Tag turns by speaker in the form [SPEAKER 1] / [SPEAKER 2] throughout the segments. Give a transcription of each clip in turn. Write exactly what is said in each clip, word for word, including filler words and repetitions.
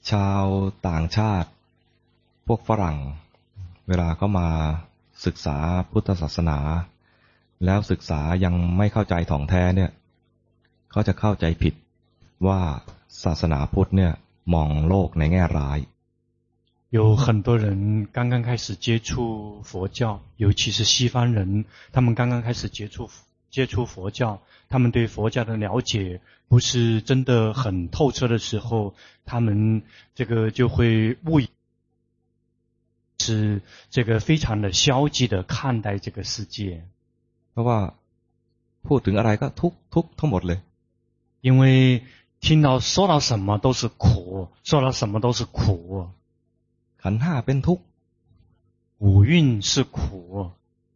[SPEAKER 1] ชาวต่างชาติพวกฝรั่งเวลาเขามาศึกษาพุทธศาสนาแล้วศึกษายังไม่เข้าใจถ่องแท้เนี่ยเขาจะเข้าใจผิดว่าศาสนาพุทธเนี่ยมองโลกในแง่ร้าย
[SPEAKER 2] 有很多人刚刚开始接触佛教，尤其是西方人，他们刚刚开始接触接触佛教，他们对佛教的了解不是真的很透彻的时候，他们这个就会误以是这个非常的消极的看待这个世界。
[SPEAKER 1] เพราะว่าพูดถึงอะไรก็ทุกข์ทุกข์ทั้งหมดเลย
[SPEAKER 2] 因为听到说到什么都是苦，说到什么都是苦。
[SPEAKER 1] ขันธ์ห้าเป็นทุกข์
[SPEAKER 2] 五蕴是苦。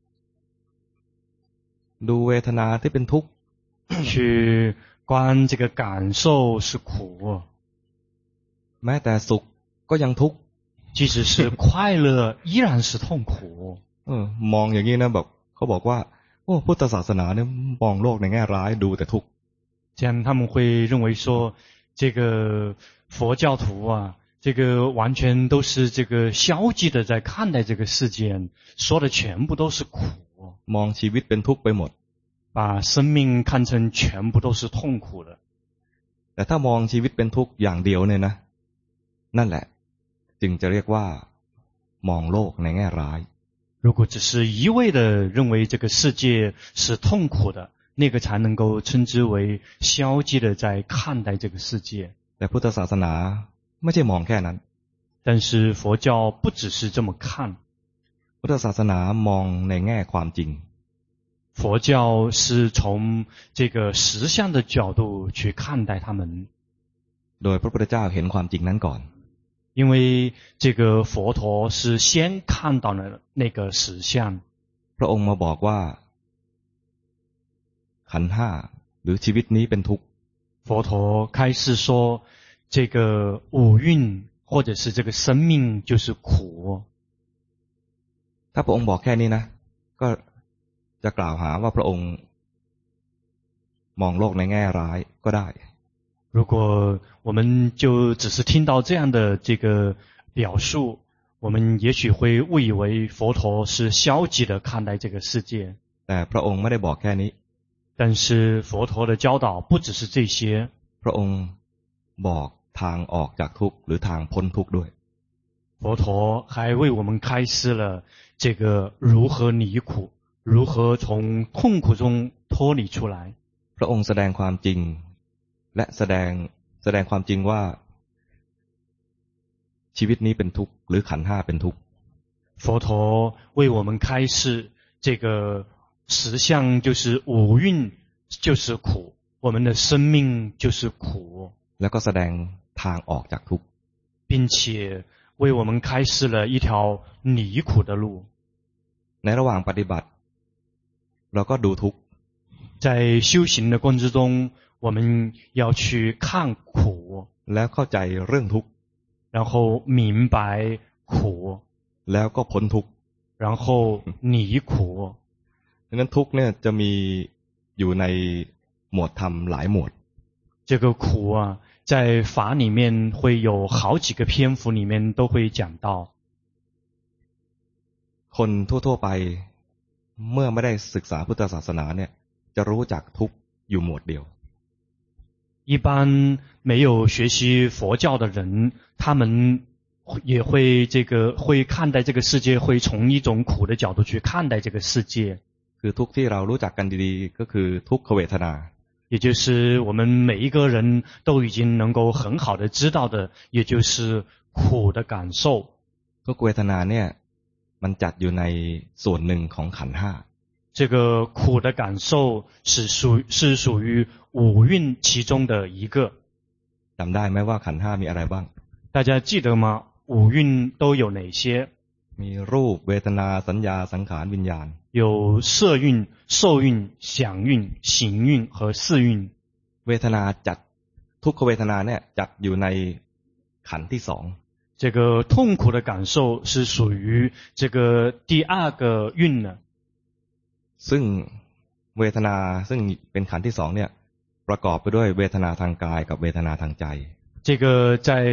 [SPEAKER 1] ดูเวทนาที่เป็นทุกข์
[SPEAKER 2] 去观这个感受是苦。
[SPEAKER 1] แม้แต่สุขก็ยังทุกข์
[SPEAKER 2] 即使是快乐依然是痛苦。
[SPEAKER 1] เออมองอย่างนี้นะแบบเขาบอกว่าโอ้พุทธศาสนาเนี่ยมองโลกในแง่ร้ายดูแต่ทุกข์
[SPEAKER 2] 这样他们会认为说这个佛教徒啊这个完全都是这个消极的在看待这个世界，说的全部都是苦。
[SPEAKER 1] มองชีวิตเป็นทุกข์ไปหมด
[SPEAKER 2] 把生命看成全部都是痛苦的。
[SPEAKER 1] แต่ถ้ามองชีวิตเป็นทุกข์อย่างเดียวเนี่ยนะนั่นแหละจึงจะเรียกว่ามองโลกในแง่ร้าย
[SPEAKER 2] 如果只是一味的认为这个世界是痛苦的，那个才能够称之为消极的在看待这个世界。
[SPEAKER 1] แต่พุทธศาสนาไม่ใช่มองแค่นั้น
[SPEAKER 2] 但是佛教不只是这么看，
[SPEAKER 1] พุทธศาสนามองในแง่ความจริง
[SPEAKER 2] 佛教是从这个实相的角度去看待他们。
[SPEAKER 1] โดยพระพุทธเจ้าเห็นความจริงนั้นก่อน
[SPEAKER 2] 因为这个佛陀是先看到了那个实相。
[SPEAKER 1] พระองค์มาบอกว่าขันธ์ห้าหรือชีวิตนี้เป็นทุกข์
[SPEAKER 2] 佛陀开示说这个五蕴或者是这个生命就是苦。
[SPEAKER 1] ถ้าพระองค์บอกแค่นี้นะก็จะกล่าวหาว่าพระองค์มองโลกในแง่ร้ายก็ได้
[SPEAKER 2] 如果我们就只是听到这样的这个表述，我们也许会误以为佛陀是消极的看待这个世界。
[SPEAKER 1] แต่พระองค์ไม่ได้บอกแค่นี้
[SPEAKER 2] 但是佛陀的教导不只是这些，
[SPEAKER 1] พระองค์บอกทางออกจากทุกข์หรือทางพ้นทุกข์ด้วย
[SPEAKER 2] 佛陀还为我们开示了这个如何离苦，如何从痛苦中脱离出来。
[SPEAKER 1] พระองค์แสดงความจริงและแสดงแสดงความจริงว่าชีวิตนี้เป็นทุกข์หรือขันธ์ห้าเป็นทุกข์
[SPEAKER 2] 佛陀为我们开示这个实相就是五蕴就是苦，我们的生命就是苦，
[SPEAKER 1] แล้วก็แสดงทางออกจากทุกข์
[SPEAKER 2] 并且为我们开示了一条离苦的路。
[SPEAKER 1] ในระหว่างปฏิบัติเราก็ดูทุกข์
[SPEAKER 2] 在修行的过程之中，我们要去看苦，
[SPEAKER 1] แล้วเข้าใจเรื่องทุกข์
[SPEAKER 2] 然后明白苦，
[SPEAKER 1] แล้วก็พ้นทุกข์
[SPEAKER 2] 然后离苦。
[SPEAKER 1] ดังนั้นทุกข์เนี่ยจะมีอยู่ในหมวดธรรมหลายหมวด
[SPEAKER 2] 这个苦啊在法里面会有好几个篇幅里面都会讲到。
[SPEAKER 1] คนทั่วๆไปเมื่อไม่ได้ศึกษาพุทธศาสนาเนี่ยจะรู้จักทุกข์อยู่หมวดเดียว
[SPEAKER 2] 一般没有学习佛教的人，他们也会这个会看待这个世界，会从一种苦的角度去看待这个世界。
[SPEAKER 1] คือทุกข์ที่เรารู้จักกันดีๆก็คือทุกขเวทนา
[SPEAKER 2] 也就是我们每一个人都已经能够很好的知道的，也就是苦的感受。
[SPEAKER 1] ทุกขเวทนาเนี่ยมันจัดอยู่ในส่วนหนึ่งของขันธ์ห้า
[SPEAKER 2] 这个苦的感受是属是属于五蕴其中的一个。
[SPEAKER 1] จำได้ไหมว่าขันธ์ห้ามีอะไรบ้าง
[SPEAKER 2] 大家记得吗？五蕴都有哪些？
[SPEAKER 1] มีรูปเวทนาสัญญาสังขารวิญญาณ
[SPEAKER 2] 有色蕴、受蕴、想蕴、行蕴和识蕴。
[SPEAKER 1] เวทนาจัดทุกขเวทนาเนี่ยจัดอยู่ในขันธ์ที่สอง
[SPEAKER 2] 这个痛苦的感受是属于这个第二个蕴呢。
[SPEAKER 1] ซึ่งเวทนาซึ่งเป็นขันธ์ที่สองเนี่ยประกอบไปด้วยเวทนาทางกายกับเวทนาทางใจ
[SPEAKER 2] 这个在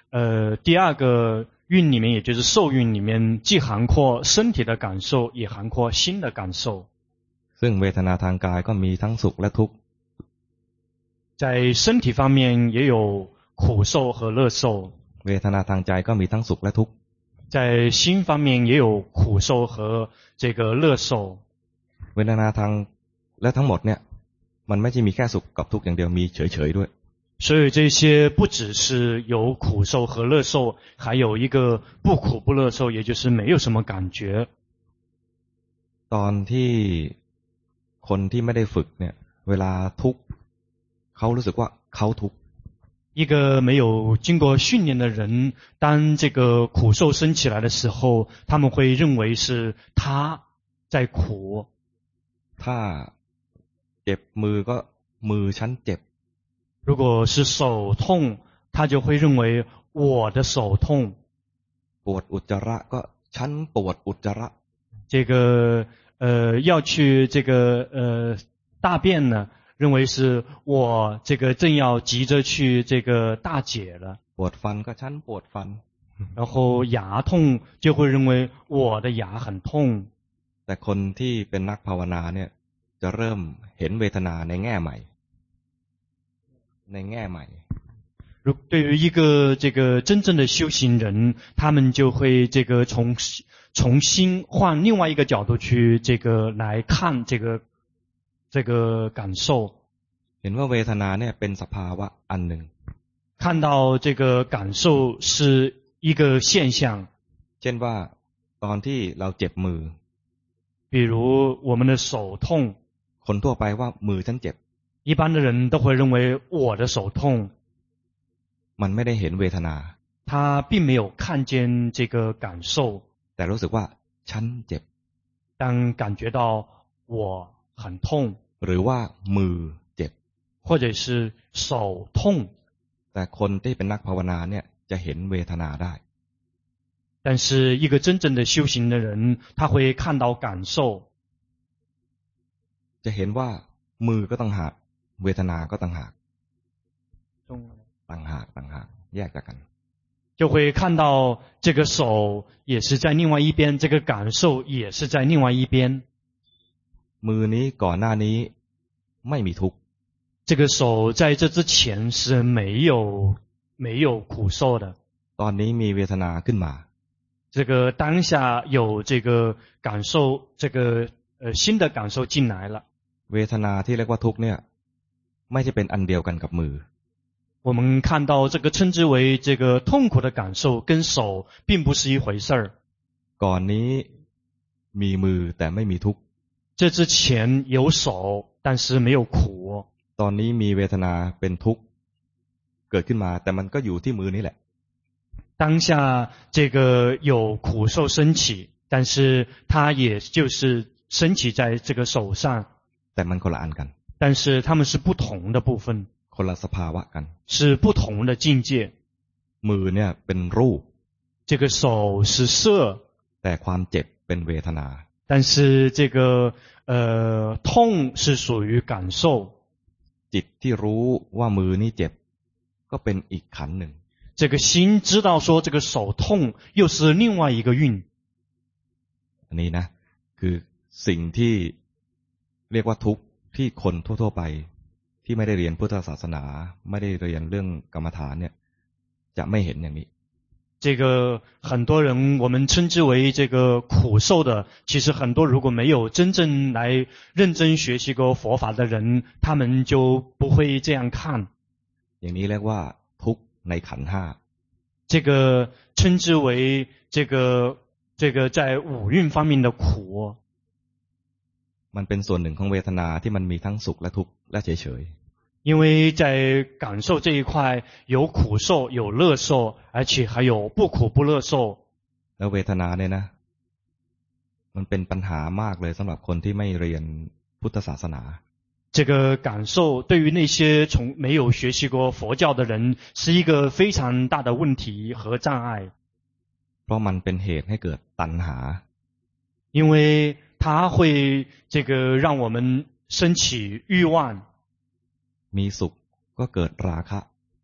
[SPEAKER 2] 呃第二个蕴里面，也就是受蕴里面，既涵括身体的感受，也涵括心的感受。
[SPEAKER 1] ซึ่งเวทนาทางกายก็มีทั้งสุขและทุกข์
[SPEAKER 2] 在身体方面也有苦受和乐受，
[SPEAKER 1] เวทนาทางใจก็มีทั้งสุขและทุกข์
[SPEAKER 2] 在心方面也有苦受和这个乐受。
[SPEAKER 1] เวทนาทางและทั้งหมดเนี่ยมันไม่ใช่มีแค่สุขกับทุกข์อย่างเดียวมีเฉยๆด้วย
[SPEAKER 2] 所以这些不只是有苦受和乐受，还有一个不苦不乐受，也就是没有什么感觉。
[SPEAKER 1] ตอนที่คนที่ไม่ได้ฝึกเนี่ยเวลาทุกข์เขารู้สึกว่าเขาทุกข์
[SPEAKER 2] 一个没有经过训练的人，当这个苦受升起来的时候，他们会认为是他在苦。
[SPEAKER 1] ถ้าเจ็บมือก็มือฉันเจ็บ
[SPEAKER 2] 如果是手痛，他就会认为我的手痛。
[SPEAKER 1] ปวดอุจจาระก็ฉันปวดอุจจาระ
[SPEAKER 2] 这个呃要去这个呃大便呢，认为是我这个正要急着去这个大解了。
[SPEAKER 1] ปวดฟันก็ฉันปวดฟัน
[SPEAKER 2] 然后牙痛就会认为我的牙很痛。
[SPEAKER 1] แต่คนที่เป็นนักภาวนาเนี่ยจะเริ่มเห็นเวทนาในแง่ใหม่ในแง่ใหม่
[SPEAKER 2] 如对于一个这个真正的修行人，他们就会这个从重新换另外一个角度去这个来看这个这个感受。
[SPEAKER 1] เห็นว่าเวทนาเนี่ยเป็นสภาวะอันหนึ่ง
[SPEAKER 2] 看到这个感受是一个现象。
[SPEAKER 1] เช่นว่าตอนที่เราเจ็บมือ
[SPEAKER 2] 比如我们的手痛，
[SPEAKER 1] คนทั่วไปว่ามือฉันเจ็บ
[SPEAKER 2] 一般的人都会认为我的手痛，
[SPEAKER 1] มันไม่ได้เห็นเวทนา
[SPEAKER 2] 他并没有看见这个感受，
[SPEAKER 1] แต่รู้สึกว่าฉันเจ็บ
[SPEAKER 2] 当感觉到我很痛，
[SPEAKER 1] หรือว่ามือเจ็บ
[SPEAKER 2] 或者是手痛，
[SPEAKER 1] แต่คนที่เป็นนักภาวนาเนี่ยจะเห็นเวทนาได้
[SPEAKER 2] 但是一个真正的修行的人，他会看到感受，
[SPEAKER 1] จะเห็นว่ามือก็ต่างหากเวทนาก็ต่างหากต่างหากต่างหากแยกจากกัน
[SPEAKER 2] 就会看到这个手也是在另外一边，这个感受也是在另外一边。
[SPEAKER 1] มือนี้ก่อนหน้านี้ไม่มีทุกข์
[SPEAKER 2] 这个手在这之前是没有没有苦受的，
[SPEAKER 1] ตอนนี้มีเวทนาขึ้นมา
[SPEAKER 2] 这个当下有这个感受，这个呃新的感受进来了。
[SPEAKER 1] เวทนาที่เรียกว่าทุกข์เนี่ยไม่ใช่เป็นอันเดียวกันกับมือ
[SPEAKER 2] 我们看到这个称之为这个痛苦的感受跟手并不是一回事儿。
[SPEAKER 1] ก่อนนี้มีมือแต่ไม่มีทุกข์
[SPEAKER 2] 这之前有手，但是没有苦。
[SPEAKER 1] ตอนนี้มีเวทนาเป็นทุกข์เกิดขึ้นมาแต่มันก็อยู่ที่มือนี่แหละ
[SPEAKER 2] 当下这个有苦受升起，但是它也就是升起在这个手上，
[SPEAKER 1] แต่มันคนละอันกัน
[SPEAKER 2] 但是它们是不同的部分，
[SPEAKER 1] คนละสภาวะกัน
[SPEAKER 2] 是不同的境界。
[SPEAKER 1] มือเนี่ยเป็นรูป
[SPEAKER 2] 这个手是色，
[SPEAKER 1] แต่ความเจ็บเป็นเวทนา
[SPEAKER 2] 但是这个呃痛是属于感受。
[SPEAKER 1] จิตที่รู้ว่ามือนี้เจ็บก็เป็นอีกขันธ์หนึ่ง
[SPEAKER 2] 这个心知道说这个手痛，又是另外一个运。
[SPEAKER 1] อันนี้นะคือสิ่งที่เรียกว่าทุกข์ที่คนทั่วๆไปที่ไม่ได้เรียนพุทธศาสนาไม่ได้เรียนเรื่องกรรมฐานเนี่ยจะไม่เห็นอย่างนี้
[SPEAKER 2] 这个很多人我们称之为这个苦受的，其实很多如果没有真正来认真学习过佛法的人，他们就不会这样看。
[SPEAKER 1] อย่างนี้เรียกว่าทุกข์ในขันธ์ห้า
[SPEAKER 2] 这个称之为这个这个在五蕴方面的苦。
[SPEAKER 1] มันเป็นส่วนหนึ่งของเวทนาที่มันมีทั้งสุขและทุกข์และเฉย
[SPEAKER 2] 因为在感受这一块有苦受有乐受，而且还有不苦不乐受。
[SPEAKER 1] ๆแล้วเวทนาเนี่ยนะมันเป็นปัญหามากเลยสำหรับคนที่ไม่เรียนพุทธศาสนา
[SPEAKER 2] 这个感受对于那些从没有学习过佛教的人是一个非常大的问题和障碍，
[SPEAKER 1] เพราะมันเป็นเหตุให้เกิดตัณหา
[SPEAKER 2] 因为它会这个让我们升起欲望，
[SPEAKER 1] มีสุขก็เกิดราคะ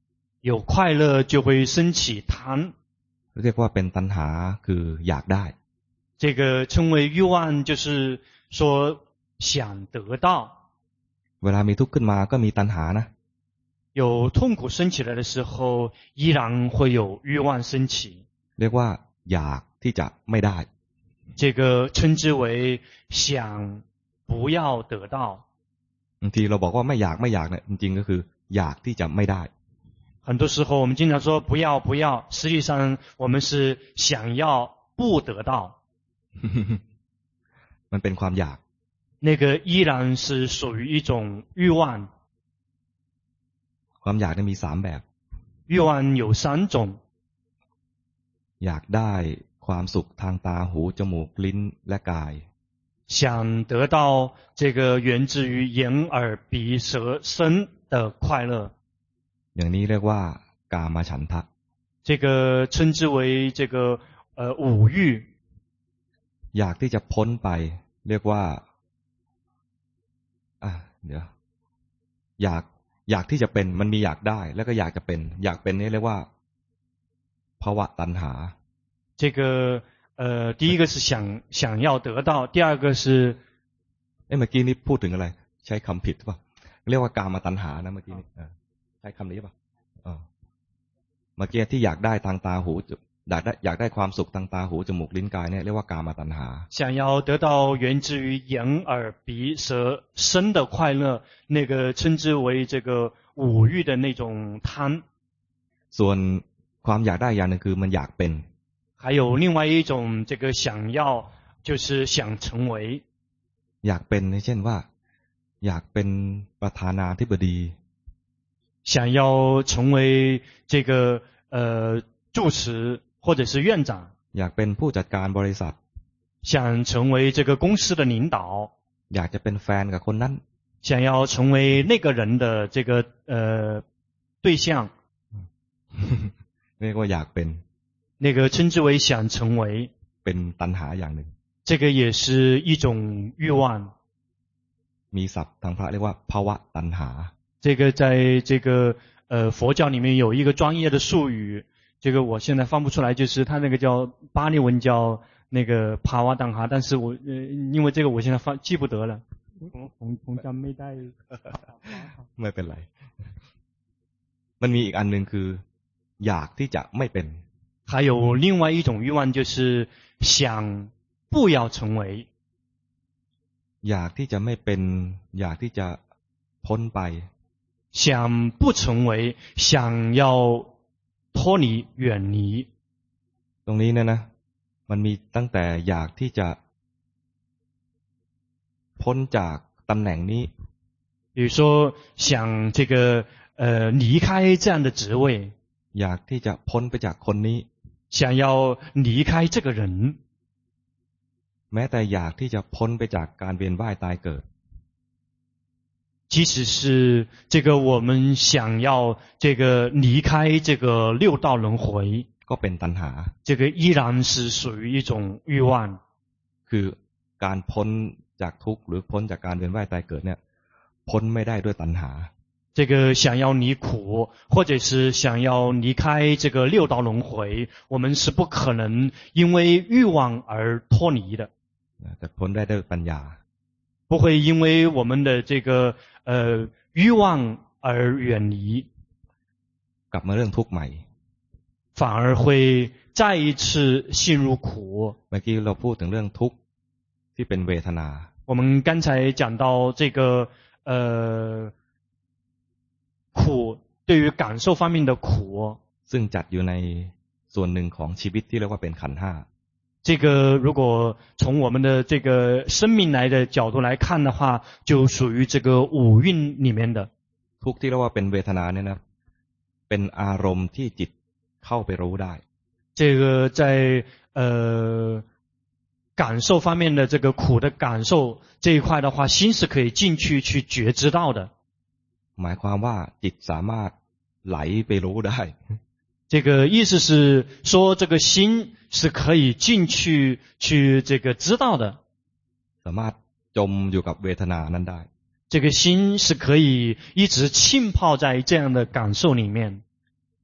[SPEAKER 2] 有快乐就会升起贪，
[SPEAKER 1] เรียกว่าเป็นตัณหาคืออยากได้
[SPEAKER 2] 这个称为欲望，就是说想得到。
[SPEAKER 1] เวลามีทุกข์ขึ้นมาก็มีตัณหานะ
[SPEAKER 2] 有痛苦升起来的时候，依然会有欲望升起。
[SPEAKER 1] เรียกว่าอยากที่จะไม่ได้
[SPEAKER 2] 这个称之为想不要得到。
[SPEAKER 1] บางทีเราบอกว่าไม่อยากไม่อยากเนี่ยจริงๆก็คืออยากที่จะไม่ได้
[SPEAKER 2] 很多时候我们经常说不要不要，实际上我们是想要不得到。
[SPEAKER 1] มันเป็นความอยาก
[SPEAKER 2] 那个依然是属于一种欲望。
[SPEAKER 1] ความอยากเนี่ยมีสามแบบ
[SPEAKER 2] 欲望有三种。
[SPEAKER 1] อยากได้ความสุขทางตาหูจมูกลิ้นและกาย
[SPEAKER 2] 想得到这个源自于眼耳鼻舌身的快乐，
[SPEAKER 1] อย่างนี้เรียกว่ากามฉันทะ
[SPEAKER 2] 这个称之为这个呃五欲。
[SPEAKER 1] อยากที่จะพ้นไปเรียกว่าอ่ะเดี๋ยวอยากอยากที่จะเป็นมันมีอยากได้แล้วก็อยากจะเป็นอยากเป็นนี่เรียกว่าภวะตัณหา
[SPEAKER 2] 这个呃第一个是想想要得到，第二个是
[SPEAKER 1] เอ้เมื่อกี้นี้พูดถึงอะไรใช้คำผิดหรือเปล่าเรียกว่ากามตัณหานะเมื่อกี้นี้ใช้คำนี้ป่ะเออเมื่อกี้ที่อยากได้ทางตาหูอยากได้อยากได้ความสุขทางตาหูจมูกลิ้นกายเนี่ยเรียกว่ากามตัณหา
[SPEAKER 2] 想要得到源自于眼耳鼻舌身的快乐，那个称之为这个五欲的那种贪。
[SPEAKER 1] ส่วนความอยากได้อย่างหนึ่งคือมันอยากเป็น
[SPEAKER 2] 还有另外一种这个想要，就是想成为。
[SPEAKER 1] อยากเป็นเช่นว่าอยากเป็นประธานาธิบดี
[SPEAKER 2] 想要成为这个呃住持或者是院长，
[SPEAKER 1] อยากเป็นผู้จัดการบริษัท
[SPEAKER 2] 想成为这个公司的领导，
[SPEAKER 1] อยากจะเป็นแฟนกับคนนั้น
[SPEAKER 2] 想要成为那个人的这个呃对象，
[SPEAKER 1] เรียกว่าอยากเป็น
[SPEAKER 2] 那个称之为想成为，
[SPEAKER 1] เป็นตัณหาอย่างหนึ่ง
[SPEAKER 2] 这个也是一种欲望。
[SPEAKER 1] มีศัพท์ทางพระเรียกว่าภวะตัณหา
[SPEAKER 2] 这个在这个呃佛教里面有一个专业的术语，这个我现在翻不出来，就是它那个叫巴利文叫那个帕瓦当哈，但是我呃因为这个我现在翻记不得了。ผมผมจำไม่ได้
[SPEAKER 1] ไม่เป็นไร มันมีอีกอันหนึ่งคืออยากที่จะไม่เป็น
[SPEAKER 2] 还有另外一种欲望就是想不要成为，
[SPEAKER 1] อยากที่จะไม่เป็นอยากที่จะพ้นไป
[SPEAKER 2] 想不成为，想要脱离远离。
[SPEAKER 1] ตรงนี้เนี่ยนะมันมีตั้งแต่อยากที่จะพ้นจากตำแหน่งนี้
[SPEAKER 2] 比如说想这个呃离开这样的职位，
[SPEAKER 1] อยากที่จะพ้นไปจากคนนี้
[SPEAKER 2] 想要离开这个人，
[SPEAKER 1] แม้แต่อยากที่จะพ้นไปจากการเวียนว่ายตายเกิด
[SPEAKER 2] 即使是这个我们想要这个离开这个六道轮回，
[SPEAKER 1] ก็เป็นตัณหา
[SPEAKER 2] 这个依然是属于一种欲望。
[SPEAKER 1] คือการพ้นจากทุกข์หรือพ้นจากการเวียนว่ายตายเกิดเนี่ยพ้นไม่ได้ด้วยตัณหา
[SPEAKER 2] 这个想要离苦，或者是想要离开这个六道轮回，我们是不可能因为欲望而脱离的，
[SPEAKER 1] แต่พ้นได้ด้วยปัญญา
[SPEAKER 2] 不会因为我们的这个呃欲望而远离，
[SPEAKER 1] กลับมาเรื่องทุกข์ใหม่
[SPEAKER 2] 反而会再一次陷入苦。
[SPEAKER 1] เมื่อกี้เราพูดถึงเรื่องทุกข์ที่เป็นเวทนา
[SPEAKER 2] 我们刚才讲到这个呃苦，对于感受方面的苦，
[SPEAKER 1] ซึ่งจัดอยู่ในส่วนหนึ่งของชีวิตที่เรียกว่าเป็นขันธ์ห้า
[SPEAKER 2] 这个如果从我们的这个生命来的角度来看的话，就属于这个五蕴里面的。
[SPEAKER 1] ทุกข์ที่เรียกว่าเป็นเวทนาเนี่ยนะเป็นอารมณ์ที่จิตเข้าไปรู้ได้
[SPEAKER 2] 这个在呃感受方面的这个苦的感受这一块的话，心是可以进去去觉知到的。
[SPEAKER 1] หมายความว่าจิตสามารถไหลไปรู้ได้
[SPEAKER 2] 这个意思是说，这个心是可以进去去这个知道的。
[SPEAKER 1] สามารถจมอยู่กับเวทนานั้นได้
[SPEAKER 2] 这个心是可以一直浸泡在这样的感受里面。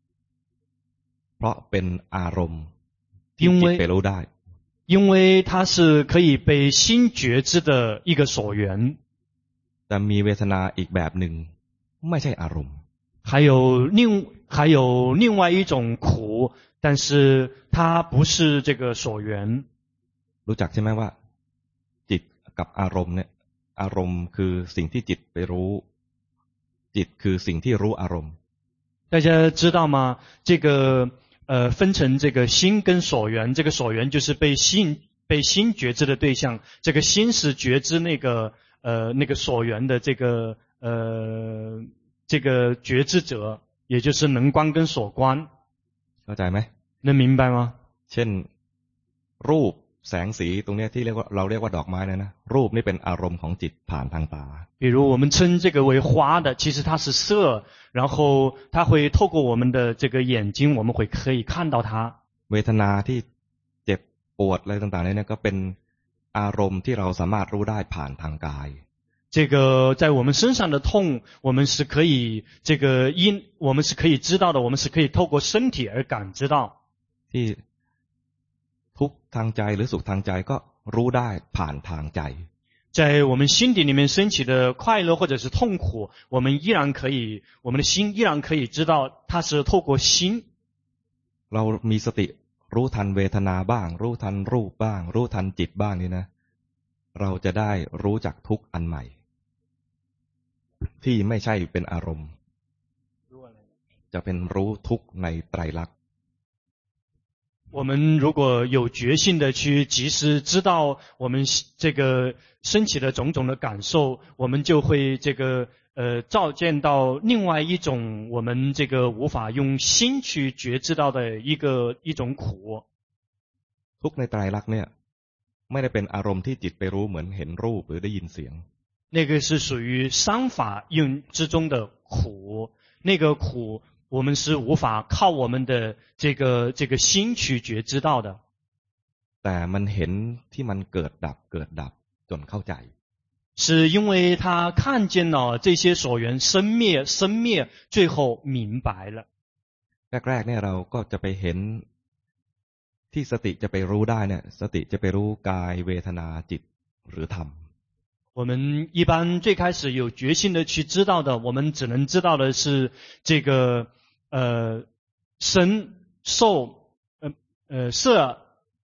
[SPEAKER 1] เพราะเป็นอารมณ์ที่จิตไปรู้ได้
[SPEAKER 2] 因为它是可以被心觉知的一个所缘。
[SPEAKER 1] แต่มีเวทนาอีกแบบหนึ่งไม่ใช่อารมณ์
[SPEAKER 2] 还有另还有另外一种苦，但是它不是这个所缘。
[SPEAKER 1] รู้จักใช่ไหมว่าจิตกับอารมณ์เนี่ยอารมณ์คือสิ่งที่จิตไปรู้จิตคือสิ่งที่รู้อารมณ์
[SPEAKER 2] 大家知道吗？这个呃分成这个心跟所缘，这个所缘就是被心被心觉知的对象，这个心是觉知那个呃那个所缘的这个呃这个觉知者，也就是能观跟所观。
[SPEAKER 1] เข้าใจไหม
[SPEAKER 2] 能明白吗？
[SPEAKER 1] เช่นรูปแสงสีตรงนี้ที่เรียกว่าเราเรียกว่าดอกไม้นะนะรูปนี่เป็นอารมณ์ของจิตผ่านทางตา
[SPEAKER 2] 比如我们称这个为花的，其实它是色，然后它会透过我们的这个眼睛，我们会可以看到它。
[SPEAKER 1] เวทนาที่เจ็บปวดอะไรต่างๆเนี่ยก็เป็นอารมณ์ที่เราสามารถรู้ได้ผ่านทางกาย
[SPEAKER 2] 这个在我们身上的痛，我们是可以这个因，我们是可以知道的，我们是可以透过身体而感知到。
[SPEAKER 1] ที่ทุกข์ทางใจหรือสุขทางใจก็รู้ได้ผ่านทางใจ
[SPEAKER 2] 在我们心底里面升起的快乐或者是痛苦，我们依然可以，我们的心依然可以知道它是透过心。
[SPEAKER 1] เรามีสติรู้ทันเวทนาบ้างรู้ทันรูปบ้างรู้ทันจิตบ้างนี่นะเราจะได้รู้จักทุกข์อันใหม่ที่ไม่ใช่เป็นอารมณ์จะเป็นรู้ทุกข์ในไตรลักษณ์
[SPEAKER 2] 我们如果有决心的去及时知道我们这个升起的种种的感受，我们就会这个呃照见到另外一种我们这个无法用心去觉知到的一个一种苦。
[SPEAKER 1] ทุกข์ในไตรลักษณ์เนี่ยไม่ได้เป็นอารมณ์ที่จิตไปรู้เหมือนเห็นรูปหรือได้ยินเสียง
[SPEAKER 2] 那个是属于三法印之中的苦，那个苦我们是无法靠我们的这个这个心去觉知到的。
[SPEAKER 1] แต่มันเห็นที่มันเกิดดับเกิดดับจนเข้าใจ
[SPEAKER 2] 是因为他看见了这些所缘生灭生灭，最后明白了。
[SPEAKER 1] แรกๆเนี่ยเราก็จะไปเห็นที่สติจะไปรู้ได้เนี่ยสติจะไปรู้กายเวทนาจิตหรือธรรม
[SPEAKER 2] 我们一般最开始有决心的去知道的，我们只能知道的是这个呃身受呃呃色，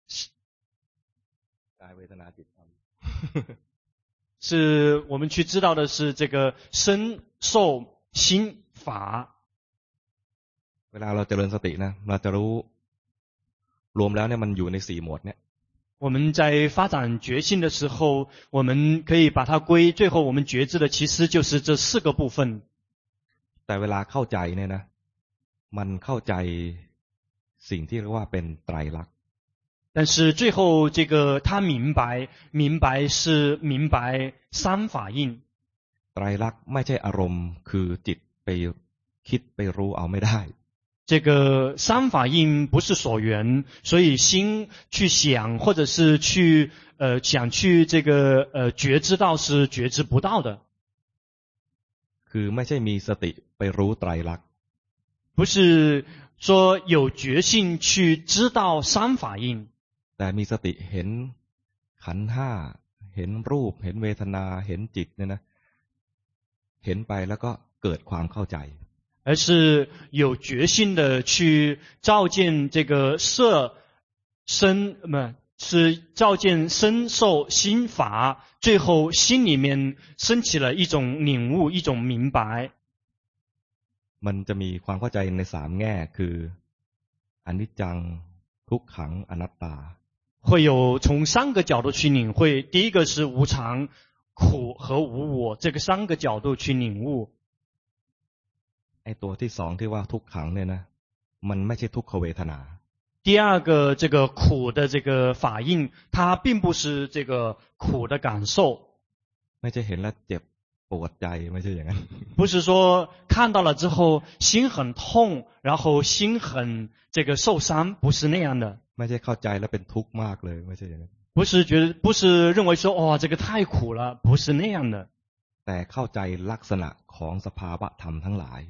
[SPEAKER 2] 是我们去知道的是这个身受心法。
[SPEAKER 1] เวลาเราเจริญสตินะเราจะรู้รวมแล้วเนี่ยมันอยู่ในสี่หมวดเนี่ย
[SPEAKER 2] 我们在发展觉性的时候，我们可以把它归，最后我们觉知的其实就是这四个部分。
[SPEAKER 1] แต่เวลาเข้าใจเนี่ยนะมันเข้าใจสิ่งที่เรียกว่าเป็นไตรลักษณ์
[SPEAKER 2] 但是最后这个他明白，明白是明白三法印。
[SPEAKER 1] ไตรลักษณ์ไม่ใช่อารมณ์คือจิตไปคิดไปรู้เอาไม่ได้
[SPEAKER 2] 这个三法印不是所缘，所以心去想或者是去呃想去这个呃觉知到是觉知不到的。
[SPEAKER 1] คือไม่ใช่มีสติไปรู้ไตรลักษณ์
[SPEAKER 2] 不是说有觉性去知道三法印，
[SPEAKER 1] แต่มีสติเห็นขันธ์ห้าเห็นรูปเห็นเวทนาเห็นจิตเนี่ยนะเห็นไปแล้วก็เกิดความเข้าใจ
[SPEAKER 2] 而是有决心的去照见这个色身，不是照见身受心法，最后心里面升起了一种领悟，一种明白。
[SPEAKER 1] มันจะมีความเข้าใจในสามแง่คืออนิจจังทุกขังอนัตตา
[SPEAKER 2] 会有从三个角度去领会，第一个是无常、苦和无我，这个三个角度去领悟。
[SPEAKER 1] ไอ้ตัวที่สองที่ว่าทุกขังเนี่ยนะมันไม่ใช่ทุกขเวทนา
[SPEAKER 2] 第二个这个苦的这个法印，它并不是这个苦的感受，
[SPEAKER 1] ไม่ใช่เห็นแล้วเจ็บปวดใจไม่ใช่อย่างนั้น
[SPEAKER 2] 不是说看到了之后心很痛，然后心很这个受伤，不是那样的。
[SPEAKER 1] ไม่ใช่เข้าใจแล้วเป็นทุกข์มากเลยไม่ใช่อย่างนั้น
[SPEAKER 2] 不是觉得，不是认为说哇这个太苦了，不是那样的。
[SPEAKER 1] แต่เข้าใจลักษณะของสภาวะธรรมทั้งหลาย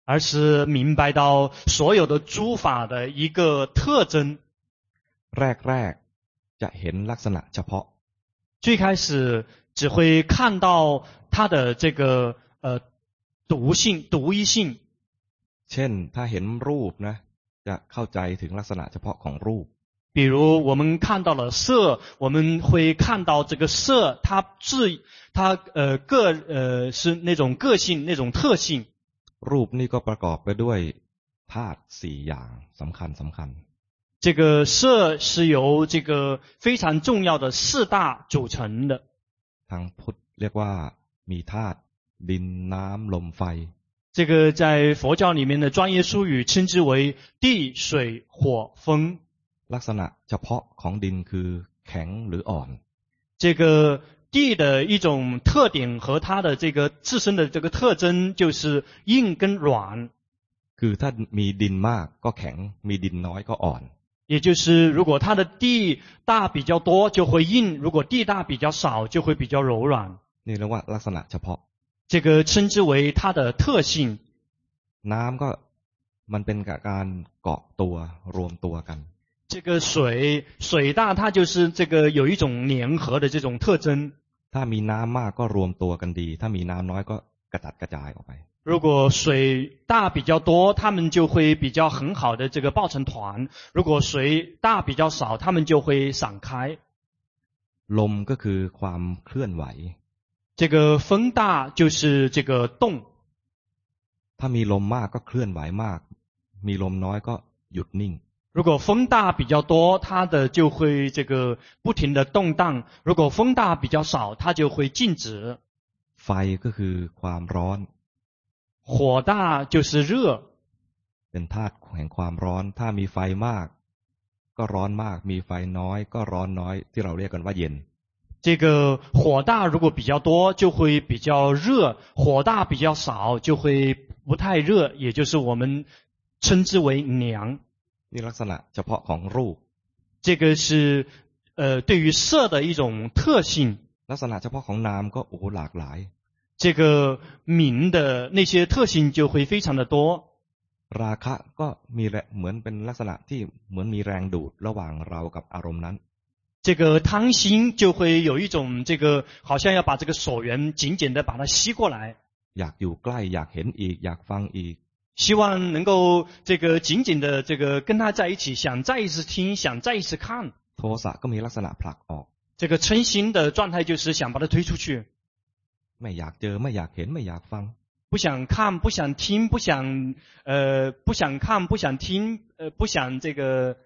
[SPEAKER 2] 而是明白到所有的诸法的一个特征。
[SPEAKER 1] แรกๆจะเห็นลักษณะเฉพาะ
[SPEAKER 2] 最开始只会看到它的这个呃独性、独一性。
[SPEAKER 1] เช่นถ้าเห็นรูปนะจะเข้าใจถึงลักษณะเฉพาะของรูป
[SPEAKER 2] 比如我们看到了色，我们会看到这个色，它是它呃个呃是那种个性、那种特性。
[SPEAKER 1] รูปนี่ก็ประกอบไปด้วยธาตุสี่อย่างสำคัญสำคัญ
[SPEAKER 2] 这个色是由这个非常重要的四大组成的。
[SPEAKER 1] ทางพุทธเรียกว่ามีธาตุดินน้ำลมไฟ
[SPEAKER 2] 这个在佛教里面的专业术语称之为地、水、火、风。
[SPEAKER 1] ลักษณะเฉพาะของดินคือแข็งหรืออ่อน
[SPEAKER 2] 这个地的一种特点和它的这个自身的这个特征就是硬跟软。
[SPEAKER 1] คือถ้ามีดินมากก็แข็งมีดินน้อยก็อ่อน
[SPEAKER 2] 也就是如果它的地大比较多就会硬，如果地大比较少就会比较柔软。
[SPEAKER 1] นี่เรียกว่าลักษณะเฉพาะ
[SPEAKER 2] 这个称之为它的特性。
[SPEAKER 1] น้ำก็มันเป็นการเกาะตัวรวมตัวกัน
[SPEAKER 2] 这个水水大它就是这个有一种粘合的这种特征。
[SPEAKER 1] ถ้ามีน้ำมากก็รวมตัวกันดีถ้ามีน้ำน้อยก็กระจัดกระจายออกไป
[SPEAKER 2] 如果水大比较多，他们就会比较很好的这个抱成团；如果水大比较少，他们就会散开。
[SPEAKER 1] ลมก็คือความเคลื่อนไหว
[SPEAKER 2] 这个风大就是这个动。
[SPEAKER 1] ถ้ามีลมมากก็เคลื่อนไหวมากมีลมน้อยก็หยุดนิ่ง
[SPEAKER 2] 如果风大比较多，它的就会这个不停的动荡；如果风大比较少，它就会静止。
[SPEAKER 1] ไฟก็คือความร้อน
[SPEAKER 2] 火大就是热
[SPEAKER 1] เป็นธาตุแห่งความร้อนถ้ามีไฟมากก็ร้อนมากมีไฟน้อยก็ร้อนน้อยที่เราเรียกกันว่าเย็น
[SPEAKER 2] 这个火大如果比较多就会比较热，火大比较少就会不太热，也就是我们称之为凉。
[SPEAKER 1] นี่ลักษณะเฉพาะของรูป
[SPEAKER 2] 这个是呃对于色的一种特性。
[SPEAKER 1] ลักษณะเฉพาะของนามก็โอ้หลากหลาย
[SPEAKER 2] 这个名的那些特性就会非常的多。
[SPEAKER 1] ราคะก็มีเหมือนเป็นลักษณะที่เหมือนมีแรงดูดระหว่างเรากับอารมณ์นั้น
[SPEAKER 2] 这个贪心就会有一种这个好像要把这个所缘紧紧的把它吸过来
[SPEAKER 1] อยากอยู่ใกล้อยากเห็นอีกอยากฟังอีก
[SPEAKER 2] 希望能够这个紧紧的这个跟他在一起，想再一次听，想再一次看。
[SPEAKER 1] โทสะก็มีลักษณะผลักออก
[SPEAKER 2] 这个嗔心的状态就是想把它推出去，
[SPEAKER 1] ไม่อยากเจอไม่อยากเห็นไม่อยากฟัง
[SPEAKER 2] 不想看，不想听，不想呃，不想看，不想听，呃，不想这个，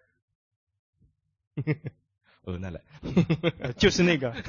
[SPEAKER 1] เออนั่นแหละ
[SPEAKER 2] 就是那个。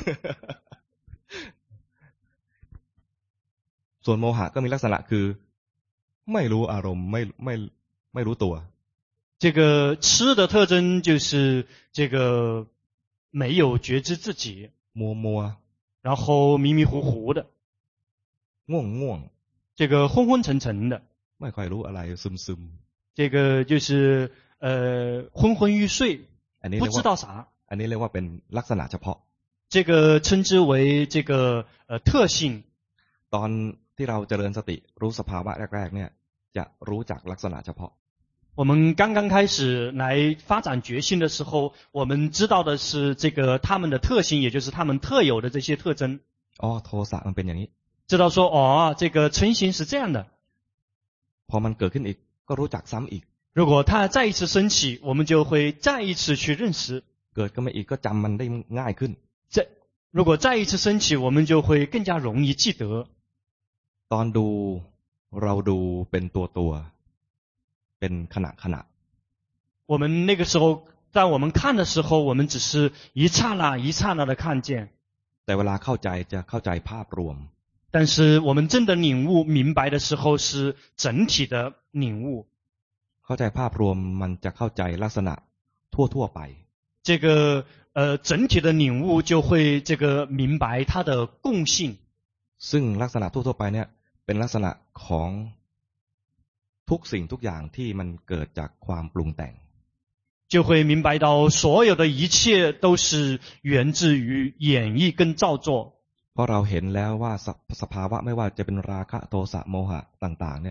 [SPEAKER 1] ส่วนโมหะก็มีลักษณะคือไม่รู้อารมณ์ไม่ไม่ไม่รู้ตัว
[SPEAKER 2] 这个痴的特征就是这个没有觉知自己，
[SPEAKER 1] มัวมัว
[SPEAKER 2] 然后迷迷糊糊的，
[SPEAKER 1] ง่วงง่วง
[SPEAKER 2] 这个昏昏沉沉的，
[SPEAKER 1] ไม่ค่อยรู้อะไรซึมซึม
[SPEAKER 2] 这个就是呃昏昏欲睡，不知道啥。
[SPEAKER 1] อันนี้เรียกว่าเป็นลักษณะเฉพาะ
[SPEAKER 2] 这个称之为这个呃特性。
[SPEAKER 1] ตอนที่เราเจริญสติรู้สภาวะแรกๆเนี่ยจะรู้จักลักษณะเฉพาะ
[SPEAKER 2] 我们刚刚开始来发展觉性的时候，我们知道的是这个他们的特性，也就是他们特有的这些特征。
[SPEAKER 1] อ๋อโทสะมันเป็นอย่างนี้
[SPEAKER 2] 知道说哦，这个嗔心是这样的。
[SPEAKER 1] พอมันเกิดขึ้นอีกก็รู้จักซ้ำอีก
[SPEAKER 2] 如果它再一次升起，我们就会再一次去认识。
[SPEAKER 1] เกิดขึ้นมาอีกก็จำมันได้ง่ายขึ้น
[SPEAKER 2] 再如果再一次升起，我们就会更加容易记得。
[SPEAKER 1] ตอนดูเราดูเป็นตัวตัวเป็นขณะขณะ
[SPEAKER 2] 我们那个时候在我们看的时候，我们只是一刹那一刹那的看见。
[SPEAKER 1] แต่เวลาเข้าใจจะเข้าใจภาพรวม
[SPEAKER 2] 但是我们真的领悟明白的时候是整体的领悟。
[SPEAKER 1] เข้าใจภาพรวมมันจะเข้าใจลักษณะทั่วทั่วไป
[SPEAKER 2] 这个呃整体的领悟就会这个明白它的共性。
[SPEAKER 1] ซึ่งลักษณะทั่วทั่วไปเนี่ยเป็นลักษณะของทุกสิ่งทุกอย่างที่มันเกิดจากความปรุงแต่ง
[SPEAKER 2] 就会明白到所有的一切都是源自于演绎跟造作。
[SPEAKER 1] เพราะเราเห็นแล้วว่าสภาวะไม่ว่าจะเป็นราคะโทสะโมหะต่างๆเนี่ย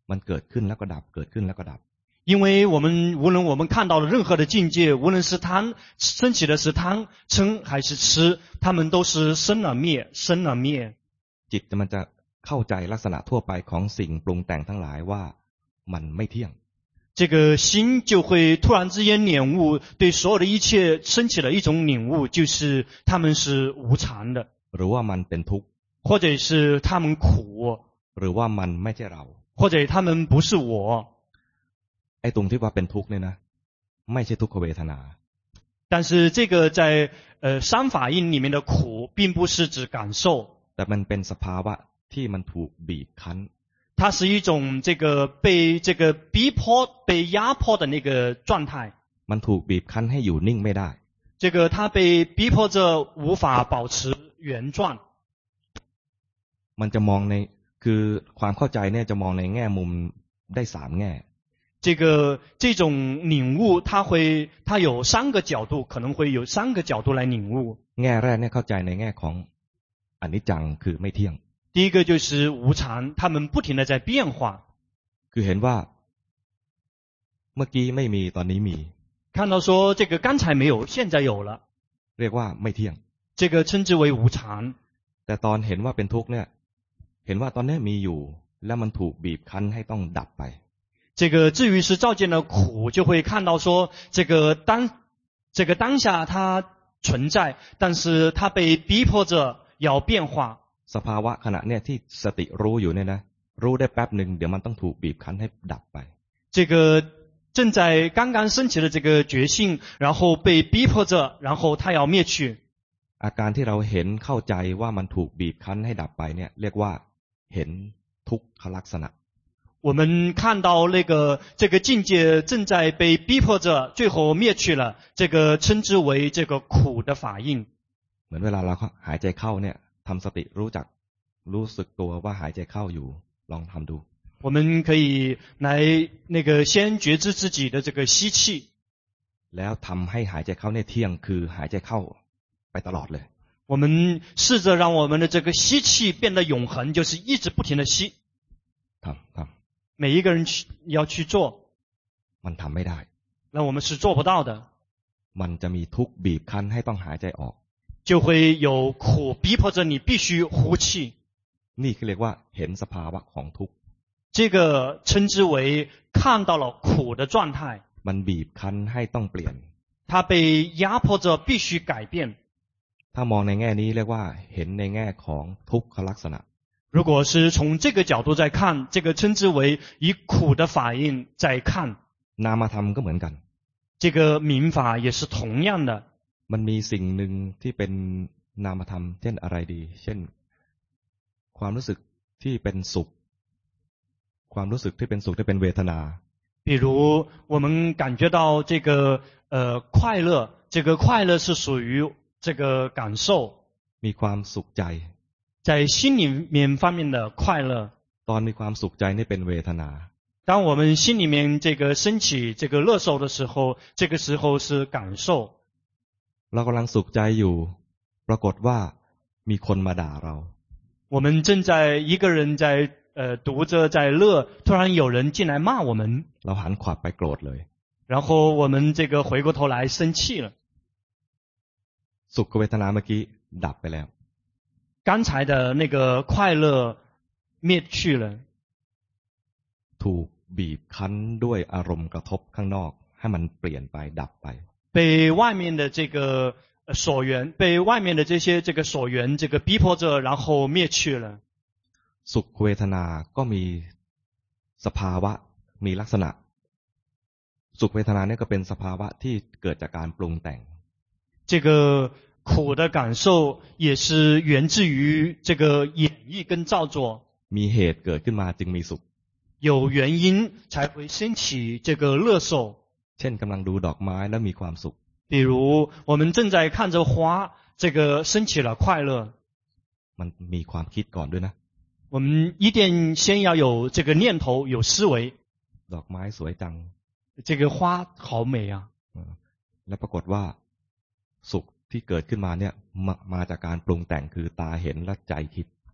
[SPEAKER 1] มันเกิดขึ้นแล้วก็ดับเกิดขึ้นแล้วก็ดับ
[SPEAKER 2] 因为我们无论我们看到的任何的境界，无论是贪升起的是贪嗔还是痴，它们都是生了灭，生了灭。
[SPEAKER 1] จิตมันจะเข้าใจลักษณะทั่วไปของสิ่งปรุงแต่งทั้งหลายว่ามันไม่เที่ยง
[SPEAKER 2] 这个心就会突然之间领悟，对所有的一切升起了一种领悟，就是他们是无常的，
[SPEAKER 1] หรือว่ามันเป็นทุกข์
[SPEAKER 2] 或者是他们苦，
[SPEAKER 1] หรือว่ามันไม่ใช่เรา
[SPEAKER 2] 或者他们不是我。
[SPEAKER 1] ไอ้ตรงที่ว่าเป็นทุกข์เนี่ยนะไม่ใช่ทุกขเวทนา
[SPEAKER 2] 但是这个在呃三法印里面的苦，并不是指感受，
[SPEAKER 1] แต่มันเป็นสภาวะที่มันถูกบีบคั้น
[SPEAKER 2] 它是一种这个被这个逼迫、被压迫的那个状态。
[SPEAKER 1] มันถูกบีบคั้นให้อยู่นิ่งไม่ได้
[SPEAKER 2] 这个它被逼迫着无法保持原状。
[SPEAKER 1] มันจะมองในคือความเข้าใจเนี่ยจะมองในแง่มุมได้สามแง่
[SPEAKER 2] 这个这种领悟，它会它有三个角度，可能会有三个角度来领悟。
[SPEAKER 1] แง่แรกเนี่ยเข้าใจในแง่ของอนิจจังคือไม่เที่ยง
[SPEAKER 2] 第一个就是无常，他们不停地在变化。
[SPEAKER 1] คือเห็นว่าเมื่อกี้ไม่มีตอนนี้มี
[SPEAKER 2] 看到说这个刚才没有，现在有了，
[SPEAKER 1] เรียกว่าไม่เที่ยง
[SPEAKER 2] 这个称之为无常。
[SPEAKER 1] แต่ตอนเห็นว่าเป็นทุกข์เนี่ยเห็นว่าตอนนี้มีอยู่แล้วมันถูกบีบคั้นให้ต้องดับไป
[SPEAKER 2] 这个至于是照见了苦，就会看到说这个当这个当下它存在，但是它被逼迫着要变化。
[SPEAKER 1] สภาวะขณะเนี่ยที่สติรู้อยู่เนี่ยนะรู้ได้แป๊บหนึ่งเดี๋ยวมันต้องถูกบีบคั้นให้ดับไป
[SPEAKER 2] 这个正在刚刚升起的这个觉性，然后被逼迫着，然后它要灭去。
[SPEAKER 1] อาการที่เราเห็นเข้าใจว่ามันถูกบีบคั้นให้ดับไปเนี่ยเรียกว่าเห็นทุกขลักษณะ
[SPEAKER 2] 我们看到那个这个境界正在被逼迫着，最后灭去了，这个称之为这个苦的法印。
[SPEAKER 1] เหมือนเวลาเราหายใจเข้าเนี่ยทำสติรู้จักรู้สึกตัวว่าหายใจเข้าอยู่ลองทำดู
[SPEAKER 2] 我们可以来那个先觉知自己的这个吸气，
[SPEAKER 1] แล้วทำให้หายใจเข้าเนี่ยเที่ยงคือหายใจเข้าไปตลอดเลย
[SPEAKER 2] 我们试着让我们的这个吸气变得永恒，就是一直不停的吸。
[SPEAKER 1] ทำทำ
[SPEAKER 2] 每一个人去要去做，
[SPEAKER 1] มันทำไม่ได้
[SPEAKER 2] 那我们是做不到的。
[SPEAKER 1] มันจะมีทุกข์บีบคั้นให้ต้องหายใจออก
[SPEAKER 2] 就会有苦逼迫着你必须呼气。
[SPEAKER 1] นี่คือเรียกว่าเห็นสภาวะของทุกข์
[SPEAKER 2] 这个称之为看到了苦的状态。
[SPEAKER 1] มันบีบคั้นให้ต้องเปลี่ยน
[SPEAKER 2] 它被压迫着必须改变。
[SPEAKER 1] ถ้ามองในแง่นี้เรียกว่าเห็นในแง่ของทุกขลักษณะ
[SPEAKER 2] 如果是从这个角度在看，这个称之为以苦的法印在看。
[SPEAKER 1] นามธรรมก็เหมือนกัน
[SPEAKER 2] 这个民法也是同样的。
[SPEAKER 1] มันมีสิ่งหนึ่งที่เป็นนามธรรมเช่นอะไรดีเช่นความรู้สึกที่เป็นสุขความรู้สึกที่เป็นสุขที่เป็นเวทนา
[SPEAKER 2] 比如我们感觉到这个呃快乐，这个快乐是属于这个感受，
[SPEAKER 1] มีความสุขใจ
[SPEAKER 2] 在心里面方面的快乐。
[SPEAKER 1] ตอนมีความสุขใจนี่เป็นเวทนา
[SPEAKER 2] 当我们心里面这个升起这个乐受的时候，这个时候是感受。
[SPEAKER 1] เรากำลังสุขใจอยู่ปรากฏว่ามีคนมาด่าเรา
[SPEAKER 2] 我们正在一个人在呃读着在乐，突然有人进来骂我们，
[SPEAKER 1] เราหันขวับไปโกรธเลย
[SPEAKER 2] 然后我们这个回过头来生气了。
[SPEAKER 1] สุขเวทนาเมื่อกี้ดับไปแล้ว
[SPEAKER 2] 刚才的那个快乐灭去了，
[SPEAKER 1] ถูกบีบคั้นด้วยอารมณ์กระทบข้างนอกให้มันเปลี่ยนไปดับไป
[SPEAKER 2] 被外面的这个所缘，被外面的这些这个所缘这个逼迫着，然后灭去了。
[SPEAKER 1] สุขเวทนาก็มีสภาวะมีลักษณะสุขเวทนาเนี่ยก็เป็นสภาวะที่เกิดจากการปรุงแต่ง
[SPEAKER 2] 这个苦的感受也是源自于这个演绎跟造作。
[SPEAKER 1] มีเหตุเกิดขึ้นมาจึงมีสุข
[SPEAKER 2] 有原因才会升起这个乐受。
[SPEAKER 1] เช่นกำลังดูดอกไม้แล้วมีความสุข
[SPEAKER 2] 比如我们正在看着花，这个升起了快乐。
[SPEAKER 1] มันมีความคิดก่อนด้วยนะ
[SPEAKER 2] 我们一定先要有这个念头，有思维。
[SPEAKER 1] ดอกไม้สวยจัง
[SPEAKER 2] 这个花好美啊！
[SPEAKER 1] แล้วปรากฏว่าสุขที่เกิดขึ้นมาเนี่ยมามาจากการปรุงแต่งคือตาเห็นและใจคิด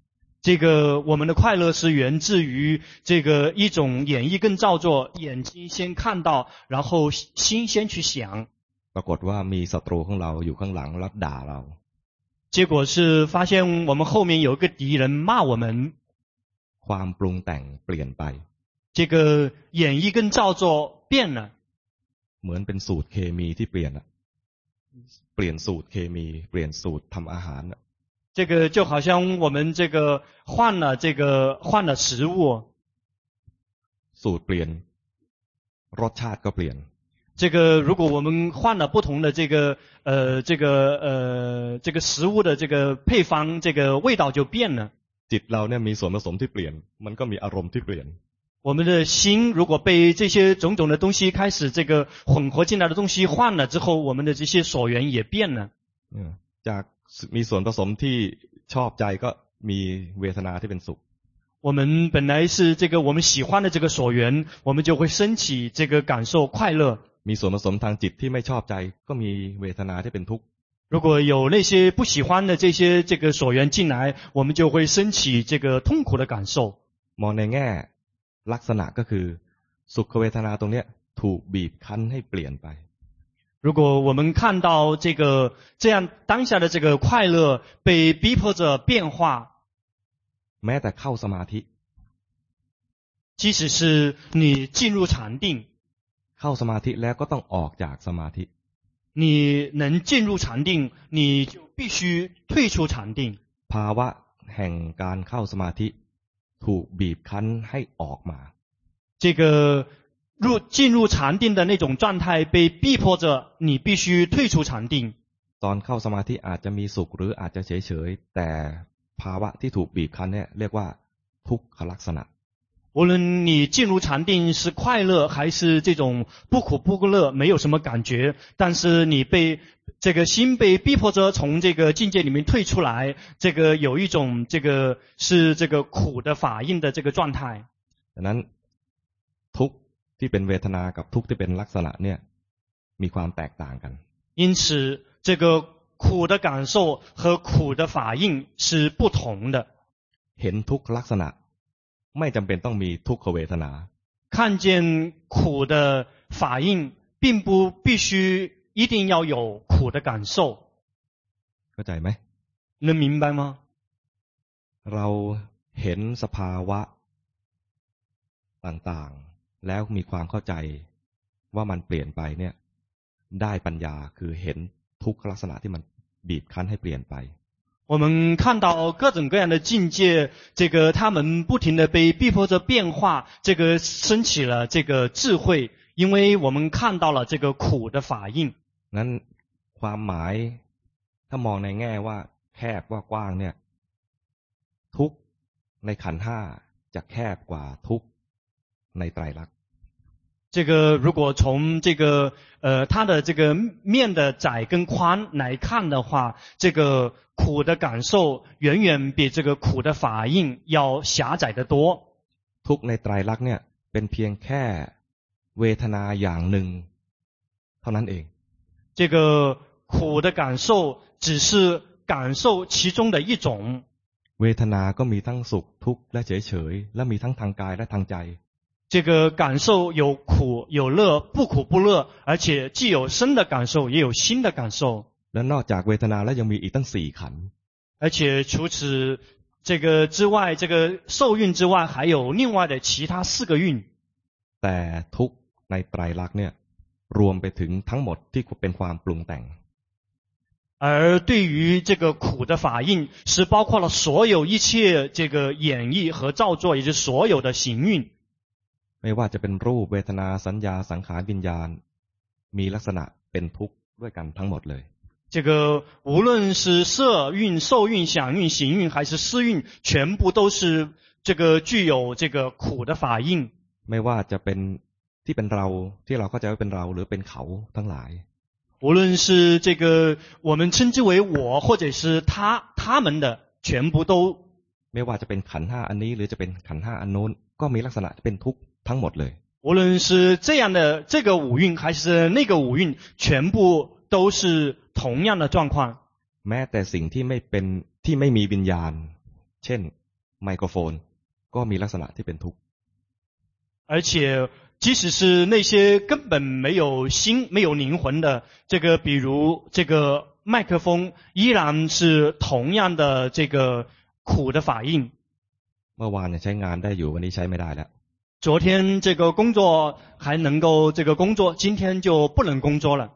[SPEAKER 2] 这个我们的快乐是源自于这个一种演绎跟造作，眼睛先看到，然后心先去想。
[SPEAKER 1] ปรากฏว่ามีศัตรูของเราอยู่ข้างหลังแล้วด่าเรา
[SPEAKER 2] 结果是发现我们后面有一个敌人骂我们。
[SPEAKER 1] ความปรุงแต่งเปลี่ยนไป
[SPEAKER 2] 这个演绎跟造作变了。
[SPEAKER 1] เหมือนเป็นสูตรเคมีที่เปลี่ยนอะเปลี่ยนสูตรเคมีเปลี่ยนสูตรทำอาหารอะ
[SPEAKER 2] 这个就好像我们这个换了这个换了食物，
[SPEAKER 1] สูตรเปลี่ยนรสชาติก็เปลี่ยน
[SPEAKER 2] 这个如果我们换了不同的这个呃这个呃这个食物的这个配方，这个味道就变了。
[SPEAKER 1] จิตเราเนี่ยมีส่วนผสมที่เปลี่ยนมันก็มีอารมณ์ที่เปลี่ยน
[SPEAKER 2] 我们的心如果被这些种种的东西开始这个混合进来的东西换了之后，我们的这些所缘也变了。
[SPEAKER 1] จากมีส่วนผสมที่ชอบใจก็มีเวทนาที่เป็นสุข
[SPEAKER 2] 我们本来是这个我们喜欢的这个所缘，我们就会升起这个感受快乐。
[SPEAKER 1] มีส่วนผสมทางจิตที่ไม่ชอบใจก็มีเวทนาที่เป็นทุกข์
[SPEAKER 2] 如果有那些不喜欢的这些这个所缘进来，我们就会升起这个痛苦的感受。
[SPEAKER 1] มองในแง่ลักษณะก็คือสุขเวทนาตรงเนี้ยถูกบีบคั้นให้เปลี่ยนไป
[SPEAKER 2] 如果我们看到这个这样当下的这个快乐被逼迫着变化，
[SPEAKER 1] แม้แต่เข้าสมาธิ
[SPEAKER 2] 即使是你进入禅定，
[SPEAKER 1] เข้าสมาธิแล้วก็ต้องออกจากสมาธิ
[SPEAKER 2] 你能进入禅定，你就必须退出禅定。
[SPEAKER 1] ภาวะแห่งการเข้าสมาธิถูกบีบคั้นให้ออกมา
[SPEAKER 2] 这个入进入禅定的那种状态被逼迫着，你必须退出禅定。
[SPEAKER 1] ตอนเข้าสมาธิอาจจะมีสุขหรืออาจจะเฉยๆแต่ภาวะที่ถูกบีบคั้นเนี่ยเรียกว่าทุกขลักษณะ
[SPEAKER 2] 无论你进入禅定是快乐还是这种不苦不乐，没有什么感觉，但是你被这个心被逼迫着从这个境界里面退出来，这个有一种这个是这个苦的法印的这个状态。
[SPEAKER 1] ดังนั้นทุกข์ที่เป็นเวทนากับทุกข์ที่เป็นลักษณะเนี่ยมีความแตกต่างกัน
[SPEAKER 2] 因此这个苦的感受和苦的法印是不同的。
[SPEAKER 1] เห็นทุกขลักษณะไม่จำเป็นต้องมีทุกขเวทนา
[SPEAKER 2] 看见苦的法印并不必须一定要有苦的感受
[SPEAKER 1] เข้าใจไหม
[SPEAKER 2] 能明白吗
[SPEAKER 1] เราเห็นสภาวะต่างๆแล้วมีความเข้าใจว่ามันเปลี่ยนไปเนี่ยได้ปัญญาคือเห็นทุกขลักษณะที่มันบีบคั้นให้เปลี่ยนไป
[SPEAKER 2] 我们看到各种各样的境界，这个他们不停地被逼迫着变化，这个升起了这个智慧，因为我们看到了这个苦的法印。
[SPEAKER 1] งั้นความหมายถ้ามองในแง่ว่าแคบว่ากว้างเนี่ยทุกข์ในขันธ์ห้าจะแคบกว่าทุกข์ในไตรลักษณ์
[SPEAKER 2] 这个如果从这个呃它的这个面的窄跟宽来看的话，这个苦的感受远远比这个苦的法印要狭窄得多。
[SPEAKER 1] ทุกข์ในไตรลักษณ์เนี่ยเป็นเพียงแค่เวทนาอย่างหนึ่งเท่านั้นเอง
[SPEAKER 2] 这个苦的感受只是感受其中的一种。
[SPEAKER 1] เวทนาก็มีทั้งสุขทุกข์และเฉยๆและมีทั้งทางกายและทางใจ
[SPEAKER 2] 这个感受有苦有乐，不苦不乐，而且既有身的感受也有心的感受。
[SPEAKER 1] และนอกจากเวทนาแล้วยังมีอีกตั้งสี่ขันธ์
[SPEAKER 2] 而且除此这个之外，这个受蕴之外还有另外的其他四个蕴。
[SPEAKER 1] แต่ทุกข์ในไตรลักษณ์เนี่ยรวมไปถึงทั้งหมดที่เป็นความปรุงแต่ง
[SPEAKER 2] 而对于这个苦的法印是包括了所有一切这个演绎和造作，也就是所有的行蕴。
[SPEAKER 1] ไม่ว่าจะเป็นรูปเวทนาสัญญาสังขารวิญญาณมีลักษณะเป็นทุกข์ด้วยกันทั้งหมดเลย
[SPEAKER 2] 这个无论是色蕴、受蕴、想蕴、行蕴还是思蕴，全部都是这个具有这个苦的法印。
[SPEAKER 1] ไม่ว่าจะเป็นที่เป็นเราที่เราเข้าใจว่าเป็นเราหรือเป็นเขาทั้งหลาย
[SPEAKER 2] 无论是这个我们称之为我或者是他他们的全部都
[SPEAKER 1] ไม่ว่าจะเป็นขันธ์ห้าอันนี้หรือจะเป็นขันธ์ห้าอันโน้นก็มีลักษณะเป็นทุกข์ทั้งหมดเลย
[SPEAKER 2] 无论是这样的这个五蕴还是那个五蕴全部都是同样的状况
[SPEAKER 1] แม้แต่สิ่งที่ไม่เป็นที่ไม่มีวิญญาณเช่นไมโครโฟนก็มีลักษณะที่เป็นทุกข์
[SPEAKER 2] 而且即使是那些根本没有心没有灵魂的这个比如这个麦克风依然是同样的这个苦的法印。
[SPEAKER 1] เมื่อวานใช้งานได้อยู่วันนี้ใช้ไม่ได้แล้ว
[SPEAKER 2] 昨天这个工作还能够这个工作，今天就不能工作了。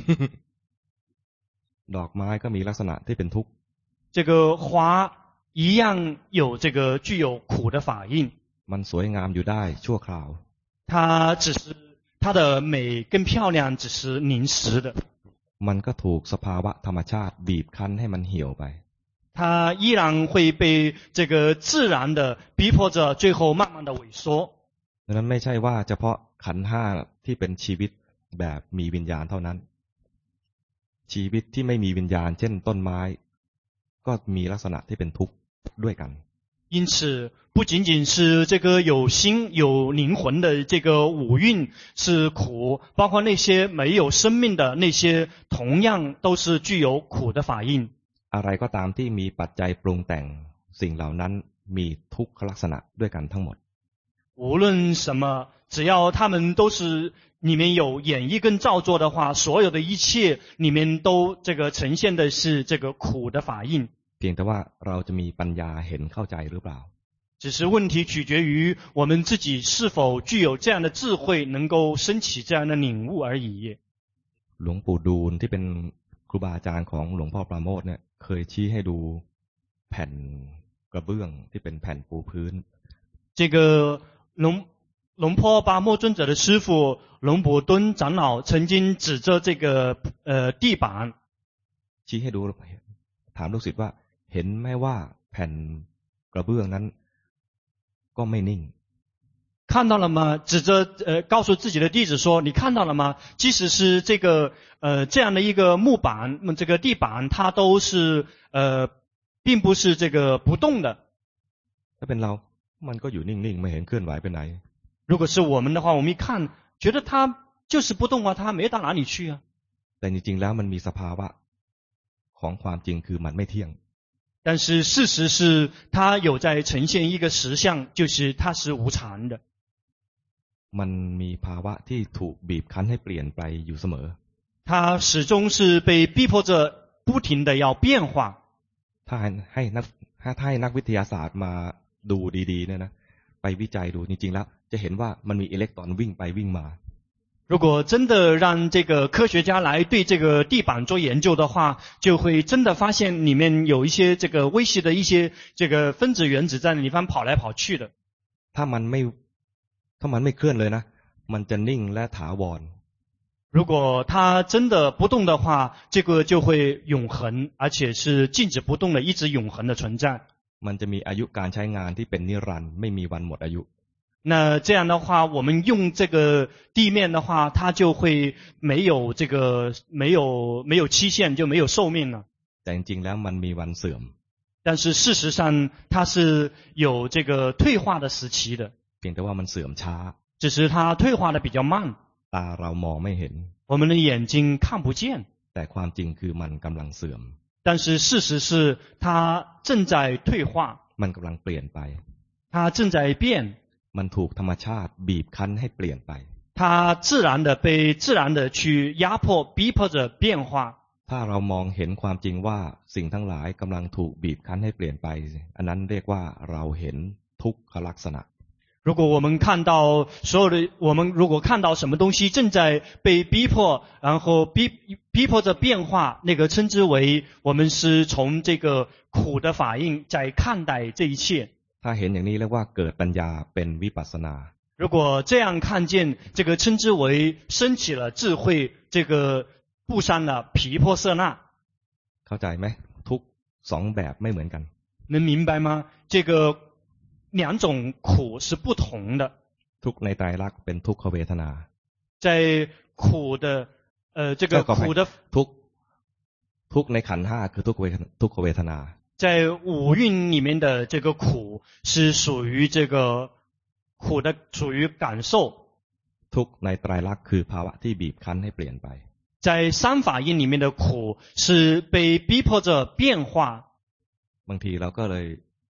[SPEAKER 1] ดอกไม้ก็มีลักษณะที่เป็นทุกข์
[SPEAKER 2] 这个花一样有这个具有苦的法印。
[SPEAKER 1] มันสวยงามอยู่ได้ชั่วคราว
[SPEAKER 2] 它只是它的美跟漂亮只是临时的。
[SPEAKER 1] มันก็ถูกสภาวะธรรมชาติบีบคั้นให้มันเหี่ยวไป
[SPEAKER 2] 它依然会被这个自然的逼迫着，最后慢慢的萎缩。
[SPEAKER 1] ดังนั้นไม่ใช่ว่าเฉพาะขันธ์ห้าที่เป็นชีวิตแบบมีวิญญาณเท่านั้นชีวิตที่ไม่มีวิญญาณเช่นต้นไม้ก็มีลักษณะที่เป็นทุกข์ด้วยกัน
[SPEAKER 2] 因此不仅仅是这个有心有灵魂的这个五蕴是苦，包括那些没有生命的那些同样都是具有苦的法印。
[SPEAKER 1] อะไรก็ตามที่มีปัจจัยปรุงแต่งสิ่งเหล่านั้นมีทุกขลักษณะด้วยกันทั้งหมด
[SPEAKER 2] 无论什么只要他们都是里面有演绎跟造作的话，所有的一切里面都这个呈现的是这个苦的法印。
[SPEAKER 1] เพียงแต่ว่าเราจะมีปัญญาเห็นเข้าใจหรือเปล่า
[SPEAKER 2] 只是问题取决于我们自己是否具有这样的智慧，能够升起这样的领悟而已。
[SPEAKER 1] หลวงปู่ดูลที่เป็นครูบาอาจารย์ของหลวงพ่อปราโมทย์เนี่ยเคยชี้ให้ดูแผ่นกระเบื้องที่เป็นแผ่นปูพื้น
[SPEAKER 2] 这个龙龙坡巴莫尊者的师父龙普敦长老曾经指着这个呃地板
[SPEAKER 1] ชี้ให้ดูถามลูกศิษย์ว่าเห็นไหมว่าแผ่นกระเบื้องนั้นก็ไม่นิ่ง
[SPEAKER 2] 看到了吗？指着呃告诉自己的弟子说，你看到了吗？即使是这个呃这样的一个木板，这个地板它都是呃并不是这个不动的。
[SPEAKER 1] ถ้าเป็นเรามันก็อยู่นิ่งๆไม่เห็นเคลื่อนไหวไปไหน
[SPEAKER 2] 如果是我们的话，我们一看觉得它就是不动啊，它没到哪里去啊。
[SPEAKER 1] แต่จริงๆแล้วมันมีสภาวะของความจริงคือมันไม่เที่ยง
[SPEAKER 2] 但是事实是它有在呈现一个实相，就是它是无常的。
[SPEAKER 1] มันมีภาวะที่ถูกบีบคั้นให้เปลี่ยนไปอยู่เสมอ
[SPEAKER 2] 它始终是被逼迫着不停的要变化
[SPEAKER 1] ถ้าให้นักถ้าให้นักวิทยาศาสตร์มาดูดีๆเนี่ยนะไปวิจัยดูจริงๆแล้วจะเห็นว่ามันมีอิเล็กตรอนวิ่งไปวิ่งมา
[SPEAKER 2] 如果真的让这个科学家来对这个地板做研究的话，就会真的发现里面有一些这个微细的一些这个分子原子在那地方跑来跑去的。
[SPEAKER 1] ถ้ามันไม่ถ้ามันไม่เคลื่อนเลยนะมันจะนิ่งและถาวร
[SPEAKER 2] 如果它真的不动的话，这个就会永恒，而且是静止不动的，一直永恒的存在。
[SPEAKER 1] มันจะมีอายุการใช้งานที่เป็นนิรันดร์ไม่มีวันหมดอายุ
[SPEAKER 2] 那这样的话，我们用这个地面的话，它就会没有这个没有没有期限，就没有寿命了。
[SPEAKER 1] แต่จริงๆแล้วมันมีวันเสื่อม
[SPEAKER 2] 但是事实上，它是有这个退化的时期的。
[SPEAKER 1] เพียงแต่ว่ามันเสื่อมช้า
[SPEAKER 2] 只是它退化的比较慢。
[SPEAKER 1] ตาเรามองไม่เห็น
[SPEAKER 2] 我们的眼睛看不见。
[SPEAKER 1] แต่ความจริงคือมันกำลังเสื่อม
[SPEAKER 2] 但是事实是它正在退化。
[SPEAKER 1] มันกำลังเปลี่ยนไป
[SPEAKER 2] 它正在变。
[SPEAKER 1] มันถูกธรรมชาติบีบคั้นให้เปลี่ยนไป
[SPEAKER 2] 它自然的被自然的去压迫逼迫着变化
[SPEAKER 1] ถ้าเรามองเห็นความจริงว่าสิ่งทั้งหลายกำลังถูกบีบคั้นให้เปลี่ยนไปอันนั้นเรียกว่าเราเห็นทุกขลักษณะ
[SPEAKER 2] 如果我们看到所有的我们如果看到什么东西正在被逼迫然后逼逼迫着变化那个称之为我们是从这个苦的法印在看待这一切
[SPEAKER 1] ถ้าเห็นอย่างนี้เรียกว่าเกิดปัญญาเป็นวิปัสสนา
[SPEAKER 2] 如果这样看见这个称之为升起了智慧这个布上了毗婆舍那
[SPEAKER 1] เข้าใจไหมทุกสองแบบไม่เหมือนกัน
[SPEAKER 2] 能明白吗这个两种苦是不同的
[SPEAKER 1] ทุกในไตรลักษณ์เป็นทุกขเวทนา
[SPEAKER 2] 在苦的呃这个苦的
[SPEAKER 1] ทุกทุกในขันธ์ห้าคือทุกเวททุกขเวทนา
[SPEAKER 2] 在五蕴里面的这个苦是属于这个苦的属于感受
[SPEAKER 1] ทุกในไตรลักษณ์คือภาวะที่บีบคั้นให้เปลี่ยนไป
[SPEAKER 2] 在三法印里面的苦是被逼迫着变化
[SPEAKER 1] บางทีเราก็เลย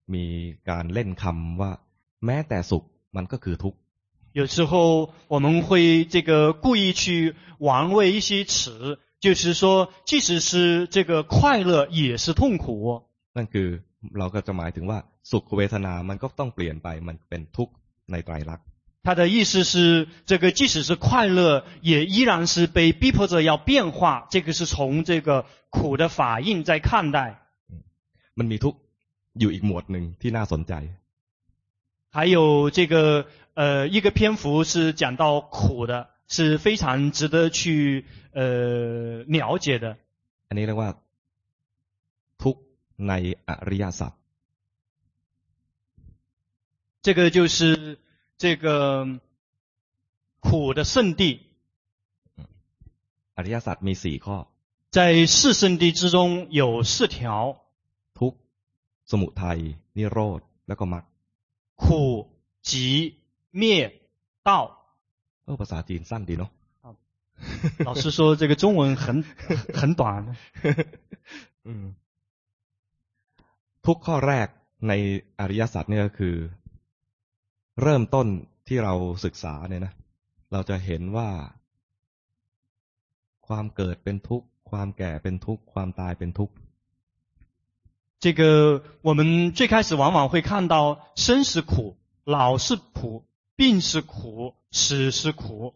[SPEAKER 1] มีการเล่นคำว่าแม้แต่สุขมันก็คือทุกข์
[SPEAKER 2] 有时候我们会这个故意去玩味一些词，就是说即使是这个快乐也是痛苦。
[SPEAKER 1] นั่นคือเราก็จะหมายถึงว่าสุขเวทนามันก็ต้องเปลี่ยนไปมันเป็นทุกข์ในไตรลักษณ์
[SPEAKER 2] 他的意思是，这个即使是快乐，也依然是被逼迫着要变化。这个是从这个苦的法印在看待。
[SPEAKER 1] มันมีทุกข์อยู่อีกหมวดหนึ่งที่น่าสนใจ
[SPEAKER 2] 还有这个呃一个篇幅是讲到苦的，是非常值得去呃了解的。
[SPEAKER 1] อันนี้เรียกว่าทุกข์ในอริยสัจ
[SPEAKER 2] 这个就是这个苦的圣地。
[SPEAKER 1] อริยสัจมีสี่ข้อ
[SPEAKER 2] 在四圣地之中有四条：
[SPEAKER 1] ทุกข์สมุทัยนิโรธแล้วก็มรรค
[SPEAKER 2] 苦、集、灭、道。
[SPEAKER 1] เออภาษาจีนสั้นดีเนาะ
[SPEAKER 2] 老师说这个中文很很短。
[SPEAKER 1] อืมทุกข้อแรกในอริยสัจเนี่ยก็คือเริ่มต้นที่เราศึกษาเนี่ยนะเราจะเห็นว่าความเกิดเป็นทุกข์ความแก่เป็นทุกข์ความตายเป็นทุกข์
[SPEAKER 2] 这个我们最开始往往会看到生是苦，老是苦，病是苦，死是苦。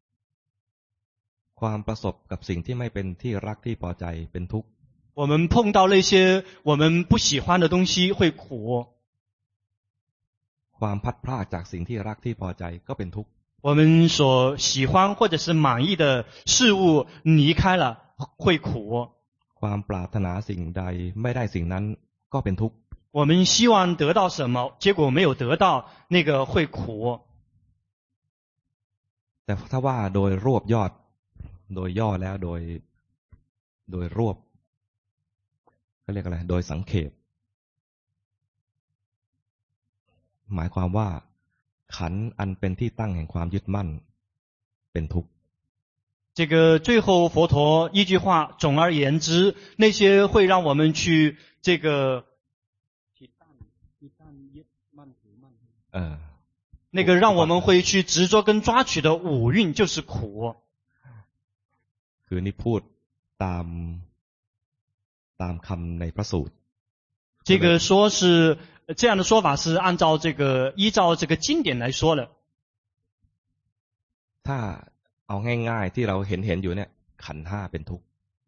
[SPEAKER 1] ความประสบกับสิ่งที่ไม่เป็นที่รักที่พอใจเป็นทุกข์
[SPEAKER 2] 我们碰到那些我们不喜欢的东西会苦。
[SPEAKER 1] ความพัดพรากจากสิ่งที่รักที่พอใจก็เป็นทุกข์
[SPEAKER 2] 我们所喜欢或者是满意的事物离开了会苦。
[SPEAKER 1] ความปรารถนาสิ่งใดไม่ได้สิ่งนั้นก็เป็นทุกข์
[SPEAKER 2] 我们希望得到什么，结果没有得到，那个会苦。
[SPEAKER 1] แต่ถ้าว่าโดยรวบยอดโดยย่อแล้วโดยโดยรวบเขาเรียกอะไรโดยสังเขปหมายความว่าขันธ์อันเป็นที่ตั้งแห่งความยึดมั่นเป็นทุกข์
[SPEAKER 2] 这个最后佛陀一句话，总而言之，那些会让我们去这个，
[SPEAKER 1] เออ
[SPEAKER 2] 那个让我们会去执着跟抓取的五蕴就是苦。
[SPEAKER 1] คือนี่พูดตามตามคำในพระสูตร
[SPEAKER 2] 这个说是这样的说法是按照这个依照这个经典来说的。
[SPEAKER 1] ถ้าเอาง่ายๆที่เราเห็นเห็นอยู่เนี่ยขันธ์ห้าเป็นทุกข์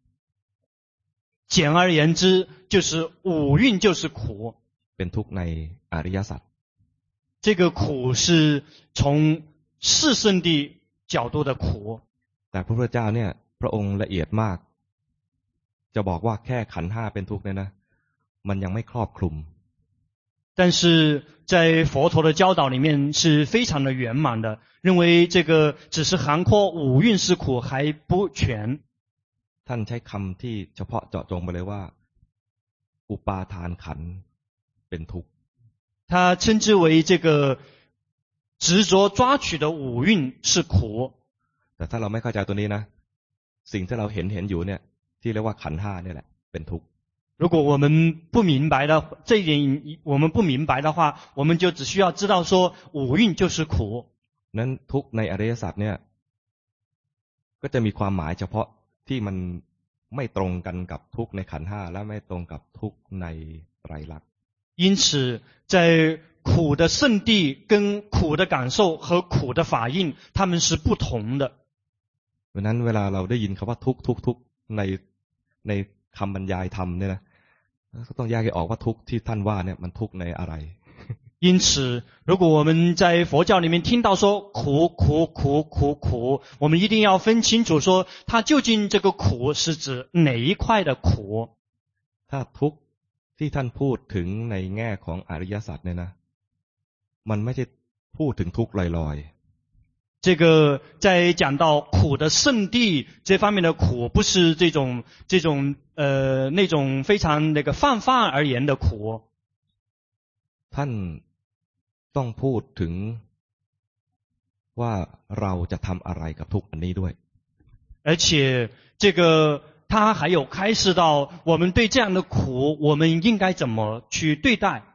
[SPEAKER 2] 简而言之，就是五蕴就是苦。
[SPEAKER 1] เป็นทุกข์ในอริยสัจ
[SPEAKER 2] 这个苦是从四圣谛角度的苦。
[SPEAKER 1] แต่พระพุทธเจ้าเนี่ยพระองค์ละเอียดมากจะบอกว่าแค่ขันธ์ห้าเป็นทุกข์เนี่ยนะมันยังไม่ครอบคลุม
[SPEAKER 2] 但是在佛陀的教导里面是非常的圆满的，认为这个只是涵括五蕴是苦还不全。
[SPEAKER 1] ท่านใช้คำที่เฉพาะเจาะจงไปเลยว่าอุปาทานขันธ์เป็นทุกข์
[SPEAKER 2] 他称之为这个执着抓取的五蕴是苦。
[SPEAKER 1] แต่ถ้าเราไม่เข้าใจตัวนี้นะสิ่งที่เราเห็นเห็นอยู่เนี่ยที่เรียกว่าขันธ์ห้าเนี่ยแหละเป็นทุกข์
[SPEAKER 2] 如果我们不明白的这一点，我们不明白的话，我们就只需要知道说五蕴就是苦。
[SPEAKER 1] นั้นทุกข์ในอริยสัจเนี่ยก็จะมีความหมายเฉพาะที่มันไม่ตรงกันกับทุกข์ในขันธ์ห้าและไม่ตรงกับทุกข์ในไตรลักษณ์
[SPEAKER 2] 因此，在苦的圣谛跟苦的感受和苦的法印，它们是不同的。
[SPEAKER 1] เพราะนั้นเวลาเราได้ยินคำว่าทุกข์ทุกข์ทุกข์ในในคำบรรยายธรรมเนี่ยนะก็ต้องแยกให้ออกว่าทุกข์ที่ท่านว่าเนี่ยมันทุกข์ในอะไร
[SPEAKER 2] 因此，如果我们在佛教里面听到说苦苦苦苦苦，我们一定要分清楚说，它究竟这个苦是指哪一块的苦。
[SPEAKER 1] ถ้าทุกข์ที่ท่านพูดถึงในแง่ของอริยสัจเนี่ยนะมันไม่ใช่พูดถึงทุกข์ลอยๆ
[SPEAKER 2] 这个在讲到苦的圣谛这方面的苦，不是这种这种呃那种非常那个泛泛而言的苦。
[SPEAKER 1] ท่านต้องพูดถึงว่าเราจะทำอะไรกับทุกข์อันนี้ด้วย
[SPEAKER 2] 而且这个他还有开示到，我们对这样的苦，我们应该怎么去对待。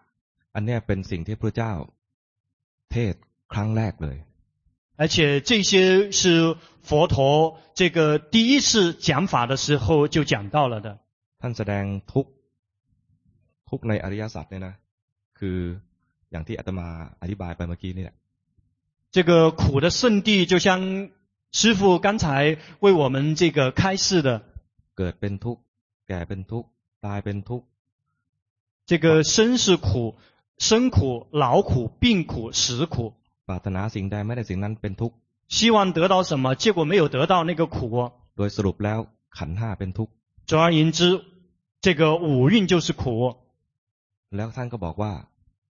[SPEAKER 1] อันเนี้ยเป็นสิ่งที่พระเจ้าเทศครั้งแรกเลย
[SPEAKER 2] 而且这些是佛陀这个第一次讲法的时候就讲到了的。
[SPEAKER 1] ท่านแสดงทุกทุกในอริยสัจเนี่ยนะคืออย่างที่อาตมาอธิบายไปเมื่อกี้นี่แหละ
[SPEAKER 2] 这个苦的圣地就像师父刚才为我们这个开示的，
[SPEAKER 1] เกิดเป็นทุกข์แก่เป็นทุกข์ตายเป็นทุกข์
[SPEAKER 2] 这个生是苦，生苦、老苦、病苦、死苦。
[SPEAKER 1] ปรารถนาสิ่งใดไม่ได้สิ่งนั้นเป็นทุกข์
[SPEAKER 2] 希望得到什么，结果没有得到那个苦。
[SPEAKER 1] โดยสรุปแล้วขันธ์ห้าเป็นทุกข์
[SPEAKER 2] 总而言之，这个五蕴就是苦。
[SPEAKER 1] แล้วท่านก็บอกว่า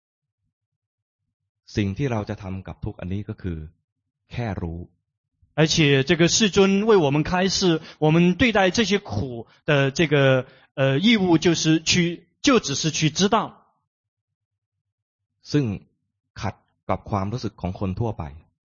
[SPEAKER 1] สิ่งที่เราจะทำกับทุกข์อันนี้ก็คือแค่รู้
[SPEAKER 2] 而且这个世尊为我们开示，我们对待这些苦的这个呃义务就是去，就只是去知道。
[SPEAKER 1] ซึ่งขัดกับความรู้สึกของคนทั่วไป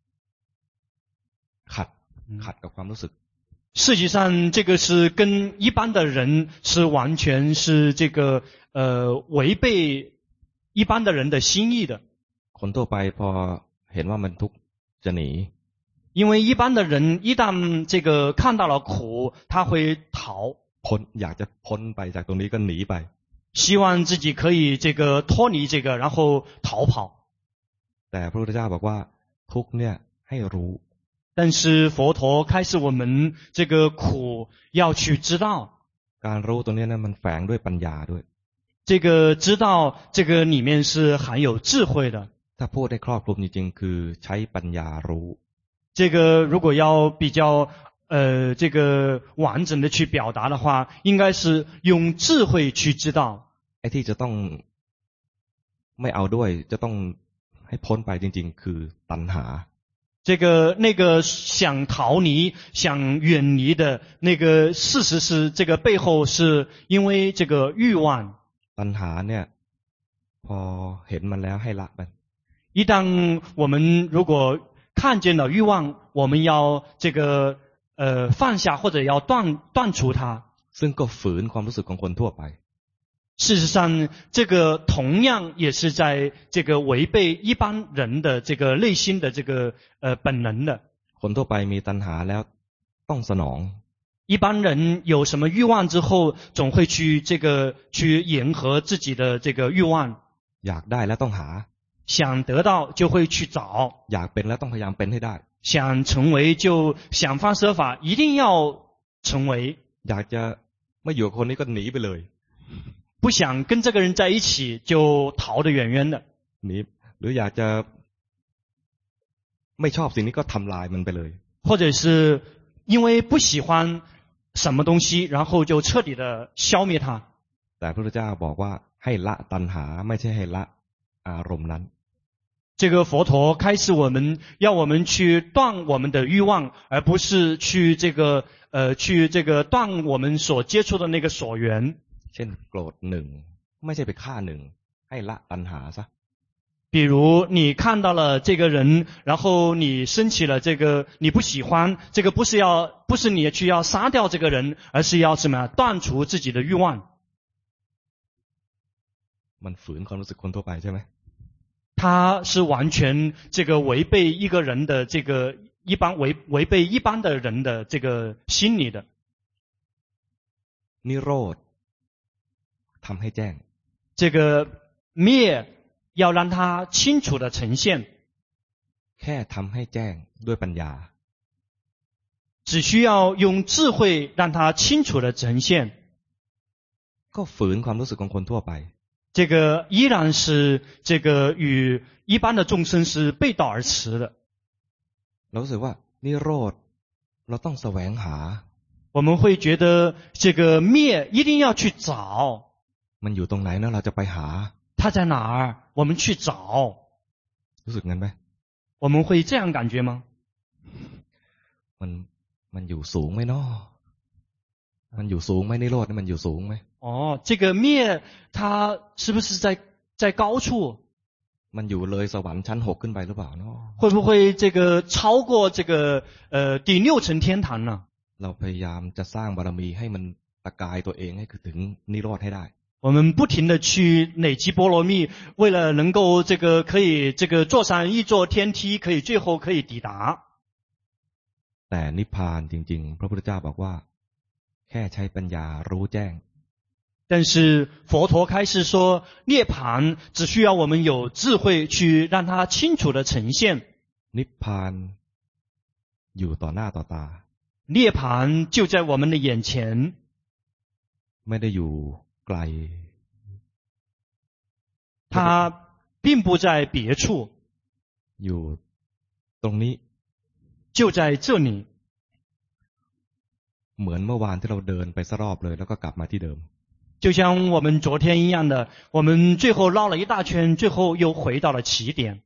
[SPEAKER 1] ขัดขัดกับความรู้สึก
[SPEAKER 2] 实际上这个是跟一般的人是完全是这个呃违背一般的人的心意的。
[SPEAKER 1] คนทั่วไปพอเห็นว่ามันทุกข์จะหนี
[SPEAKER 2] 因为一般的人一旦这个看到了苦，他会逃，
[SPEAKER 1] พ้นอยากจะพ้นไปจากตรงนี้ก็หนีไป
[SPEAKER 2] 希望自己可以这个脱离这个，然后逃跑。
[SPEAKER 1] แต่พระพุทธเจ้าบอกว่าทุกข์เนี่ยให้รู้
[SPEAKER 2] 但是佛陀开示我们这个苦要去知道，
[SPEAKER 1] การรู้ตรงนี้นะมันแฝงด้วยปัญญาด้วย
[SPEAKER 2] 这个知道这个里面是含有智慧的。
[SPEAKER 1] ถ้าพูดได้ครอบคลุมจริงๆคือใช้ปัญญารู้
[SPEAKER 2] 这个如果要比较呃这个完整的去表达的话，应该是用智慧去知道。
[SPEAKER 1] ไอ้ที่จะต้องไม่เอาด้วยจะต้องให้พ้นไปจริงๆคือตัณหา
[SPEAKER 2] 这个那个想逃离、想远离的那个事实是，这个背后是因为这个欲望。
[SPEAKER 1] ตัณหาเนี่ยพอเห็นมันแล้วให้ละมัน
[SPEAKER 2] 一旦我们如果看见了欲望，我们要这个呃放下或者要断断除它。
[SPEAKER 1] ซึ่งก็ฝืนความรู้สึกของคนทั่วไป
[SPEAKER 2] 事实上，这个同样也是在这个违背一般人的这个内心的这个呃本能的。
[SPEAKER 1] คนทั่วไปมีตัณหาแล้วต้องสนอง
[SPEAKER 2] 一般人有什么欲望之后，总会去这个去迎合自己的这个欲望，
[SPEAKER 1] อยากได้แล้วต้องหา
[SPEAKER 2] 想得到就会去找，
[SPEAKER 1] อยากเป็นแล้วต้องพยายามเป็นให้ได้
[SPEAKER 2] 想成为就想方设法一定要成为，
[SPEAKER 1] อยากจะไม่อยู่กับคนนี้ก็หนีไปเลย
[SPEAKER 2] 不想跟这个人在一起就逃得远远的，
[SPEAKER 1] หนีหรืออยากจะไม่ชอบสิ่งนี้ก็ทำลายมันไปเลย
[SPEAKER 2] 或者是因为不喜欢什么东西，然后就彻底的消灭它。
[SPEAKER 1] แต่พระพุทธเจ้าบอกว่าให้ละตัณหาไม่ใช่ให้ละอารมณ์นั้น
[SPEAKER 2] 这个佛陀开示我们，要我们去断我们的欲望，而不是去这个呃去这个断我们所接触的那个所缘。
[SPEAKER 1] เช่นโกรธหนึ่งไม่ใช่ไปฆ่าหนึ่งให้ละตัณหาซะ
[SPEAKER 2] 比如你看到了这个人，然后你升起了这个你不喜欢，这个不是要不是你去要杀掉这个人，而是要什么断除自己的欲望。
[SPEAKER 1] มันฝืนความรู้สึกคนทั่วไปใช่ไหม
[SPEAKER 2] 他是完全这个违背一个人的这个一般违违背一般的人的这个心理的。
[SPEAKER 1] นิโรธทำให้แจ้ง
[SPEAKER 2] 这个灭要让它清楚的呈现，
[SPEAKER 1] แค่ทำให้แจ้งด้วยปัญญา
[SPEAKER 2] 只需要用智慧让它清楚的呈现。
[SPEAKER 1] ก็ฝืนความรู้สึกของคนทั่วไป
[SPEAKER 2] 这个依然是这个与一般的众生是背道而驰的。
[SPEAKER 1] เรารู้สึกว่านิโรธเราต้องแสวงหา
[SPEAKER 2] 我们会觉得这个灭一定要去找，
[SPEAKER 1] มันอยู่ตรงไหนนะเราจะไปหา
[SPEAKER 2] 它在哪儿？我们去找。
[SPEAKER 1] รู้สึกงั้นไหม
[SPEAKER 2] 我们会这样感觉吗？
[SPEAKER 1] มันมันอยู่สูงไหมเนาะมันอยู่สูงไหมนิโรธนี่มันอยู่สูงไหม
[SPEAKER 2] 哦，这个灭它是不是在在高处？
[SPEAKER 1] มันอยู่เลยสวรรค์ชั้นหกขึ้นไปหรือเปล่าเนาะ
[SPEAKER 2] 会不会这个超过这个呃第六层天堂呢？
[SPEAKER 1] เราพยายามจะสร้างบารมีให้มันตะกายตัวเองให้ถึงนิโรธให้ได้
[SPEAKER 2] 我我们不停的去累积波罗蜜，为了能够这个可以这个坐上一座天梯，可以最后可以抵达。
[SPEAKER 1] แต่นิพพานจริงๆพระพุทธเจ้าบอกว่าแค่ใช้ปัญญารู้แจ้ง
[SPEAKER 2] 但是佛陀开示说，涅槃只需要我们有智慧去让它清楚的呈现。
[SPEAKER 1] นิพพานอยู่ต่อหน้าต่อตา
[SPEAKER 2] 涅槃就在我们的眼前，
[SPEAKER 1] ไม่ได้อยู่ไกล
[SPEAKER 2] 它并不在别处，
[SPEAKER 1] อยู่ตรงนี้
[SPEAKER 2] 就在这里。
[SPEAKER 1] เหมือนเมื่อวานที่เราเดินไปสักรอบเลยแล้วก็กลับมาที่เดิม
[SPEAKER 2] 就像我们昨天一样的，我们最后绕了一大圈，最后又回到了起点。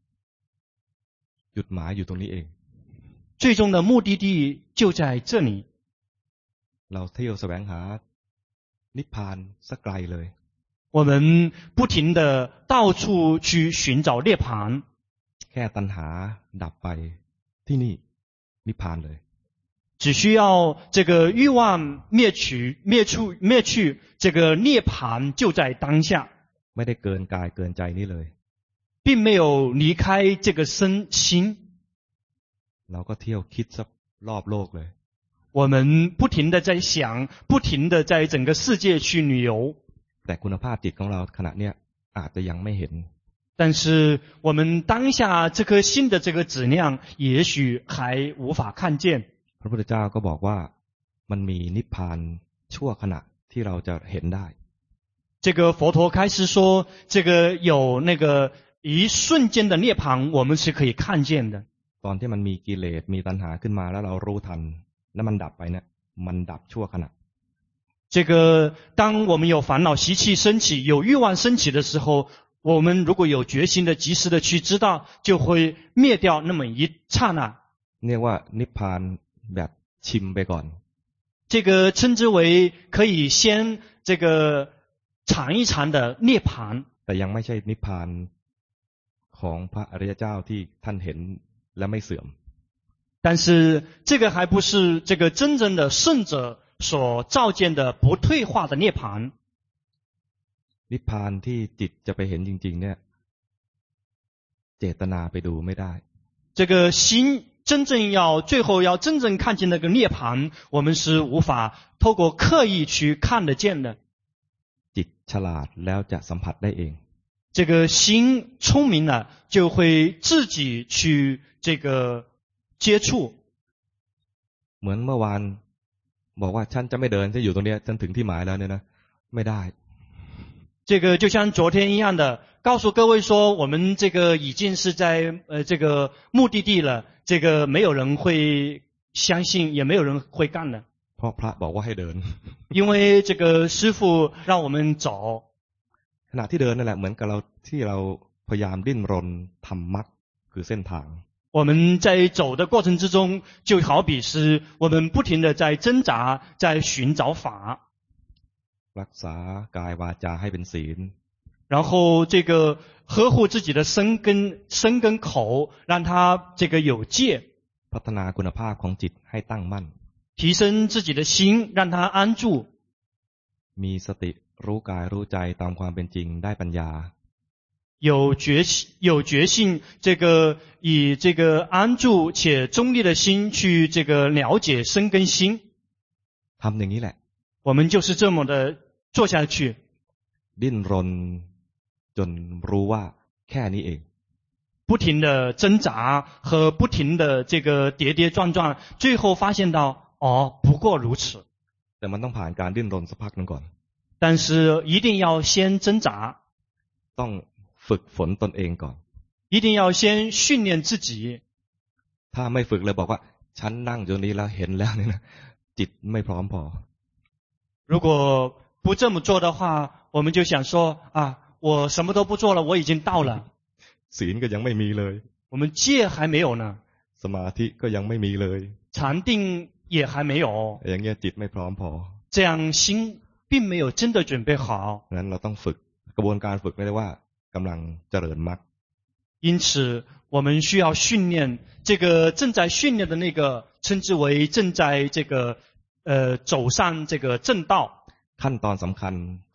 [SPEAKER 1] จุดหมายอยู่ตรงนี้เอง
[SPEAKER 2] 最终的目的地就在这里。
[SPEAKER 1] เราเที่ยวแสวงหานิพพานสักไกลเลย
[SPEAKER 2] 我们不停的到处去寻找涅槃。
[SPEAKER 1] แค่ตัณหาดับไปที่นี่นิพพานเลย
[SPEAKER 2] 只需要这个欲望灭去、灭去、灭去，这个涅槃就在当下。
[SPEAKER 1] ไม่ได้เกินกายเกินใจนี้เลย
[SPEAKER 2] 并没有离开这个身心。
[SPEAKER 1] เราก็เที่ยวคิดสักรอบโลกเลย
[SPEAKER 2] 我们不停的在想，不停的在整个世界去旅游。
[SPEAKER 1] แต่คุณภาพจิตของเราขณะเนี้ยอาจจะยังไม่เห็น
[SPEAKER 2] 但是我们当下这颗心的这个质量，也许还无法看见。
[SPEAKER 1] พระพุทธเจ้าก็บอกว่ามันมีนิพพานชั่วขณะที่เราจะเห็นได้
[SPEAKER 2] 这个佛陀开始说，这个有那个一瞬间的涅槃，我们是可以看见的。
[SPEAKER 1] ตอนที่มันมีกิเลสมีตัณหาขึ้นมาแล้วเรารู้ทันแล้วมันดับไปเนี่ยมันดับชั่วขณะ
[SPEAKER 2] 这个当我们有烦恼习气升起，有欲望升起的时候，我们如果有决心的及时的去知道，就会灭掉那么一刹那。
[SPEAKER 1] เรียกว่านิพพานแบบชิมไปก่อน
[SPEAKER 2] 这个称之为可以先这个尝一尝的涅槃，
[SPEAKER 1] แต่ยังไม่ใช่นิพพานของพระอริยเจ้าที่ท่านเห็นและไม่เสื่อม
[SPEAKER 2] 但是这个还不是这个真正的圣者所照见的不退化的涅槃。
[SPEAKER 1] นิพพานที่จิตจะไปเห็นจริงๆเนี่ยเจตนาไปดูไม่ได้
[SPEAKER 2] 这个心真正要最后要真正看见那个涅槃，我们是无法透过刻意去看得见的。
[SPEAKER 1] จิตฉลาดแล้วจะสัมผัสได้เอง
[SPEAKER 2] 这个心聪明了，就会自己去这个接触。
[SPEAKER 1] เหมือนเมื่อวานบอกว่าฉันจะไม่เดินจะอยู่ตรงนี้จนถึงที่หมายแล้วเนี่ยนะไม่ได้
[SPEAKER 2] 这个就像昨天一样的，告诉各位说，我们这个已经是在呃这个目的地了，这个没有人会相信，也没有人会干的。
[SPEAKER 1] เพราะพระบอกว่าให้เดิน
[SPEAKER 2] 因为这个师父让我们走。
[SPEAKER 1] ขณะที่เดินนั่นแหละเหมือนกับเราที่เราพยายามดิ้นรนทำมรรคคือเส้นทาง
[SPEAKER 2] 我们在走的过程之中，就好比是我们不停的在挣扎，在寻找法。
[SPEAKER 1] รักษากายวาจาให้เป็นศีล
[SPEAKER 2] 然后这个呵护自己的身跟身跟口，让它这个有戒。
[SPEAKER 1] พัฒนาคุณภาพของจิตให้ตั้งมั่น
[SPEAKER 2] 提升自己的心，让它安住。
[SPEAKER 1] มีสติรู้กายรู้ใจตามความเป็นจริงได้ปัญญา
[SPEAKER 2] 有觉有觉性，这个以这个安住且中立的心去这个了解身跟心。
[SPEAKER 1] ทำอย่างนี้แหละ
[SPEAKER 2] 我们就是这么的做下去。
[SPEAKER 1] ดิ้นรนจนรู้ว่าแค่นี้เอง
[SPEAKER 2] 不停的挣扎和不停的这个跌跌撞撞，最后发现到哦，不过如此。
[SPEAKER 1] แต่มันต้องผ่านการดิ้นรนสักพักนึงก่อน
[SPEAKER 2] 但是一定要先挣扎
[SPEAKER 1] ต้องฝึกฝนตนเองก่อน
[SPEAKER 2] 一定要先训练自己
[SPEAKER 1] ถ้าไม่ฝึกเลยบอกว่าฉันนั่งอยู่นี้แล้วเห็นแล้วเนี่ยนะจิตไม่พร้อมพอ
[SPEAKER 2] 如果不这么做的话，我们就想说啊，我什么都不做了，我已经到了。
[SPEAKER 1] ศีลก็ยังไม่มีเลย
[SPEAKER 2] 我们戒还没有呢，
[SPEAKER 1] สมาธิก็ยังไม่มีเลย
[SPEAKER 2] 禅定也还没有。
[SPEAKER 1] อย่างเงี้ยจิตไม่พร้อมพอ
[SPEAKER 2] 这样心并没有真的准备好。
[SPEAKER 1] งั้นเราต้องฝึกกระบวนการฝึกไม่ได้ว่ากำลังเจริญมรรค
[SPEAKER 2] 因此我们需要训练，这个正在训练的那个称之为正在这个呃走上这个正道。
[SPEAKER 1] ขั้นตอนสำคัญ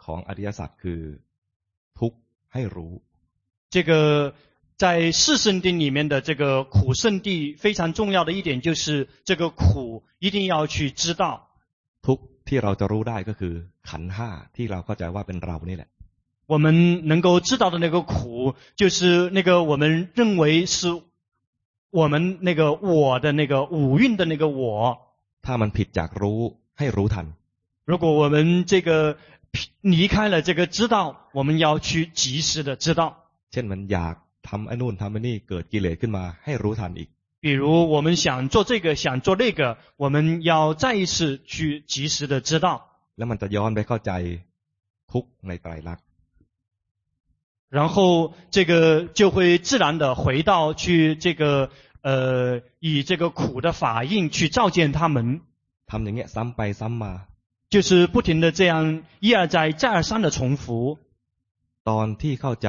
[SPEAKER 1] ของอริยสัจคือทุกข์ให้รู้
[SPEAKER 2] 这个在四圣谛里面的这个苦圣谛非常重要的一点就是这个苦一定要去知道。
[SPEAKER 1] ทุกข์ที่เราจะรู้ได้ก็คือขันธ์ห้าที่เราเข้าใจว่าเป็นเรานี่แหละ
[SPEAKER 2] 我们能够知道的那个苦就是那个我们认为是我们那个我的那个五蕴的那个我。
[SPEAKER 1] ถ้ามันผิดจากรู้ให้รู้ทัน
[SPEAKER 2] 如果我们这个离开了这个知道，我们要去及时的知道。
[SPEAKER 1] เช่นมันอยากทำไอ้นู่นทำไอ้นี่เกิดกิเลสขึ้นมาให้รู้ทันอีก
[SPEAKER 2] 比如我们想做这个想做那个，我们要再一次去及时的知道。
[SPEAKER 1] แล้วมันจะย้อนไปเข้าใจทุกข์ในไตรลักษณ์
[SPEAKER 2] 然后这个就会自然的回到去这个呃以这个苦的法印去照见他们。
[SPEAKER 1] ทำอย่างเงี้ยซ้ำไปซ้ำมา
[SPEAKER 2] 就是不停的这样一而再再而三的重复。
[SPEAKER 1] ตอนที่เข้าใจ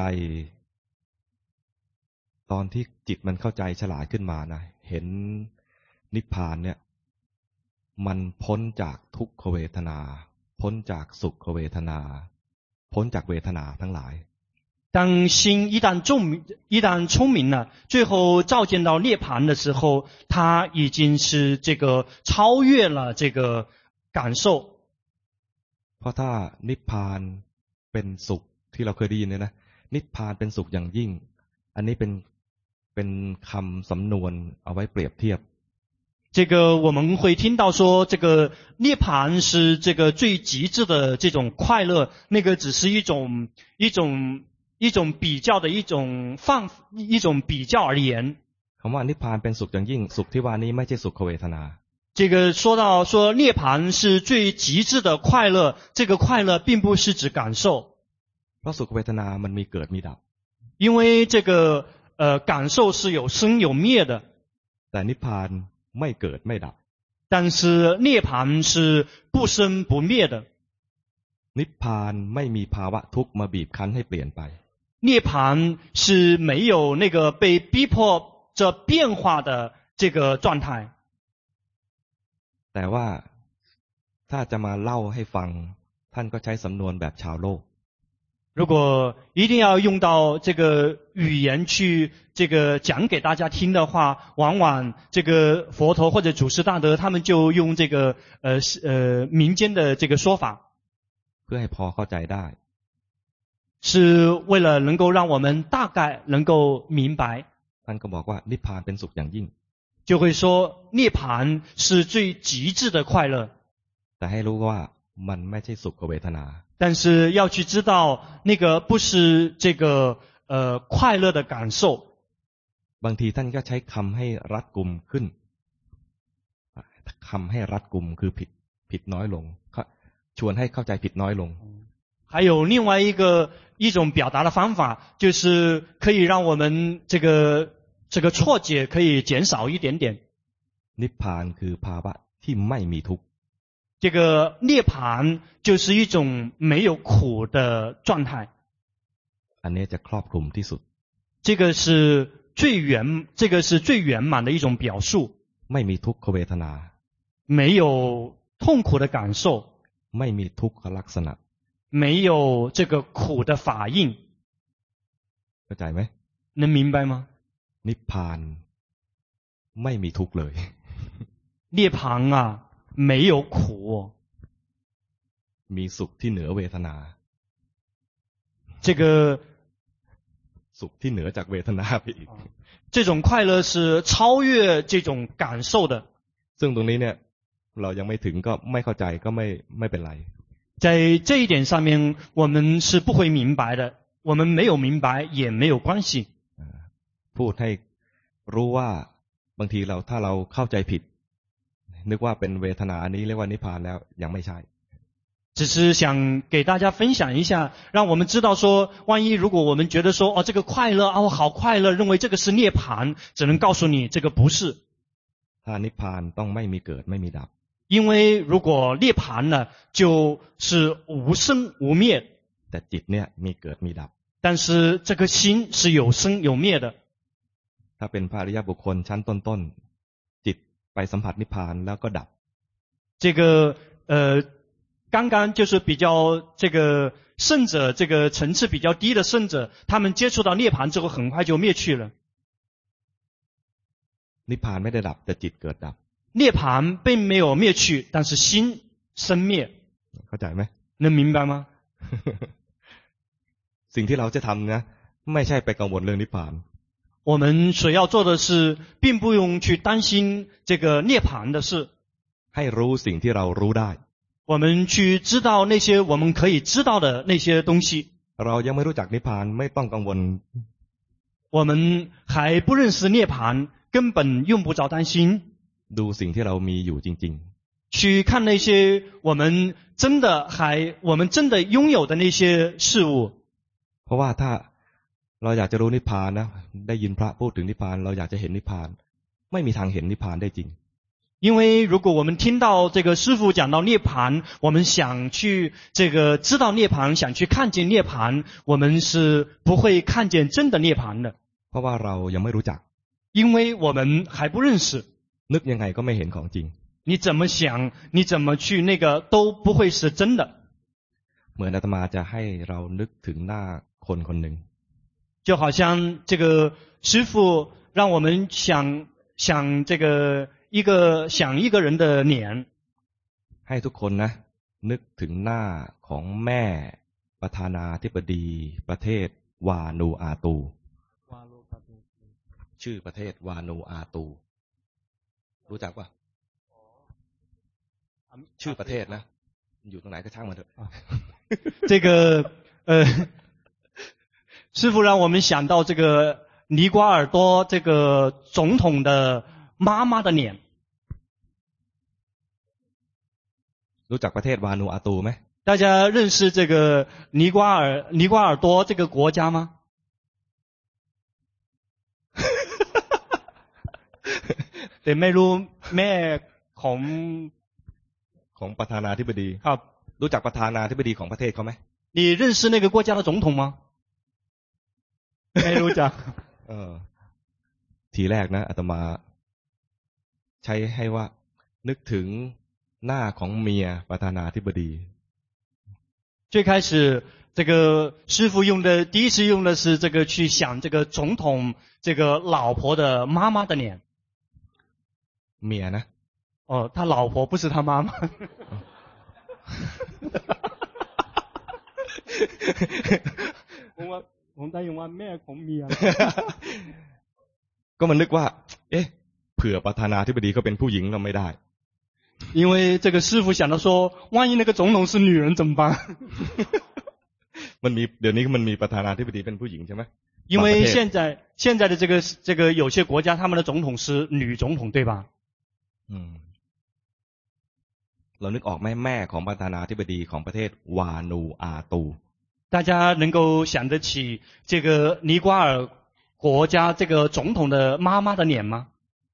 [SPEAKER 1] ตอนที่จิตมันเข้าใจฉลาดขึ้นมานะเห็นนิพพานเนี่ยมันพ้นจากทุกขเวทนาพ้นจากสุขเวทนาพ้นจากเวทนาทั้งหลาย
[SPEAKER 2] 当心一旦重一旦聪明了，最后照见到涅槃的时候，他已经是这个超越了这个感受。
[SPEAKER 1] เพราะถ้านิพพานเป็นสุขที่เราเคยได้ยินเนี่ยนะนิพพานเป็นสุขอย่างยิ่งอันนี้เป็นเป็นคำสำนวนเอาไว้เปรียบเทียบ
[SPEAKER 2] 这个我们会听到说这个涅槃是这个最极致的这种快乐，那个只是一种一种一种比较的一种放一种比较而言。
[SPEAKER 1] คำว่านิพพานเป็นสุขอย่างยิ่งสุขที่ว่านี้ไม่ใช่สุขเวทนา
[SPEAKER 2] 这个说到说涅槃是最极致的快乐，这个快乐并不是指感受。
[SPEAKER 1] เพราะสุขเวทนามันมีเกิดมีดับ
[SPEAKER 2] 因为这个呃感受是有生有灭的。
[SPEAKER 1] แต่นิพพานไม่เกิดไม่ดับ
[SPEAKER 2] 但是涅槃是不生不灭的。
[SPEAKER 1] นิพพานไม่มีภาวะทุกข์มาบีบคั้นให้เปลี่ยนไป
[SPEAKER 2] 涅槃是没有那个被逼迫着变化的这个状态。
[SPEAKER 1] แต่ว่าถ้าจะมาเล่าให้ฟังท่านก็ใช้สำนวนแบบชาวโลก
[SPEAKER 2] 如果一定要用到这个语言去这个讲给大家听的话，往往这个佛陀或者祖师大德他们就用这个呃呃民间的这个说法，
[SPEAKER 1] เพื่อให้พอเข้าใจได้
[SPEAKER 2] 是为了能够让我们大概能够明白。
[SPEAKER 1] ท่านก็บอกว่านิพพานเป็นสุขอย่างยิ่ง
[SPEAKER 2] 就会说涅槃是最极致的快乐。
[SPEAKER 1] แต่ให้รู้ว่ามันไม่ใช่สุขเวทนา
[SPEAKER 2] 但是要去知道那个不是这个呃快乐的感受。
[SPEAKER 1] บางทีท่านก็ใช้คำให้รัดกุมขึ้นคำให้รัดกุมคือผิดผิดน้อยลงชวนให้เข้าใจผิดน้อยลง
[SPEAKER 2] 还有另外一个一种表达的方法，就是可以让我们这个这个错解可以减少一点点。
[SPEAKER 1] นิพพานคือภาวะที่ไม่มีทุกข์
[SPEAKER 2] 这个涅槃就是一种没有苦的状态。
[SPEAKER 1] อันนี้จะครอบคลุมที่สุด
[SPEAKER 2] 这个是最圆这个是最圆满的一种表述。
[SPEAKER 1] ไม่มีทุกขเวทนา
[SPEAKER 2] 没有痛苦的感受
[SPEAKER 1] ไม่มีทุกขลักษณะ
[SPEAKER 2] 没有这个苦的法印
[SPEAKER 1] เข้าใจไหม
[SPEAKER 2] 能明白吗
[SPEAKER 1] นิพพานไม่มีทุกข์เลย
[SPEAKER 2] 涅槃啊没有苦
[SPEAKER 1] มีสุขที่เหนือเวทนา
[SPEAKER 2] 这个
[SPEAKER 1] สุขที่เหนือจากเวทนาไปอีก
[SPEAKER 2] 这种快乐是超越这种感受的
[SPEAKER 1] ซึ่งตรงนี้เนี่ยเรายังไม่ถึงก็ไม่เข้าใจก็ไม่ไม่เป็นไร
[SPEAKER 2] 在这一点上面我们是不会明白的我们没有明白也没有关系
[SPEAKER 1] พูดให้รู้ว่าบางทีเราถ้าเราเข้าใจผิดนึกว่าเป็นเวทนาอันนี้เรียกว่านิพพานแล้วยังไม่ใช่
[SPEAKER 2] 只是想给大家分享一下让我们知道说万一如果我们觉得说哦这个快乐哦好快乐认为这个是涅槃只能告诉你这个不是
[SPEAKER 1] ถ้านิพพานต้องไม่มีเกิดไม่มีดับ
[SPEAKER 2] 因为如果涅槃了就是无生无灭
[SPEAKER 1] แต่จิตเนี่ยมีเกิดมีดับ
[SPEAKER 2] 但是这个心是有生有灭的
[SPEAKER 1] ถ้าเป็นพระอริยบุคคลชั้นต้นๆจิตไปสัมผัสนิพพานแล้วก็ดับ
[SPEAKER 2] 这个呃刚刚就是比较这个圣者，这个层次比较低的圣者，他们接触到涅槃之后，很快就灭去了。
[SPEAKER 1] นิพพานไม่ได้ดับแต่จิตเกิดดับ
[SPEAKER 2] 涅槃并没有灭去，但是心生灭。
[SPEAKER 1] เข้าใจไหม
[SPEAKER 2] 能明白吗？
[SPEAKER 1] สิ่งที่เราจะทำนะไม่ใช่ไปกังวลเรื่องนิพพาน
[SPEAKER 2] 我们所要做的是，并不用去担心这个涅槃的事。
[SPEAKER 1] ให้รู้สิ่งที่เรารู้ได้
[SPEAKER 2] 我们去知道那些我们可以知道的那些东西。
[SPEAKER 1] เรายังไม่รู้จักนิพพานไม่ต้องกังวล
[SPEAKER 2] 我们还不认识涅槃，根本用不着担心。
[SPEAKER 1] ดูสิ่งที่เรามีอยู่จริง
[SPEAKER 2] ๆ去看那些我们真的还我们真的拥有的那些事物。
[SPEAKER 1] เพราะว่าถ้าเราอยากจะรู้นิพพานนะได้ยินพระพูดถึงนิพพานเราอยากจะเห็นนิพพานไม่มีทางเห็นนิพพานได้จริง
[SPEAKER 2] 因为如果我们听到这个师父讲到涅槃，我们想去这个知道涅槃，想去看见涅槃，我们是不会看见真的涅槃的。
[SPEAKER 1] เพราะว่าเรายังไม่รู้จัก
[SPEAKER 2] 因为我们还不认识。
[SPEAKER 1] นึกยังไงก็ไม่เห็นของจริง
[SPEAKER 2] 你怎么想，你怎么去那个都不会是真的。
[SPEAKER 1] เหมือนอาตมาจะให้เรานึกถึงหน้าคนคนหนึ่ง
[SPEAKER 2] 就好像这个师父让我们想想这个一个想一个人的脸
[SPEAKER 1] ให้ทุกคนนะนึกถึงหน้าของแม่ประธานาธิบดีประเทศวานูอาตูชื่อประเทศวานูอาตูรู้จักป่ะชื่อประเทศนะอยู่ตรงไหนก็ช่างมันเถอะ
[SPEAKER 2] 这个呃师父让我们想到这个尼瓜尔多这个总统的妈妈的脸
[SPEAKER 1] รู้จักประเทศวานูอาตูไหม
[SPEAKER 2] 大家认识这个尼瓜尔尼瓜尔多这个国家吗แต่ไม่รู้แม่ของ
[SPEAKER 1] ของประธานาธิบดี
[SPEAKER 2] ครับ
[SPEAKER 1] รู้จักประธานาธิบดีของประเทศเขาไหม
[SPEAKER 2] 你认识那个国家的总统吗ไม่รู้จัก
[SPEAKER 1] เออทีแรกนะอาตมาใช้ให้ว่านึกถึงหน้าของเมียประธานาธิบดี
[SPEAKER 2] 最开始这个师父用的第一次用的是这个去想这个总统这个老婆的妈妈的脸
[SPEAKER 1] เมียนะ
[SPEAKER 2] 哦他老婆不是他妈妈ผมว่าผมได้ยินว่าแม่ของเมีย
[SPEAKER 1] ก็มันนึกว่าเอ๊ะเผื่อประธานาธิบดีเขาเป็นผู้หญิงเราไม่ได้
[SPEAKER 2] 因为这个师父想到说万一那个总统是女人怎么办
[SPEAKER 1] มันมีเดี๋ยวนี้มันมีประธานาธิบดีเป็นผู้หญิงใช่ไหม
[SPEAKER 2] 因为现在现在的这个这个有些国家他们的总统是女总统对吧
[SPEAKER 1] อืมเรานึกออกไหมแม่ของประธานาธิบดีของประเทศวานูอาตู
[SPEAKER 2] 大家能够想得起这个尼瓜尔国家这个总统的妈妈的脸吗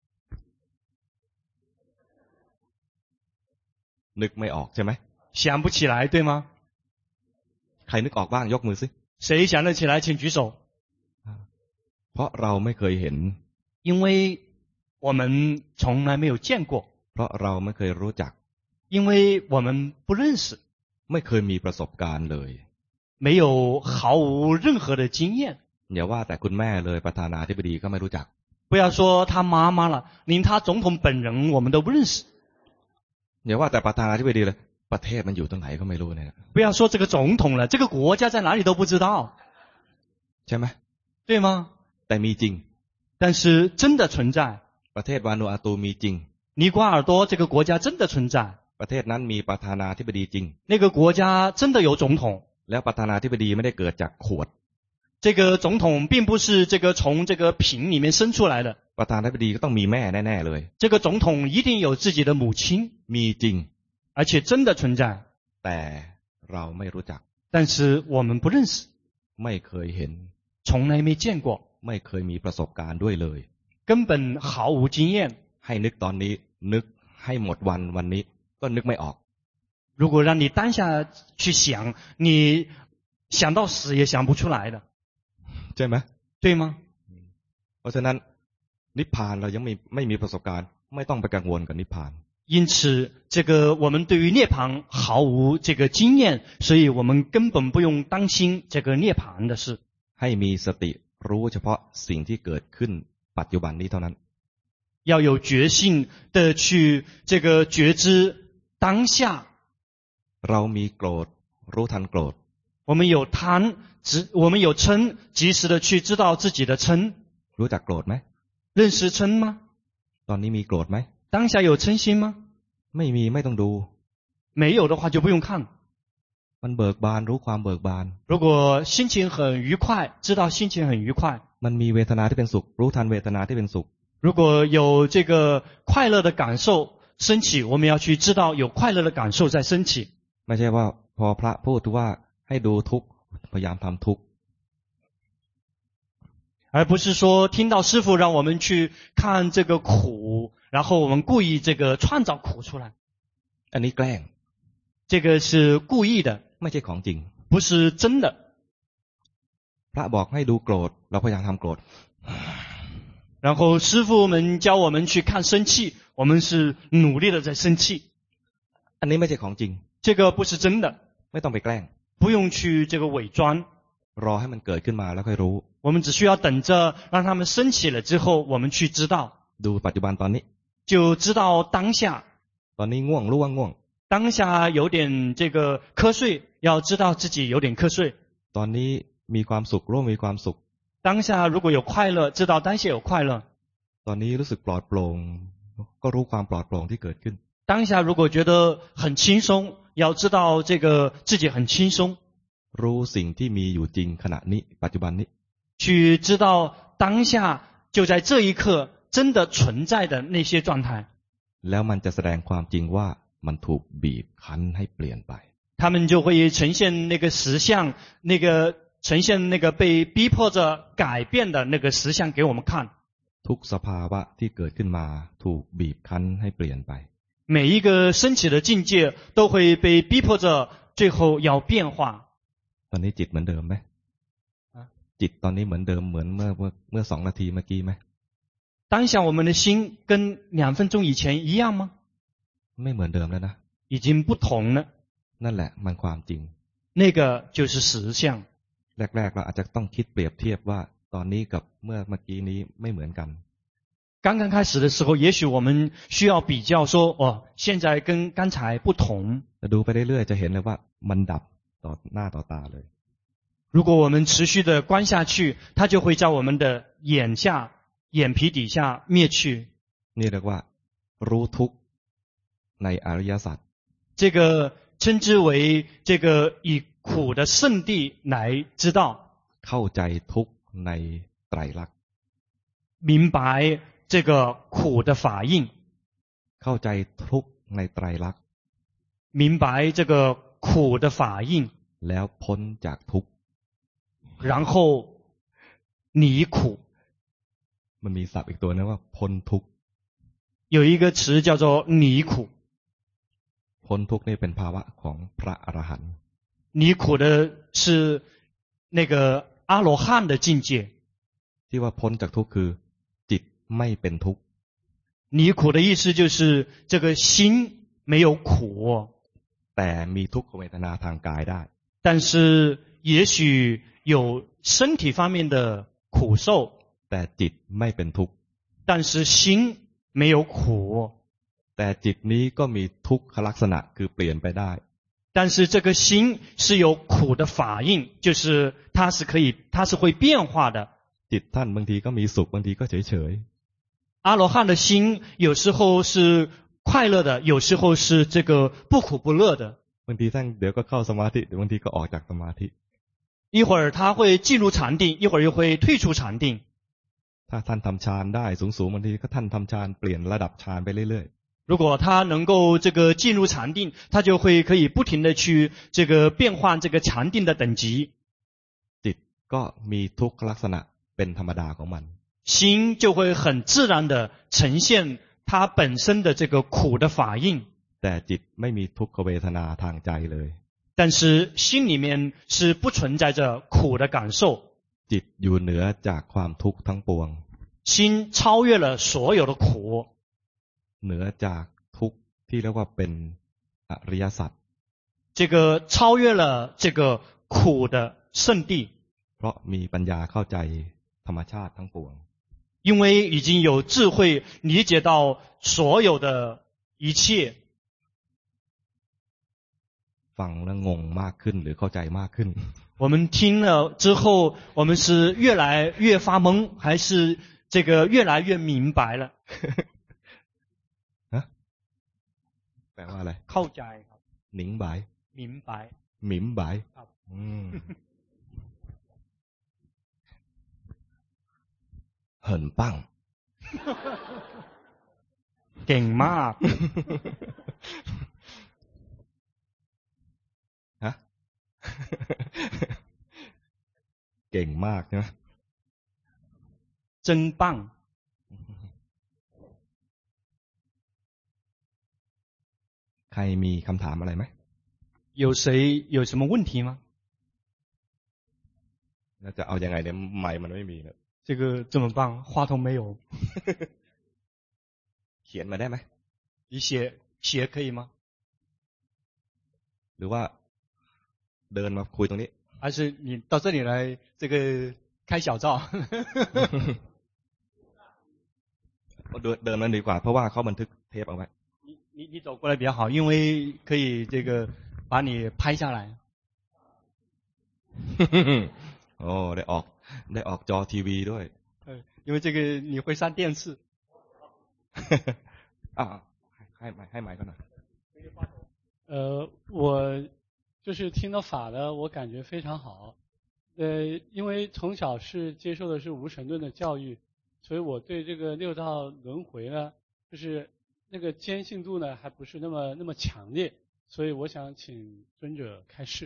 [SPEAKER 1] นึกไม่ออกใช่ไหม
[SPEAKER 2] 想不起来对吗
[SPEAKER 1] ใครนึกออกบ้างยกมือสิ
[SPEAKER 2] 谁想得起来请举手
[SPEAKER 1] เพราะเราไม่เคยเห็น
[SPEAKER 2] 因为我们从来没有见过
[SPEAKER 1] เพราะเราไม่เคยรู้จัก
[SPEAKER 2] 因为我们不认识
[SPEAKER 1] ไม่เคยมีประสบการณ์เลย
[SPEAKER 2] 没有毫无任何的经验
[SPEAKER 1] อย่าว่าแต่คุณแม่เลยประธานาธิบดีก็ไม่รู้จัก
[SPEAKER 2] 不要说他妈妈了连他总统本人我们都不认识
[SPEAKER 1] อย่าว่าแต่ประธานาธิบดีเลยประเทศมันอยู่ตรงไหนก็ไม่รู้เนี่ย
[SPEAKER 2] 不要说这个总统了这个国家在哪里都不知道
[SPEAKER 1] ใช่ไหม
[SPEAKER 2] 对吗
[SPEAKER 1] แต่มีจริง
[SPEAKER 2] 但是真的存在
[SPEAKER 1] ประเทศวานูอาตูมีจริง
[SPEAKER 2] 尼瓜尔多这个国家真的存在
[SPEAKER 1] ประเทศนั้นมีประธานาธิบดีจริง
[SPEAKER 2] 那个国家真的有总统
[SPEAKER 1] แล้วประธานาธิบดีไม่ได้เกิดจากขวด
[SPEAKER 2] 这个总统并不是这个从这个瓶里面生出来的
[SPEAKER 1] ประธานาธิบดีก็ต้องมีแม่แน่ๆเลย
[SPEAKER 2] 这个总统一定有自己的母亲
[SPEAKER 1] มีจริง
[SPEAKER 2] 而且真的存在
[SPEAKER 1] แต่เราไม่รู้จัก
[SPEAKER 2] 但是我们不认识
[SPEAKER 1] ไม่เคยเห็น
[SPEAKER 2] 从来没见过
[SPEAKER 1] ไม่เคยมีประสบการณ์ด้วยเลย
[SPEAKER 2] 根本毫无经验
[SPEAKER 1] ให้นึกตอนนี้นึกให้หมดวันวันนี้ก็นึกไม่ออก
[SPEAKER 2] 如果让你当下去想你想到死也想不出来的
[SPEAKER 1] ใช่ไหม
[SPEAKER 2] 对吗
[SPEAKER 1] เพราะฉะนั้นนิพพานเรายังไม่ไม่มีประสบการณ์ไม่ต้องไปกังวลกับนิพพาน
[SPEAKER 2] 因此这个我们对于涅槃毫无这个经验，所以我们根本不用担心这个涅槃的事。
[SPEAKER 1] ให้มีสติรู้เฉพาะสิ่งที่เกิดขึ้นปัจจุบันนี้เท่านั้น
[SPEAKER 2] 要有觉性的去这个觉知当下。
[SPEAKER 1] เรามีโกรธรู้ทันโกรธ
[SPEAKER 2] 我们有贪，只我们有嗔，及时的去知道自己的嗔。
[SPEAKER 1] รู้จักโกรธไหม
[SPEAKER 2] 认识嗔吗？
[SPEAKER 1] ตอนนี้มีโกรธไหม
[SPEAKER 2] 当下有嗔心吗？
[SPEAKER 1] ไม่มีไม่ต้องดู
[SPEAKER 2] 没有的话就不用看。
[SPEAKER 1] มันเบิกบานรู้ความเบิกบาน
[SPEAKER 2] 如果心情很愉快，知道心情很愉快。
[SPEAKER 1] มันมีเวทนาที่เป็นสุขรู้ทันเวทนาที่เป็นสุข
[SPEAKER 2] 如果有这个快乐的感受升起，我们要去知道有快乐的感受在升起。
[SPEAKER 1] ไม่ใช่ว่าพอพระพูดว่าให้ดูทุกข์พยายามทำทุกข์
[SPEAKER 2] 而不是说听到师父让我们去看这个苦，然后我们故意这个创造苦出来。
[SPEAKER 1] อันนี้แกล้ง
[SPEAKER 2] 这个是故意的，
[SPEAKER 1] ไม่ใช่ของจริง
[SPEAKER 2] 不是真的。
[SPEAKER 1] พระบอกให้ดูโกรธเราพยายามทำโกรธ
[SPEAKER 2] 然后师父们教我们去看生气，我们是努力的在生气。
[SPEAKER 1] อันนี้ไม่ใช่ของจริง
[SPEAKER 2] 这个不是真的，
[SPEAKER 1] ไม่ต้องไปแกล้ง
[SPEAKER 2] 不用去这个伪装。
[SPEAKER 1] รอให้มันเกิดขึ้นมาแล้วค่อยรู้
[SPEAKER 2] 我们只需要等着让他们升起了之后，我们去知道，
[SPEAKER 1] ดูปัจจุบันตอนนี้
[SPEAKER 2] 就知道当下。
[SPEAKER 1] ตอนนี้ง่วงรู้ว่าง่วง
[SPEAKER 2] 当下有点这个瞌睡，要知道自己有点瞌睡。
[SPEAKER 1] ตอนนี้มีความสุขรู้ว่ามีความสุข
[SPEAKER 2] 当下如果有快乐，知道当下有快乐。
[SPEAKER 1] ตอนนี้รู้สึกปลอดโปร่งก็รู้ความปลอดโปร่งที่เกิดขึ้น
[SPEAKER 2] 当下如果觉得很轻松，要知道这个自己很轻松。
[SPEAKER 1] รู้สิ่งที่มีอยู่จริงขณะนี้ปัจจุบันนี้
[SPEAKER 2] 去知道当下就在这一刻真的存在的那些状态。
[SPEAKER 1] แล้วมันจะแสดงความจริงว่ามันถูกบีบคั้นให้เปลี่ยนไป
[SPEAKER 2] 他们就会呈现那个实相，那个呈现那个被逼迫着改变的那个实相给我们看。
[SPEAKER 1] ทุกสภาวะที่เกิดขึ้นมาถูกบีบคั้นให้เปลี่ยนไป
[SPEAKER 2] 每一个升起的境界都会被逼迫着最后要变化。
[SPEAKER 1] ตอนนี้จิตเหมือนเดิมไหมจิตตอนนี้เหมือนเดิมเหมือนเมื่อเมื่อเมื่อสองนาทีเมื่อกี้ไหม
[SPEAKER 2] 当下我们的心跟两分钟以前一样吗？
[SPEAKER 1] ไม่เหมือนเดิมแล้วนะ
[SPEAKER 2] 已经不同了。
[SPEAKER 1] นั่นแหละมันความจริง
[SPEAKER 2] 那个就是实相。
[SPEAKER 1] แรกๆเราอาจจะต้องคิดเปรียบเทียบว่าตอนนี้กับเมื่อเมื่อกี้นี้ไม่เหมือนกัน
[SPEAKER 2] 刚刚开始的时候，也许我们需要比较说，哦，现在跟刚才不同。
[SPEAKER 1] แต่ดูไปเรื่อยๆจะเห็นเลยว่ามันดับต่อหน้าต่อตาเลย
[SPEAKER 2] 如果我们持续的观下去，它就会在我们的眼下、眼皮底下灭去。
[SPEAKER 1] นี่เรียกว่ารู้ทุกข์ในอริยสัจ
[SPEAKER 2] 这个称之为这个以苦的圣地来知道，
[SPEAKER 1] เข้าใจทุกข์ในไตรลักษณ์
[SPEAKER 2] 明白这个苦的法印，
[SPEAKER 1] เข้าใจทุกข์ในไตรลักษณ์
[SPEAKER 2] 明白这个苦的法印，
[SPEAKER 1] แล้วพ้นจากทุกข์
[SPEAKER 2] 然后离苦。
[SPEAKER 1] มันมีศัพท์อีกตัวนึงว่าพ้นทุกข์
[SPEAKER 2] 有一个词叫做离苦，
[SPEAKER 1] พ้นทุกข์นี่เป็นภาวะของพระอรหันต์
[SPEAKER 2] 离苦的是那个阿罗汉的境界。
[SPEAKER 1] ที่ว่าพ้นจากทุกข์คือจิตไม่เป็นทุกข์
[SPEAKER 2] 离苦的意思就是这个心没有苦，
[SPEAKER 1] แต่มีทุกขเวทนาทางกายได้
[SPEAKER 2] 但是也许有身体方面的苦受，
[SPEAKER 1] แต่จิตไม่เป็นทุกข์
[SPEAKER 2] 但是心没有苦。
[SPEAKER 1] แต่จิตนี้ก็มีทุกขลักษณะคือเปลี่ยนไปได้
[SPEAKER 2] 但是这个心是有苦的法印，就是它是可以，它是会变化的。
[SPEAKER 1] จิตท่านบางทีก็มีสุขบางทีก็เฉยเฉย
[SPEAKER 2] 阿罗汉的心有时候是快乐的，有时候是这个不苦不乐的。
[SPEAKER 1] บางทีท่านเดี๋ยวก็เข้าสมาธิเดี๋ยวบางทีก็ออกจากสมาธิ
[SPEAKER 2] 一会儿他会进入禅定，一会儿又会退出禅定。
[SPEAKER 1] ถ้าท่านทำฌานได้สูงๆบางทีก็ท่านทำฌานเปลี่ยนระดับฌานไปเรื่อย
[SPEAKER 2] 如果他能够这个进入禅定，他就会可以不停的去这个变换这个禅定的等级。
[SPEAKER 1] ๆจิตก็มีทุกขลักษณะเป็นธรรมดาของมัน
[SPEAKER 2] 心就会很自然的呈现它本身的这个苦的法印。
[SPEAKER 1] แต่จิตไม่มีทุกขเวทนาทางใจเลย
[SPEAKER 2] 但是心里面是不存在着苦的感受，
[SPEAKER 1] จิตอยู่เหนือจากความทุกข์ทั้งปวง
[SPEAKER 2] 心超越了所有的苦，
[SPEAKER 1] เหนือจากทุกข์ที่เรียกว่าเป็นอริยสัจ
[SPEAKER 2] 这个超越了这个苦的圣地，
[SPEAKER 1] เพราะมีปัญญาเข้าใจธรรมชาติทั้งปวง
[SPEAKER 2] 因为已经有智慧理解到所有的一切。
[SPEAKER 1] ฟังแล้วงงมากขึ้นหรือเข้าใจมากขึ้น
[SPEAKER 2] 我们听了之后，我们是越来越发懵，还是这个越来越明白了？
[SPEAKER 1] ฮะแปลว่าอะไร
[SPEAKER 2] เข้าใจครับ
[SPEAKER 1] หนิงบาย
[SPEAKER 2] 明白
[SPEAKER 1] หมิมบาย
[SPEAKER 2] ครับ
[SPEAKER 1] อืมเหินปั้ง
[SPEAKER 2] เก่งมาก
[SPEAKER 1] ฮะ เก่งมากใช่ไหม
[SPEAKER 2] 真棒
[SPEAKER 1] ใครมีคำถามอะไรไหม
[SPEAKER 2] 有谁有什么问题吗
[SPEAKER 1] แล้วจะเอายังไงเนี่ยไมค์มันไม่มีนะ
[SPEAKER 2] 这个这么棒话筒没有
[SPEAKER 1] เขียนมาได้ไหม
[SPEAKER 2] 你写写可以吗
[SPEAKER 1] หรือว่าเดินมาคุยตรงนี้
[SPEAKER 2] 还是你到这里来这个开小灶
[SPEAKER 1] เดินเดินมันดีกว่าเพราะว่าเขาบันทึกเทปเอาไว้
[SPEAKER 2] 你你你走过来比较好因为可以这个把你拍下来
[SPEAKER 1] โอ้ได้ออกได้ออกจอทีวีด้วย
[SPEAKER 2] 因为这个你会上电视
[SPEAKER 1] อ่าให้ให้ให้ไมค์เขาหน่อย
[SPEAKER 3] 呃我就是听到法的我感觉非常好呃因为从小是接受的是无神论的教育所以我对这个六道轮回呢就是那个坚信度呢还不是那么那么强烈所以我想请尊者开示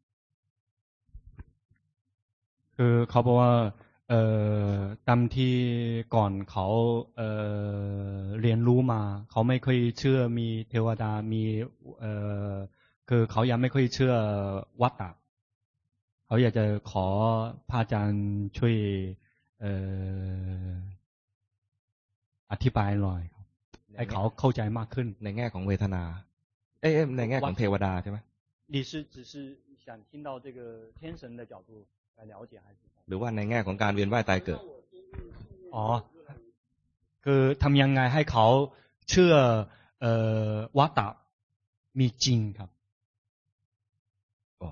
[SPEAKER 2] คือเขาบอกว่าเอ่อตามที่ก่อนเขาเอ่อเรียนรู้มาเขาไม่ค่อยเชื่อมีเทวดามีเอ่อคือเขายังไม่ค่อยเชื่อวัฏฏะเขาอยากจะขอพระอาจารย์ช่วยเอ่ออธิบายหน่อยให้เขาเข้าใจมากขึ้น
[SPEAKER 1] ในแง่ของเวทนาเอ๊ะในแง่ของเทวดาใช่ไหม
[SPEAKER 2] 你是只是想听到这个天神的角度来了解还是
[SPEAKER 1] หรือว่าในแง่ของการเวียนว่ายตายเกิด
[SPEAKER 2] อ๋อคือทำยังไงให้เขาเชื่อเอ่อวัฏฏะมีจริงครับ
[SPEAKER 1] อ๋อ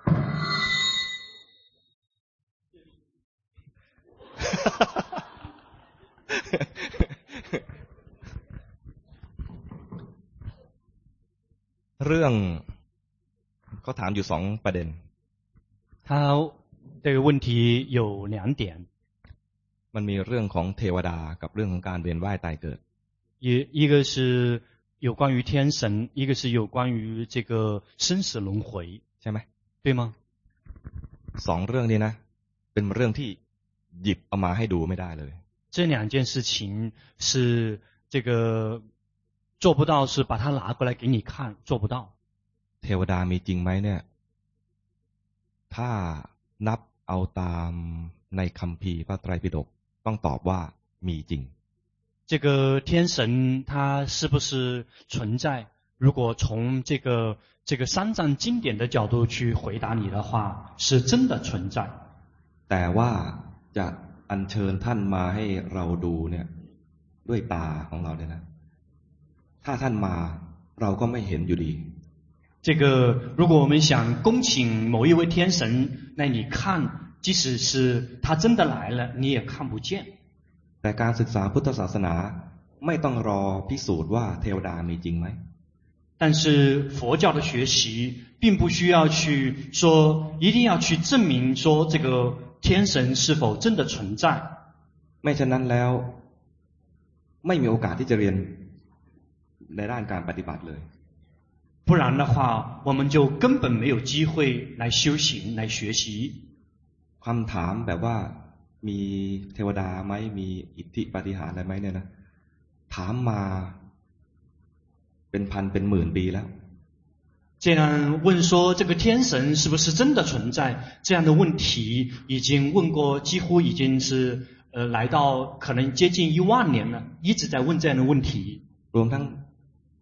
[SPEAKER 1] เรื่องเขาถามอยู่สองประเด็น
[SPEAKER 2] 他这个问题有两点
[SPEAKER 1] มันมีเรื่องของเทวดากับเรื่องของการเวียนว่ายตายเกิด
[SPEAKER 2] 一一个是有关于天神一个是有关于这个生死轮回
[SPEAKER 1] ใช่ไหม
[SPEAKER 2] 对吗
[SPEAKER 1] สองเรื่องนี้นะเป็นเรื่องที่หยิบเอามาให้ดูไม่ได้เลย
[SPEAKER 2] 这两件事情是这个做不到是把它拿过来给你看做不到
[SPEAKER 1] เทวดามีจริงไหมเนี่ยถ้านับเอาตามในคัมภีร์พระไตรปิฎกต้องตอบว่ามีจริง
[SPEAKER 2] 这个天神它是不是存在如果从这个这个三藏经典的角度去回答你的话是真的存在
[SPEAKER 1] แต่ว่าจะอัญเชิญท่านมาให้เราดูเนี่ยด้วยตาของเราเนี่ยนะถ้าท่านมาเราก็ไม่เห็นอยู่ดี
[SPEAKER 2] 这个如果我们想恭请某一位天神那你看即使是他真的来了你也看不见
[SPEAKER 1] แต่การศึกษาพุทธศาสนาไม่ต้องรอพิสูจน์ว่าเทวดามีจริงไหม
[SPEAKER 2] 但是佛教的学习并不需要去说一定要去证明说这个天神是否真的存在
[SPEAKER 1] ไม่ฉะนั้นแล้วไม่มีโอกาสที่จะเรียนในด้านการปฏิบัติเลย
[SPEAKER 2] 不然的话我们就根本没有机会来修行来学习
[SPEAKER 1] คำถามแบบว่ามีเทวดาไหมมีอิทธิปาฏิหาริย์อะไรไหมเนี่ยนะถามมาเป็นพันเป็นหมื่นปีแล้ว
[SPEAKER 2] 这样问说这个天神是不是真的存在这样的问题已经问过几乎已经是呃来到可能接近一万年了一直在问这样的问题
[SPEAKER 1] รวมทั้ง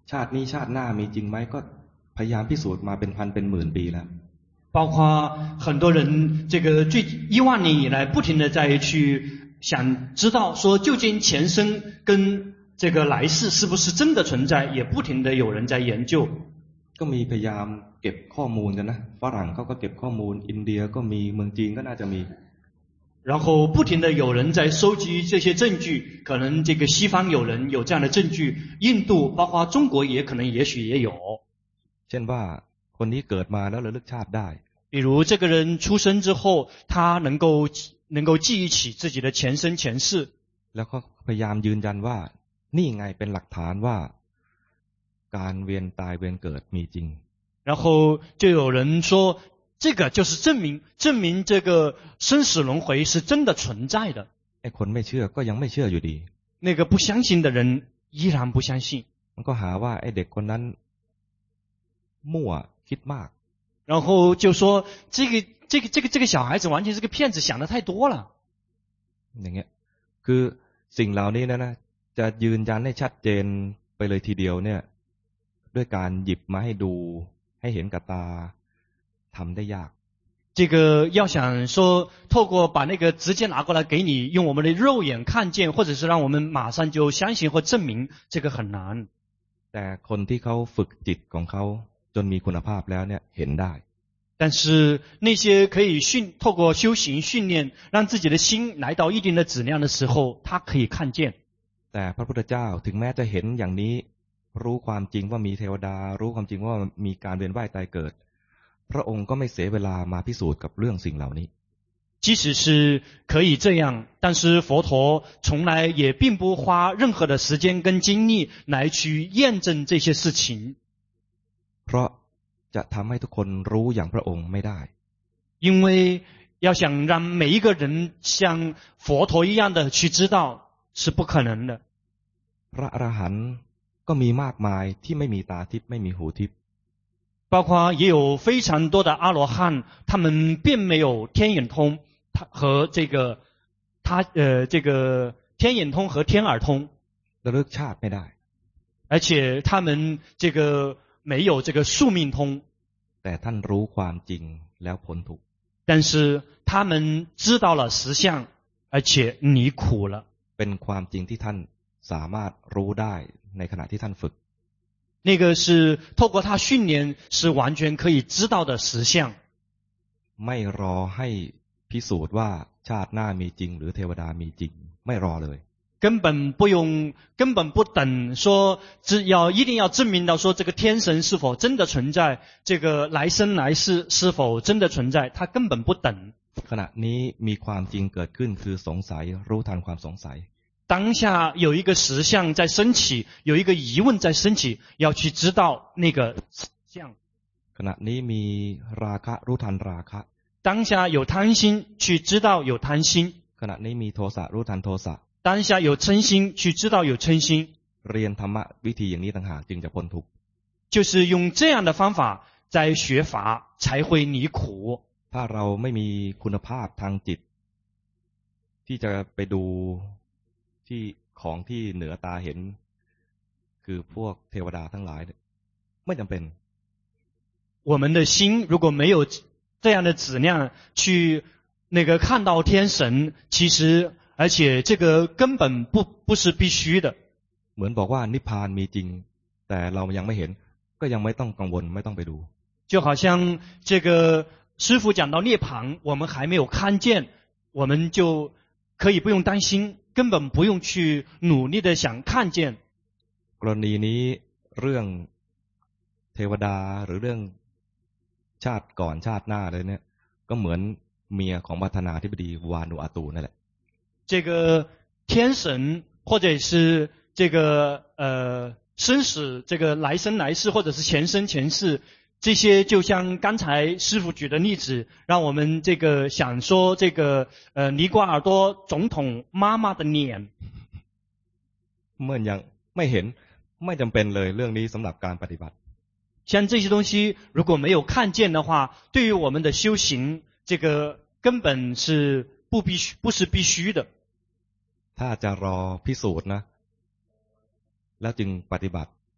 [SPEAKER 1] ชาตินี้ชาติหน้ามีจริงไหมก็พยายามพิสูจน์มาเป็นพันเป็นหมื่นปีแล้ว
[SPEAKER 2] 包括很多人这个最一万年以来不停的在去想知道说究竟前生跟这个来世是不是真的存在，也不停的有人在研究。
[SPEAKER 1] ก็มีพยายามเก็บข้อมูลกันนะฝรั่งเขาก็เก็บข้อมูลอินเดียก็มีเมืองจีนก็น่าจะมี
[SPEAKER 2] 然后不停的有人在收集这些证据，可能这个西方有人有这样的证据，印度包括中国也可能也许也有。
[SPEAKER 1] เช่นว่าคนนี้เกิดมาแล้วระลึกชาติได้
[SPEAKER 2] 比如这个人出生之后，他能够能够记忆起自己的前生前世，
[SPEAKER 1] แล้วก็พยายามยืนยันว่านี่ไงเป็นหลักฐานว่าการเวียนตายเวียนเกิดมีจริง
[SPEAKER 2] 然后就有人说这个就是证明证明这个生死轮回是真的存在的。
[SPEAKER 1] ไอ้คนไม่เชื่อก็ยังไม่เชื่ออยู่ดี
[SPEAKER 2] 那个不相信的人依然不相信。
[SPEAKER 1] มันก็หาว่าไอ้เด็กคนนั้นมั่วคิดมาก
[SPEAKER 2] 然后就说这个这个这个这个小孩子完全是个骗子，想的太多了。
[SPEAKER 1] อย่างเงี้ยคือสิ่งเหล่านี้นะนะจะยืนยันให้ชัดเจนไปเลยทีเดียวเนี่ยด้วยการหยิบมาให้ดูให้เห็นกับตาทำได้ยาก
[SPEAKER 2] 这个要想说透过把那个直接拿过来给你用我们的肉眼看见，或者是让我们马上就相信或证明，这个很难。
[SPEAKER 1] แต่คนที่เขาฝึกจิตของเขาจนมีคุณภาพแล้วเนี่ยเห็นได้
[SPEAKER 2] 但是那些可以训透过修行训练让自己的心来到一定的质量的时候，他可以看见。
[SPEAKER 1] แต่พระพุทธเจ้าถึงแม้จะเห็นอย่างนี้รู้ความจริงว่ามีเทวดารู้ความจริงว่ามีการเวียนว่ายตายเกิดพระองค์ก็ไม่เสียเวลามาพิสูจน์กับเรื่องสิ่งเหล่านี้
[SPEAKER 2] 即使是可以这样，但是佛陀从来也并不花任何的时间跟精力来去验证这些事情。
[SPEAKER 1] เพราะจะทำให้ทุกคนรู้อย่างพระองค์ไม่ได้
[SPEAKER 2] 因为要想让每一个人像佛陀一样的去知道是不可能的。
[SPEAKER 1] พระอรหันต์ก็มีมากมายที่ไม่มีตาทิพย์ไม่มีหูทิพย์
[SPEAKER 2] 包括也有非常多的阿罗汉，他们并没有天眼通，他和这个他呃这个天眼通和天耳通，
[SPEAKER 1] ระลึกชาติไม่ได้
[SPEAKER 2] 而且他们这个没有这个宿命通，
[SPEAKER 1] แต่ท่านรู้ความจริงแล้วพ้นทุกข์
[SPEAKER 2] 但是他们知道了实相，而且离苦了。
[SPEAKER 1] เป็นความจริงที่ท่านสามารถรู้ได้ในขณะที่ท่านฝึก
[SPEAKER 2] 那个是透过他训练是完全可以知道的实相。
[SPEAKER 1] ไม่รอให้พิสูจน์ว่าชาติหน้ามีจริงหรือเทวดามีจริงไม่รอเลย
[SPEAKER 2] 根本不用根本不等说只要一定要证明到说这个天神是否真的存在，这个来生来世是否真的存在，他根本不等。
[SPEAKER 1] ขณะนี้มีความจริงเกิดขึ้นคือสงสัยรู้ทันความสงสัย
[SPEAKER 2] 当下有一个实相在升起，有一个疑问在升起，要去知道那个实相。
[SPEAKER 1] ขณะนี้มีราคะรู้ทันราคะ
[SPEAKER 2] 当下有贪心，去知道有贪心。
[SPEAKER 1] ขณะนี้มีโทสะรู้ทันโทสะ
[SPEAKER 2] 当下有嗔心，去知道有嗔心。
[SPEAKER 1] เรียนธรรมะวิธีอย่างนี้ต่างหากจึงจะพ้นทุกข์
[SPEAKER 2] 就是用这样的方法在学法才会离苦。
[SPEAKER 1] ถ้าเราไม่มีคุณภาพทางจิตที่จะไปดูที่ของที่เหนือตาเห็นคือพวกเทวดาทั้งหลายไม่จำเป็น
[SPEAKER 2] 我们的心如果没有这样的质量去那个看到天神，其实而且这个根本不不是必须的。
[SPEAKER 1] เหมือนบอกว่านิพพานมีจริงแต่เรายังไม่เห็นก็ยังไม่ต้องกังวลไม่ต้องไปดู
[SPEAKER 2] 就好像这个师父讲到涅槃我们还没有看见，我们就可以不用担心，根本不用去努力的想看见。
[SPEAKER 1] กรณีนี้เรื่องเทวดาหรือเรื่องชาติก่อนชาติหน้าเลยเนี่ยก็เหมือนเมียของประธานาธิบดีวานูอาตูนั่นแหละ
[SPEAKER 2] 这个天神或者是这个呃生死这个来生来世或者是前生前世，这些就像刚才师父举的例子，让我们这个想说这个呃尼瓜尔多总统妈妈的脸
[SPEAKER 1] เมื่อยังไม่เห็นไม่จำเป็นเลยเรื่องนี้สำหรับการปฏิบัติ
[SPEAKER 2] 像这些东西如果没有看见的话，对于我们的修行这个根本是不必须不是必须的。
[SPEAKER 1] ถ้าจะรอพิสูจน์นะแล้วจึงปฏิบัติ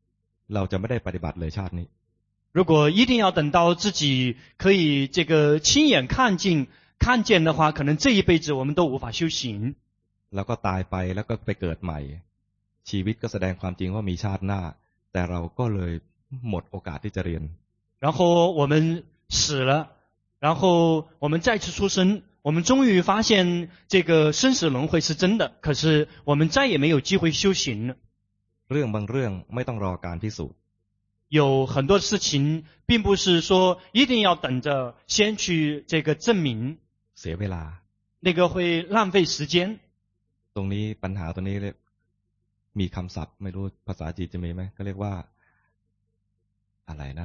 [SPEAKER 1] เราจะไม่ได้ปฏิบัติเลยชาตินี้
[SPEAKER 2] 如果一定要等到自己可以这个亲眼看见看见的话，可能这一辈子我们都无法修行。
[SPEAKER 1] แล้วก็ตายไปแล้วก็ไปเกิดใหม่ชีวิตก็แสดงความจริงว่ามีชาติหน้าแต่เราก็เลยหมดโอกาสที่จะเรียน
[SPEAKER 2] 然后我们死了，然后我们再次出生，我们终于发现这个生死轮回是真的，可是我们再也没有机会修行了。
[SPEAKER 1] เรื่องบางเรื่องไม่ต้องรอการพิสูจน์
[SPEAKER 2] 有很多事情并不是说一定要等着先去这个证明，
[SPEAKER 1] เสียเวลา
[SPEAKER 2] 那个会浪费时间。
[SPEAKER 1] ตรงนี้ปัญหาตัวนี้เรียกมีคำศัพท์ไม่รู้ภาษาจีนจะมีไหมก็เรียกว่าอะไรนะ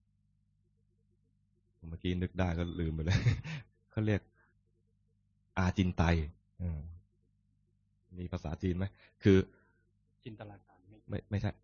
[SPEAKER 1] เมื่อกี้นึกได้ก็ลืมไปเลยเขาเรียกอาจินไตมีภาษาจีนไหมคือ
[SPEAKER 2] จินตนาการ
[SPEAKER 1] ไม่ไม่ใช่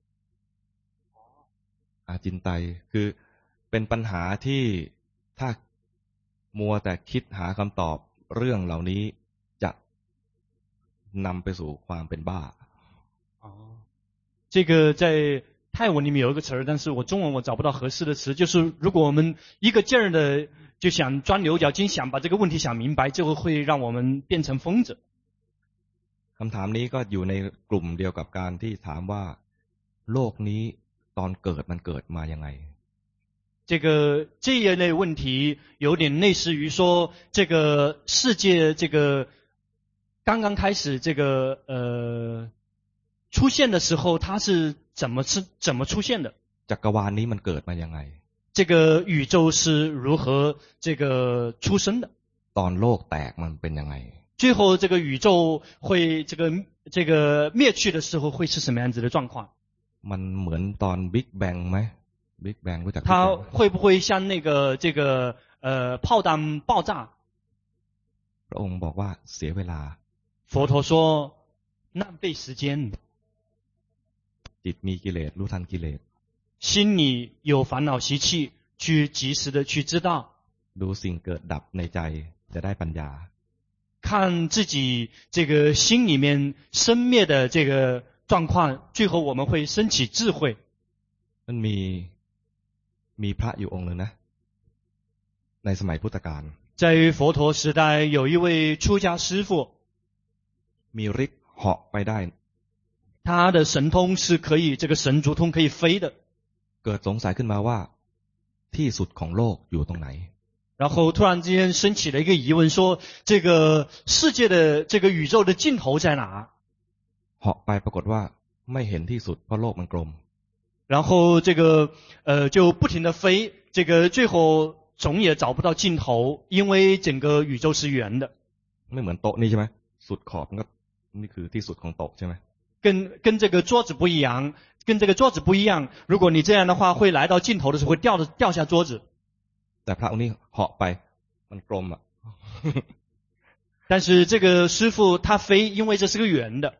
[SPEAKER 1] อาจินไตคือเป็นปัญหาที่ถ้ามัวแต่คิดหาคำตอบเรื่องเหล่านี้จะนำไปสู่ความเป็นบ้า
[SPEAKER 2] 哦，这个在泰文里面有一个词儿，但是我中文我找不到合适的词，就是如果我们一个劲儿的就想钻牛角尖，想把这个问题想明白，就会让我们变成疯子。
[SPEAKER 1] คำถามนี้ก็อยู่ในกลุ่มเดียวกับการที่ถามว่าโลกนี้ตอนเกิดมันเกิดมายังไง
[SPEAKER 2] 这个这一类问题有点类似于说，这个世界这个刚刚开始这个呃出现的时候，它是怎么是怎么出现的？
[SPEAKER 1] จักรวาลนี้มันเกิดมายังไง
[SPEAKER 2] 这个宇宙是如何这个出生的？
[SPEAKER 1] ตอนโลกแตกมันเป็นยังไง
[SPEAKER 2] 最后这个宇宙会这个这个灭去的时候会是什么样子的状况？
[SPEAKER 1] มันเหมือนตอนบิ๊กแบงไหมบิ๊กแบงรู้จัก
[SPEAKER 2] 它会不会像那个这个呃炮弹爆炸？
[SPEAKER 1] พระองค์บอกว่าเสียเวลา
[SPEAKER 2] 佛陀说浪费时间。
[SPEAKER 1] จิตมีกิเลสรู้ทันกิเลส
[SPEAKER 2] 心里有烦恼习气，去及时的去知道。
[SPEAKER 1] ดูสิ่งเกิดดับในใจจะได้ปัญญา
[SPEAKER 2] 看自己这个心里面生灭的这个状况，最后我们会升起智慧。
[SPEAKER 1] มันมีมีพระอยู่องค์หนึ่งนะในสมัยพุทธกาล
[SPEAKER 2] 在佛陀时代，有一位出家师父，
[SPEAKER 1] มีฤทธิ์เหาะไปได้
[SPEAKER 2] 他的神通是可以这个神足通可以飞的。
[SPEAKER 1] เกิดสงสัยขึ้นมาว่าที่สุดของโลกอยู่ตรงไหน
[SPEAKER 2] 然后突然之间升起了一个疑问，说这个世界的这个宇宙的尽头在哪？
[SPEAKER 1] เหาะไปปรากฏว่าไม่เห็นที่สุดเพราะโลกมันกลม
[SPEAKER 2] 然后这个呃就不停的飞，这个最后总也找不到尽头，因为整个宇宙是圆的。
[SPEAKER 1] ไม่เหมือนโต๊ะนี่ใช่ไหมสุดขอบมันก็นี่คือที่สุดของโต๊ะใช่ไหม
[SPEAKER 2] 跟跟这个桌子不一样，跟这个桌子不一样。如果你这样的话，会来到尽头的时候会掉的掉下桌子。
[SPEAKER 1] แต่พระองค์นี้เหาะไปมันกลมอ่ะ
[SPEAKER 2] 但是这个师父他飞，因为这是个圆的。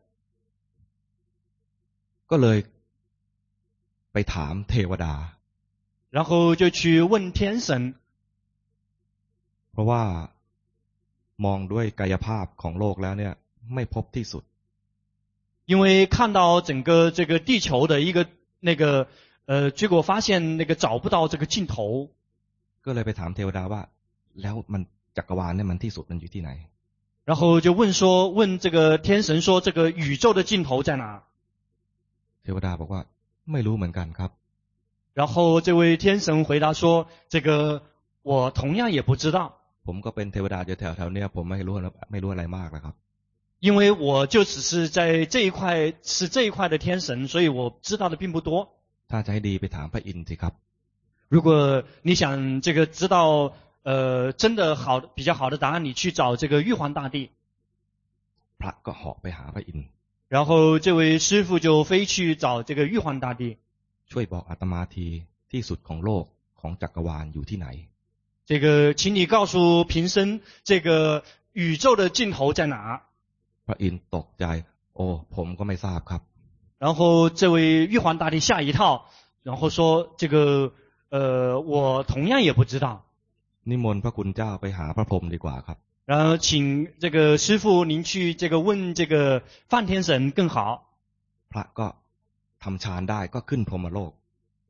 [SPEAKER 1] ก็เลยไปถามเทวดา
[SPEAKER 2] 然后就去问天神
[SPEAKER 1] เพราะว่ามองด้วยกายภาพของโลกแล้วเนี่ยไม่พบที่สุด
[SPEAKER 2] 因为看到整个这个地球的一个那个呃结果发现那个找不到这个尽头
[SPEAKER 1] ก็เลยไปถามเทวดาว่าแล้วมันจักรวาลเนี่ยมันที่สุดมันอยู่ที่ไหน
[SPEAKER 2] 然后就问说问这个天神说这个宇宙的尽头在哪
[SPEAKER 1] เทวดาบอกว่าไม่รู้เหมือนกันครับ
[SPEAKER 2] 然后这位天神回答说这个我同样也不知道
[SPEAKER 1] ผมก็เป็นเทวดาอยู่แถวๆเนี่ยผมไม่รู้ไม่รู้อะไรมากแล้วครับ
[SPEAKER 2] 因为我就只是在这一块是这一块的天神，所以我知道的并不多。
[SPEAKER 1] ถ้าจะให้ดีไปถามพระอินทร์สิครับ
[SPEAKER 2] 如果你想这个知道呃真的好比较好的答案，你去找这个玉皇大帝。
[SPEAKER 1] พระก็เหาะไปหาพระอินทร์
[SPEAKER 2] 然后这位师父就飞去找这个玉皇大帝。
[SPEAKER 1] ช่วยบอกอาตมาทีที่สุดของโลกของจักรวาลอยู่ที่ไหน
[SPEAKER 2] 这个请你告诉平生这个宇宙的尽头在哪
[SPEAKER 1] พระอินทร์ตกใจโอ้ผมก็ไม่ทราบครับ
[SPEAKER 2] 然后这位玉皇大帝吓一跳然后说这个呃我同样也不知道
[SPEAKER 1] นิมนต์พระคุณเจ้าไปหาพระพรหมดีกว่าครับ
[SPEAKER 2] 然后请这个师父您去这个问这个梵天神更好
[SPEAKER 1] พระก็ทำฌานได้ก็ขึ้นพรหมโลก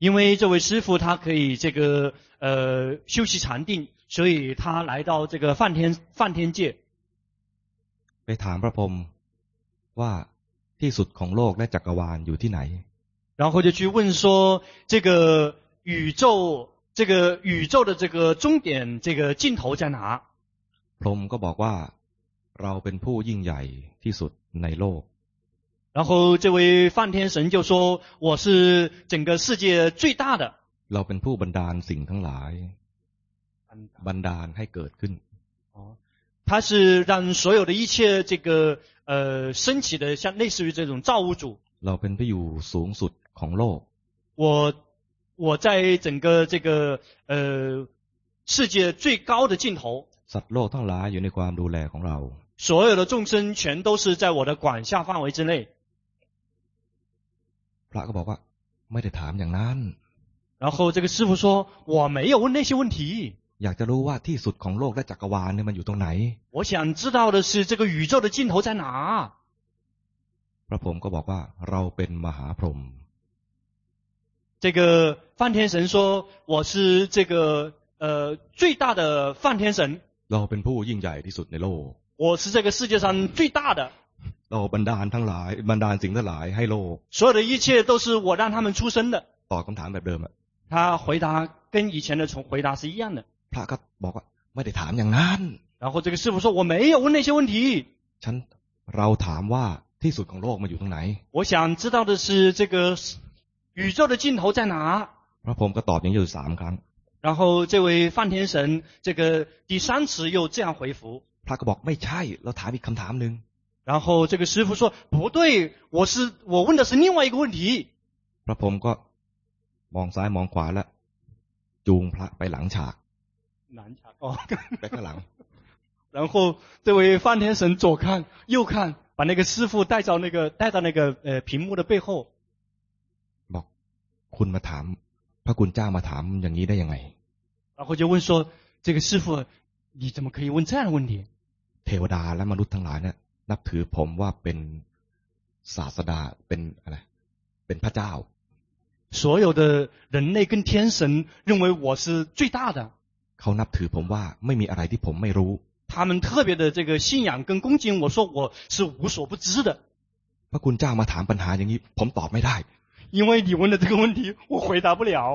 [SPEAKER 2] 因为这位师父他可以这个呃修习禅定，所以他来到这个梵天梵天界。
[SPEAKER 1] ไปถามพระพรหมว่าที่สุดของโลกและจักรวาลอยู่ที่ไหน
[SPEAKER 2] 然后就去问说这个宇宙这个宇宙的这个终点这个尽头在哪？
[SPEAKER 1] พรหมก็บอกว่าเราเป็นผู้ยิ่งใหญ่ที่สุดในโลก
[SPEAKER 2] 然后这位梵天神就说：“我是整个世界最大的。”
[SPEAKER 1] เราเป็นผู้บันดาลสิ่งทั้งหลายบันดาลให้เกิดขึ้น
[SPEAKER 2] 哦，他是让所有的一切这个呃升起的，像类似于这种造物主。
[SPEAKER 1] เราเป็นผู้อยู่สูงสุดของโลก
[SPEAKER 2] 我我在整个这个呃世界最高的尽头，
[SPEAKER 1] สัตว์โลกทั้งหลายอยู่ในความดูแลของเรา
[SPEAKER 2] 所有的众生全都是在我的管辖范围之内。
[SPEAKER 1] พระก็บอกว่าไม่ได้ถามอย่างนั้น
[SPEAKER 2] 然后这个师父说：“我没有问那些问题，
[SPEAKER 1] อยากจะรู้ว่าที่สุดของโลกและจักรวาลเนี่ยมันอยู่ตรงไหน
[SPEAKER 2] 我想知道的是这个宇宙的尽头在哪。”
[SPEAKER 1] พระพรหมก็บอกว่าเราเป็นมหาพรหม
[SPEAKER 2] 这个梵天神说：“我是这个呃最大的梵天神，
[SPEAKER 1] เราเป็นผู้ยิ่งใหญ่ที่สุดในโลก
[SPEAKER 2] 我是这个世界上最大的，
[SPEAKER 1] เราบันดาลทั้งหลายบันดาลสิ่งทั้งหลายให้โลก
[SPEAKER 2] 所有的一切都是我让他们出生的。”
[SPEAKER 1] ตอบคำถามแบบเดิมอะ
[SPEAKER 2] 他回答跟以前的从回答是一样的。
[SPEAKER 1] พระก็บอกว่าไม่ได้ถามอย่างนั้น
[SPEAKER 2] 然后这个师父说：“我没有问那些问题，
[SPEAKER 1] ฉันเราถามว่าที่สุดของโลกมันอยู่ตรงไหน
[SPEAKER 2] 我想知道的是这个宇宙的尽头在哪。”
[SPEAKER 1] พระพรหมก็ตอบอย่างนี้อยู่สามครั้ง
[SPEAKER 2] 然后这位梵天神这个第三次又这样回复。
[SPEAKER 1] พระก็บอกไม่ใช่เราถามอีกคำถามหนึ่ง
[SPEAKER 2] 然后这个师父说：“不对，我是我问的是另外一个问题。”
[SPEAKER 1] พระพรหมก็มองซ้ายมองขวาแล้วจูงพระไปหลังฉาก
[SPEAKER 2] 南墙哦，
[SPEAKER 1] ไปข้างหลัง
[SPEAKER 2] 然后这位梵天神左看右看，把那个师父带到那个带到那个呃屏幕的背后。
[SPEAKER 1] บอกคุณมาถามพระคุณเจ้ามาถามอย่างนี้ได้ยังไง
[SPEAKER 2] 然后就问说：“这个师父，你怎么可以问这样的问题？”
[SPEAKER 1] เทวดาและมนุษย์ทั้งหลายเนี่ยนับถือผมว่าเป็นศาสดาเป็นอะไรเป็นพระเจ้า
[SPEAKER 2] 所有的人类跟天神认为我是最大的，
[SPEAKER 1] เขานับถือผมว่าไม่มีอะไรที่ผมไม่รู้
[SPEAKER 2] 他们特别的这个信仰跟恭敬我，说我是无所不知的。
[SPEAKER 1] พระคุณเจ้ามาถามปัญหาอย่างนี้ผมตอบไม่ได้
[SPEAKER 2] 因为你问的这个问题，我回答不了。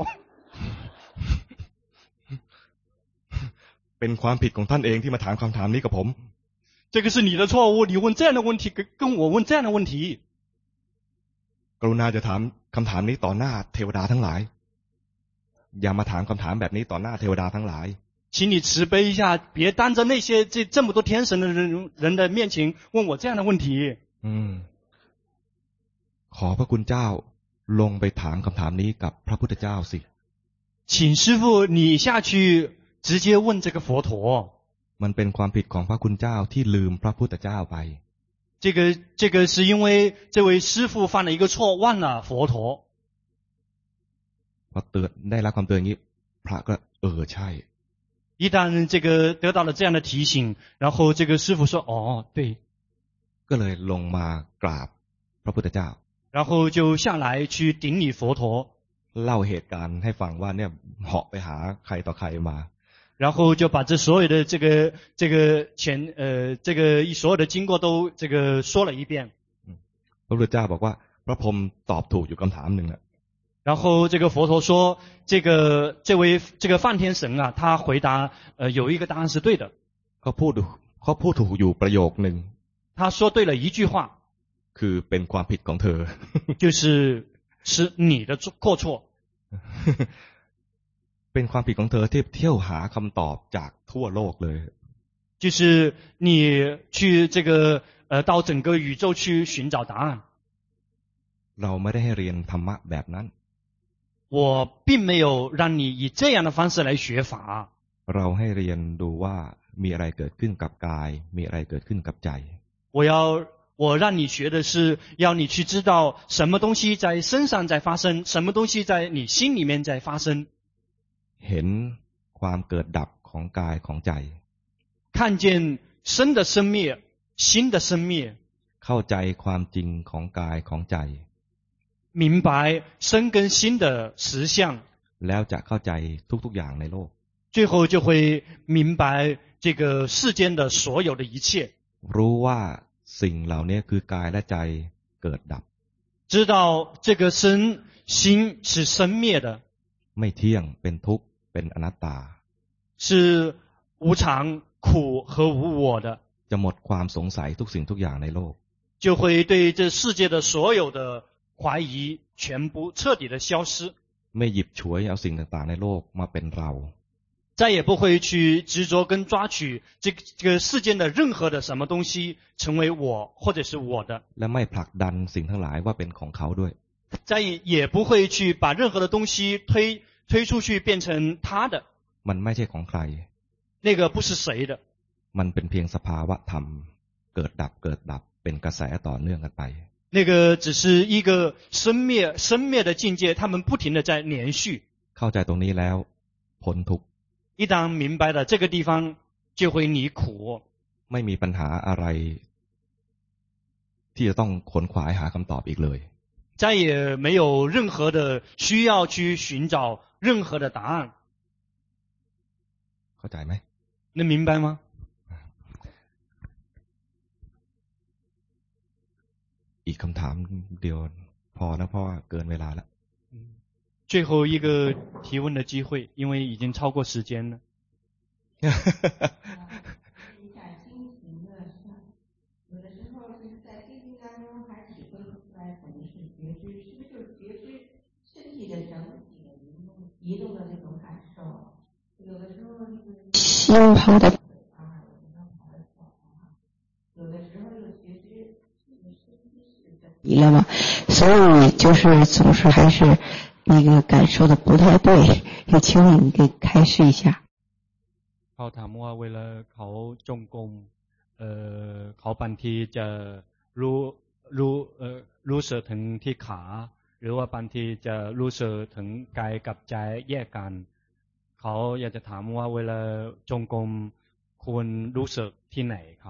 [SPEAKER 1] เป็นความผิดของท่านเองที่มาถามคำถามนี้กับผม
[SPEAKER 2] 这个是你的错误，你问这样的问题，跟跟我问这样的问题。
[SPEAKER 1] กรุณาจะถามคำถามนี้ต่อหน้าเทวดาทั้งหลาย อย่ามาถามคำถามแบบนี้ต่อหน้าเทวดาทั้งหลาย
[SPEAKER 2] 请你慈悲一下，别当着那些这这么多天神的人人的面前问我这样的问题。
[SPEAKER 1] อืมขอพระคุณเจ้าลงไปถามคำถามนี้กับพระพุทธเจ้าสิ
[SPEAKER 2] 请师父你下去直接问这个佛陀。
[SPEAKER 1] มันเป็นความผิดของพระคุณเจ้าที่ลืมพระพุทธเจ้าไป
[SPEAKER 2] 这个这个是因为这位师父犯了一个错，忘了佛陀。
[SPEAKER 1] พอเตือนได้รับคำเตือนอย่างนี้ พระก็เออใช่
[SPEAKER 2] 一旦这个得到了这样的提醒，然后这个师父说：“哦，对。”
[SPEAKER 1] ก็เลยลงมากราบพระพุทธเจ้า
[SPEAKER 2] 然后就下来去顶礼佛陀，
[SPEAKER 1] เล่าเหตุการณ์ให้ฟังว่าเนี่ยเหาะไปหาใครต่อใครมา
[SPEAKER 2] 然后就把这所有的这个这个前呃这个所有的经过都这个说了一遍。
[SPEAKER 1] พระพุทธเจ้าบอกว่าพระพรหมตอบถูกอยู่คำถามหนึ่งอะ
[SPEAKER 2] 然后这个佛陀说，这个这位这个梵天神啊，他回答呃有一个答案是对的。
[SPEAKER 1] เขาพูดเขาพูดถูกอยู่ประโยคหนึ่ง
[SPEAKER 2] 他说对了一句话，
[SPEAKER 1] คือเป็นความผิดของเธอ
[SPEAKER 2] 就是是你的过错。
[SPEAKER 1] เป็นความผิดของเธอที่เที่ยวหาคำตอบจากทั่วโลกเลย
[SPEAKER 2] 就是你去这个呃到整个宇宙去寻找答案。
[SPEAKER 1] เราไม่ได้ให้เรียนธรรมะแบบนั้น
[SPEAKER 2] 我并没有让你以这样的方式来学法，
[SPEAKER 1] เราให้เรียนดูว่ามีอะไรเกิดขึ้นกับกายมีอะไรเกิดขึ้นกับใจ
[SPEAKER 2] 我要我让你学的是要你去知道什么东西在身上在发生，什么东西在你心里面在发生，
[SPEAKER 1] เห็นความเกิดดับของกายของใจ
[SPEAKER 2] 看见生的生灭，心的生灭，
[SPEAKER 1] เข้าใจความจริงของกายของใจ
[SPEAKER 2] 明白生跟心的实相，
[SPEAKER 1] แล้วจะเข้าใจทุกๆอย่างในโลก
[SPEAKER 2] 最后就会明白这个世间的所有的一切，
[SPEAKER 1] รู้ว่าสิ่งเหล่านี้คือกายและใจเกิดดับ
[SPEAKER 2] 知道这个身心是生灭的，
[SPEAKER 1] ไม่เที่ยงเป็นทุกข์เป็นอนัตตา
[SPEAKER 2] 是无常、苦和无我的，
[SPEAKER 1] จะหมดความสงสัยทุกสิ่งทุกอย่างในโลก
[SPEAKER 2] 就会对这世界的所有的怀疑全部彻底的消失，
[SPEAKER 1] ไม่หยิบฉวยเอาสิ่งต่างๆในโลกมาเป็นเรา
[SPEAKER 2] 再也不会去执着跟抓取这个这个世间的任何的什么东西成为我或者是我的，
[SPEAKER 1] และไม่ผลักดันสิ่งทั้งหลายว่าเป็นของเขาด้วย
[SPEAKER 2] 再也不会去把任何的东西推推出去变成他的，
[SPEAKER 1] มันไม่ใช่ของใคร
[SPEAKER 2] 那个不是谁的，
[SPEAKER 1] มันเป็นเพียงสภาวะธรรมเกิดดับเกิดดับเป็นกระแสต่อเนื่องกันไป
[SPEAKER 2] 那个只是一个生灭生灭的境界，他们不停的在连续。
[SPEAKER 1] เข้าใจตรงนี้แล้วพ้นทุกข์
[SPEAKER 2] 一旦明白了这个地方，就会离苦，
[SPEAKER 1] ไม่มีปัญหาอะไรที่จะต้องขนขวายหาคำตอบอีกเลย
[SPEAKER 2] 再也没有任何的需要去寻找任何的答案。
[SPEAKER 1] เข้าใจไหม
[SPEAKER 2] 能明白吗？
[SPEAKER 1] อีกคำถามเดียวพอนะเพราะว่าเกินเวลาแล้ว
[SPEAKER 2] 最后一个提问的机会，因为已经超过时间了。
[SPEAKER 4] 心跑的，了嘛，所以就是总是还是那个感受的不太对，也请你给开示一下。
[SPEAKER 2] เขาถามว่าเวลาเขาจงกรมเอ่อเขาบางทีจะรู้รู้เอ่อรู้สึกถึงที่ขาหรือว่าบางทีจะรู้สึกถึงกายกับใจแยกกันเขาอยากจะถามว่าเวลาจงกรมควรรู้สึกที่ไหนครับ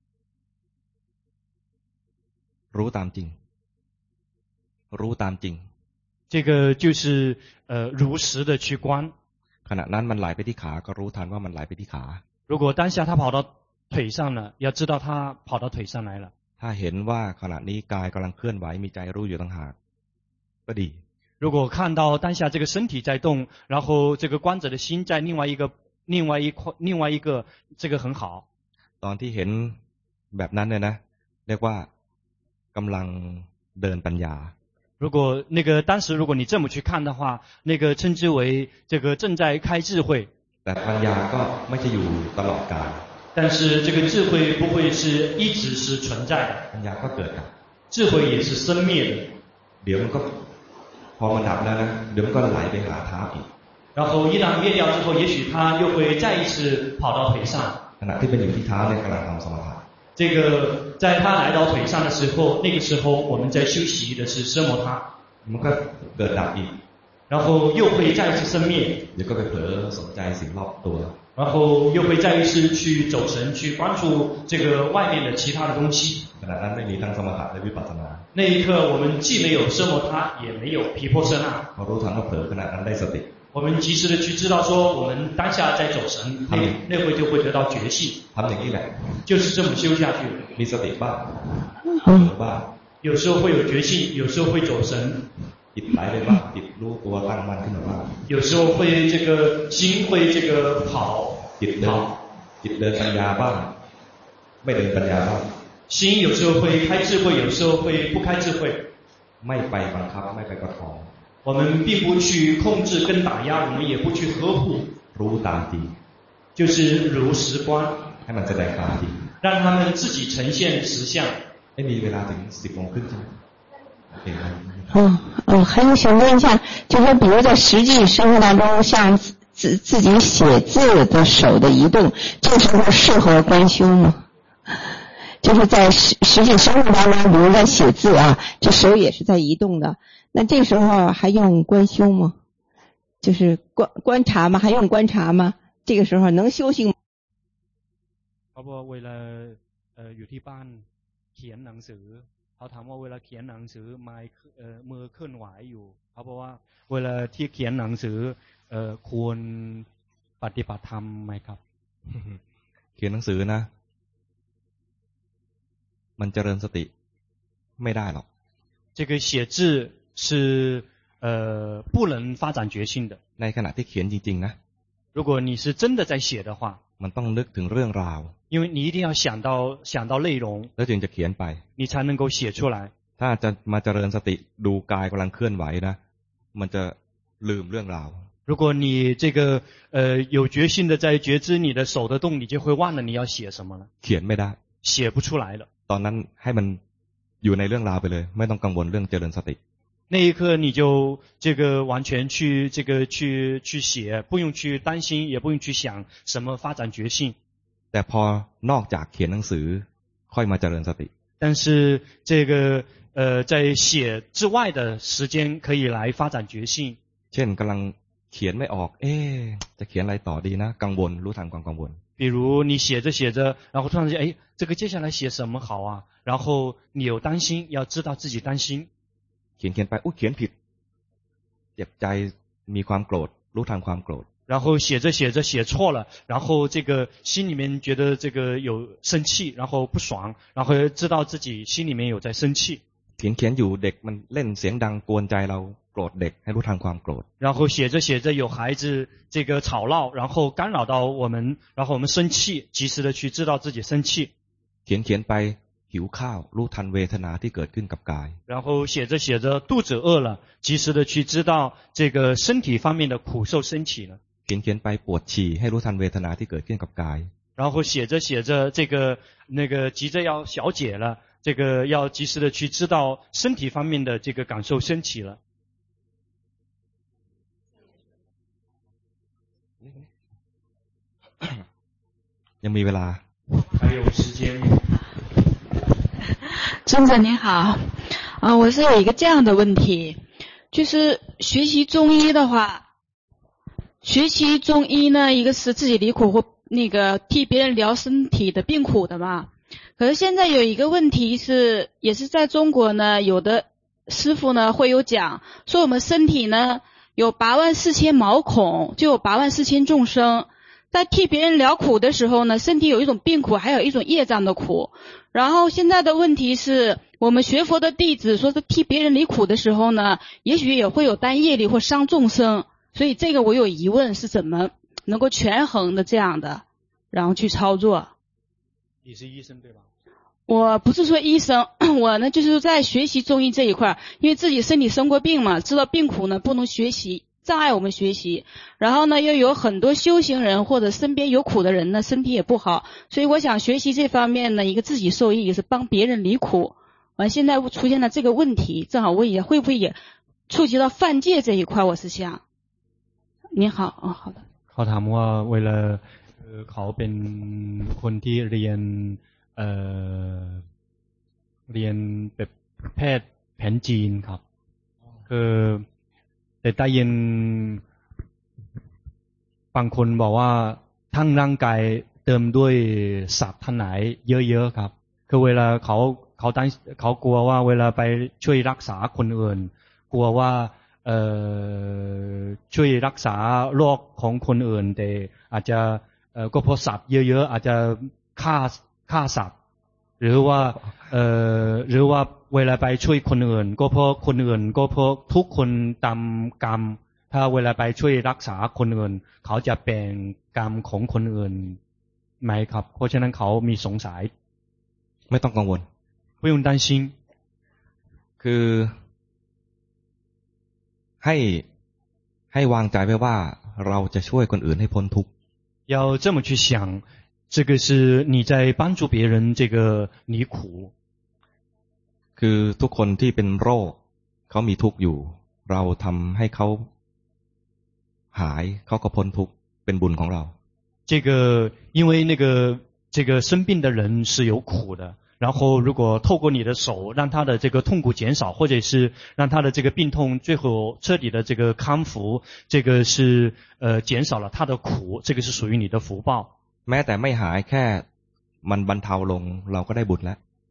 [SPEAKER 1] รู้ตามจริง รู้ตามจริง
[SPEAKER 2] 这个就是呃如实的去观
[SPEAKER 1] ขณะนั้นมันไหลไปที่ขาก็รู้ทันว่ามันไหลไปที่ขา
[SPEAKER 2] 如果当下他跑到腿上了，要知道他跑到腿上来了。
[SPEAKER 1] ถ้าเห็นว่าขณะนี้กายกำลังเคลื่อนไหวมีใจรู้อยู่ต่างหากก็ดี
[SPEAKER 2] 如果看到当下这个身体在动，然后这个观者的心在另外一个、另外一块、另外一个，这个很好。
[SPEAKER 1] ตอนที่เห็นแบบนั้นเนี่ยนะเรียกว่ากำลังเดินปัญญา
[SPEAKER 2] 如果那个当时如果你这么去看的话，那个称之为这个正在开智慧。
[SPEAKER 1] แต่ปัญญาก็ไม่ใช่อยู่ตลอดกาล
[SPEAKER 2] 但是这个智慧不会是一直是存在的，
[SPEAKER 1] ปัญญาก็เกิดดับ
[SPEAKER 2] 智慧也是生灭的。
[SPEAKER 1] เดี๋ยวมันก็พอมันดับแล้วนะเดี๋ยวมันก็ไหลไปหาเท้าอีก
[SPEAKER 2] 然后一旦灭掉之后，也许它又会再一次跑到腿上。
[SPEAKER 1] ขณะที่เป็นอยู่ที่เท้าเนี่ยกำลังทำสมถะ
[SPEAKER 2] 这个在它来到腿上的时候，那个时候我们在休息的是奢摩他，
[SPEAKER 1] มันก็เกิดดับอีก
[SPEAKER 2] 然后又会再一次生灭，
[SPEAKER 1] เดี๋ยวก็ไปเผลอสนใจสิ่งรอบตัว
[SPEAKER 2] 然后又会再一次去走神，去关注这个外面的其他的东西。
[SPEAKER 1] ขณะนั้นไม่มีทั้งสมถะและวิปัสสนา
[SPEAKER 2] 那一刻，我们既没有奢摩他，也没有毗婆舍那。
[SPEAKER 1] พอรู้ทันว่าเผลอขณะนั้นได้สติ
[SPEAKER 2] 我们及时的去知道说，我们当下在走神，那那会就会得到觉性。
[SPEAKER 1] ทำอย่างนี้แหละ
[SPEAKER 2] 就是这么修下去。
[SPEAKER 1] มีสติบ้างเผลอบ้าง
[SPEAKER 2] 有时候会有觉性，有时候会走神，
[SPEAKER 1] จิตไหลไปบ้างจิตรู้ตัวตั้งมั่นขึ้นมาบ้าง
[SPEAKER 2] 有时候会这个心会这个跑
[SPEAKER 1] จิตเดินจิตเดินปัญญาบ้างไม่เดินปัญญาบ้าง
[SPEAKER 2] 心有时候会开智慧，有时候会不开智慧。
[SPEAKER 1] ไม่ไปบังคับไม่ไปประคอง
[SPEAKER 2] 我们并不去控制跟打压，我们也不去呵护，
[SPEAKER 1] รู้ตามจริง
[SPEAKER 2] 就是如实观，
[SPEAKER 1] ให้มันแสดงตามจริง
[SPEAKER 2] 让他们自己呈现实相。
[SPEAKER 1] ไม่มีเวลาถึงสิบโมงครึ่งใช่ไหมโอเคครับ
[SPEAKER 4] 嗯嗯，还有想问一下，就是说比如在实际生活当中，像自自己写字的手的移动，这时候适合观修吗？就是在实实际生活当中，比如在写字啊，这手也是在移动的，那这时候还用观修吗？就是观观察吗？还用观察吗？这个时候能修行吗？
[SPEAKER 2] เขาบอกเวลาเอ่ออยู่ที่บ้านเขียนหนังสือเขาเขาถามว่าเวลาเขียนหนังสือไม้เอ่อมือเคลื่อนไหวอยู่เขาบอกว่าเวลาที่เขียนหนังสือเอ่อควรปฏิบัติธรรมไหมครับ
[SPEAKER 1] เขียนหนังสือนะมันเจริญสติไม่ได้หรอก
[SPEAKER 2] 这个写字是呃不能发展决心的
[SPEAKER 1] ในขณะที่เขียนจริงๆนะ
[SPEAKER 2] 如果你是真的在写的话
[SPEAKER 1] มันต้องนึกถึงเรื่องราว
[SPEAKER 2] 因为你一定要想到想到内容
[SPEAKER 1] แล้วจึงจะเขียนไป
[SPEAKER 2] 你才能够写出来
[SPEAKER 1] ถ้าจะมาเจริญสติดูกายกำลังเคลื่อนไหวนะมันจะลืมเรื่องราว
[SPEAKER 2] 如果你这个呃有决心的在觉知你的手的动你就会忘了你要写什么了
[SPEAKER 1] เขียนไม่ได้
[SPEAKER 2] 写不出来了
[SPEAKER 1] ตอนนั้นให้มันอยู่ในเรื่องราวไปเลยไม่ต้องกังวลเรื่องเจริญสติ
[SPEAKER 2] 那一刻你就这个完全去这个去去写不用去担心也不用去想什么发展觉性
[SPEAKER 1] แต่พอนอกจากเขียนหนังสือค่อยมาเจริญสติ
[SPEAKER 2] 但是这个呃在写之外的时间可以来发展觉性
[SPEAKER 1] เช่นกำลังเขียนไม่ออกเอ๊ะจะเขียนอะไรต่อดีนะกังวลรู้ทันความกังวล
[SPEAKER 2] 比如你写着写着然后突然间哎这个接下来写什么好啊然后你有担心要知道自己担心
[SPEAKER 1] เขียนเขียนไปอุ๊ยเขียนผิดเจ็บใจมีความโกรธรู้ทันความโกรธ
[SPEAKER 2] 然后写着写着写错了然后这个心里面觉得这个有生气然后不爽然后知道自己心里面有在生气
[SPEAKER 1] เขียนเขียนอยู่เด็กมันเล่นเสียงดังกวนใจเราโกรธเด็กให้รู้ทันความโกรธ
[SPEAKER 2] 然后写着写着有孩子这个吵闹然后干扰到我们然后我们生气及时的去知道自己生气
[SPEAKER 1] เขียนเขียนไปหิวข้าวรู้ทันเวทนาที่เกิดขึ้นกับกาย
[SPEAKER 2] 然后写着写着肚子饿了及时的去知道这个身体方面的苦受升起了
[SPEAKER 1] เขียนเขียนไปปวดฉี่ให้รู้ทันเวทนาที่เกิดขึ้นกับกาย
[SPEAKER 2] 然后写着写着这个那个急着要小解了这个要及时的去知道身体方面的这个感受升起了
[SPEAKER 1] ยังมีเวลา
[SPEAKER 2] 还有时间
[SPEAKER 5] 尊者您好啊，我是有一个这样的问题就是学习中医的话学习中医呢一个是自己离苦或那个替别人疗身体的病苦的嘛可是现在有一个问题是也是在中国呢有的师傅呢会有讲说我们身体呢有八万四千毛孔就有八万四千众生在替别人疗苦的时候呢身体有一种病苦还有一种业障的苦然后现在的问题是我们学佛的弟子说是替别人离苦的时候呢也许也会有担业力或伤众生所以这个我有疑问是怎么能够权衡的这样的然后去操作
[SPEAKER 2] 你是医生对吧
[SPEAKER 5] 我不是说医生我呢就是在学习中医这一块因为自己身体生过病嘛知道病苦呢不能学习障碍我们学习然后呢又有很多修行人或者身边有苦的人呢身体也不好所以我想学习这方面呢一个自己受益也是帮别人离苦完现在出现了这个问题正好我也会不会也触及到犯戒这一块我是想您好哦好的
[SPEAKER 2] เขาถามว่าเวลาเขาเป็นคนที่เรียนเอ่อเรียนแบบแพทย์แผนจีนครับคือแต่ได้ยินบางคนบอกว่าทั้งร่างกายเติมด้วยสัตว์ท่านไหนเยอะๆครับคือเวลาเขาเขาตั้งเขากลัวว่าเวลาไปช่วยรักษาคนอื่นกลัวว่าเอ่อช่วยรักษาโรคของคนอื่นแต่อาจจะเอ่อก็เพราะสัตว์เยอะๆอาจจะฆ่าฆ่าสัตว์หรือว่าเอ่อหรือว่าเวลาไปช่วยคนอื่นก็เพราะคนอื่นก็เพราะทุกคนตามกรรมถ้าเวลาไปช่วยรักษาคนอื่นเขาจะแบ่งกรรมของคนอื่นไหมครับเพราะฉะนั้นเขามีสงสัย
[SPEAKER 1] ไม่ต้องกังวล
[SPEAKER 2] 不用担心
[SPEAKER 1] คือให้ให้วางใจไว้ว่าเราจะช่วยคนอื่นให้พ้นทุกข์
[SPEAKER 2] 要这么去想这个是你在帮助别人这个离苦
[SPEAKER 1] คือทุกคนที่เป็นโรคเขามีทุกข์อยู่เราทำให้เขาหายเขาก็พ้นทุกข์เป็นบุญของเรา
[SPEAKER 2] 这个因为那个这个生病的人是有苦的然后如果透过你的手让他的这个痛苦减少或者是让他的这个病痛最后彻底的这个康复这个是呃减少了他的苦这个是属于你的福报
[SPEAKER 1] แม้แต่ไม่หายแค่มันบรรเทาลงเราก็ได้บุญแล้ว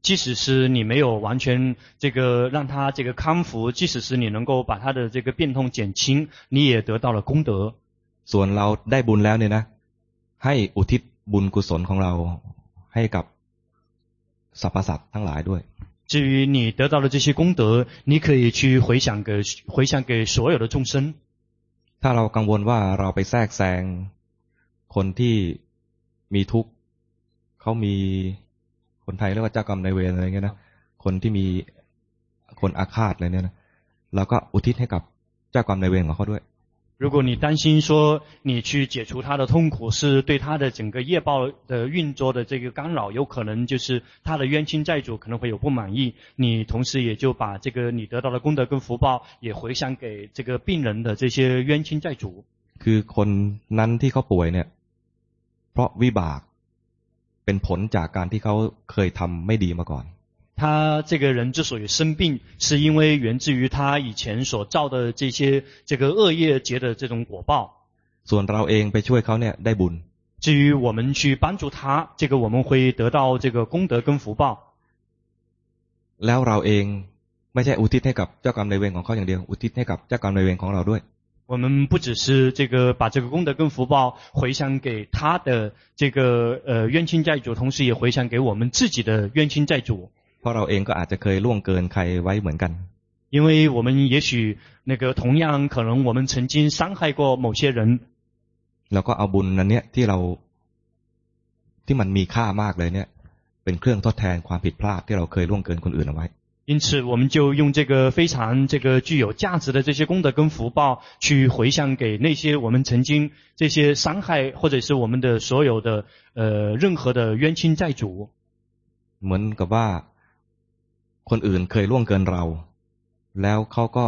[SPEAKER 2] 即使是你没有完全这个让他这个康复，即使是你能够把他的这个病痛减轻，你也得到了功德。
[SPEAKER 1] ส่วนเราได้บุญแล้วเนี่ยนะให้อุทิศบุญกุศลของเราให้กับสรรพสัตว์ทั้งหลายด้วย
[SPEAKER 2] 至于你得到了这些功德，你可以去回想给回想给所有的众生。
[SPEAKER 1] ถ้าเรากังวลว่าเราไปแทรกแซงคนที่มีทุกข์เขามีคนไทยเรียกว่าเจ้ากรรมนายเวรอะไรเงี้ยนะคนที่มีคนอาฆาตอะไรเนี่ยนะเราก็อุทิศให้กับเจ้ากรรมนายเวรของเขาด้วย
[SPEAKER 2] 如果你担心说你去解除他的痛苦是对他的整个业报的运作的这个干扰，有可能就是他的冤亲债主可能会有不满意，你同时也就把这个你得到的功德跟福报也回向给这个病人的这些冤亲债主。
[SPEAKER 1] คือคนนั้นที่เขาป่วยเนี่ยเพราะวิบากเป็นผลจากการที่เขาเคยทำไม่ดีมาก่อน
[SPEAKER 2] 他这个人之所以生病，是因为源自于他以前所造的这些这个恶业结的这种果报。
[SPEAKER 1] ส่วนเราเองไปช่วยเขาเนี่ยได้บุญ
[SPEAKER 2] 至于我们去帮助他，这个我们会得到这个功德跟福报。
[SPEAKER 1] แล้วเราเองไม่ใช่อุทิศให้กับเจ้ากรรมนายเวรของเขาอย่างเดียวอุทิศให้กับเจ้ากรรมนายเวรของเราด้วย
[SPEAKER 2] 我们不只是这个把这个功德跟福报回向给他的这个呃冤亲债主，同时也回向给我们自己的冤亲债主。
[SPEAKER 1] เพราะเราเองก็อาจจะเคยล่วงเกินใครไว้เหมือนกัน
[SPEAKER 2] 因为我们也许那个同样可能我们曾经伤害过某些人
[SPEAKER 1] แล้วก็เอาบุญนั้นเนี่ยที่เราที่มันมีค่ามากเลยเนี่ยเป็นเครื่องทดแทนความผิดพลาดที่เราเคยล่วงเกินคนอื่นเอาไว้
[SPEAKER 2] 因此我们就用这个非常这个具有价值的这些功德跟福报去回向给那些我们曾经这些伤害或者是我们的所有的呃任何的冤亲债主
[SPEAKER 1] เหมือนกับว่าคนอื่นเคยล่วงเกินเราแล้วเขาก็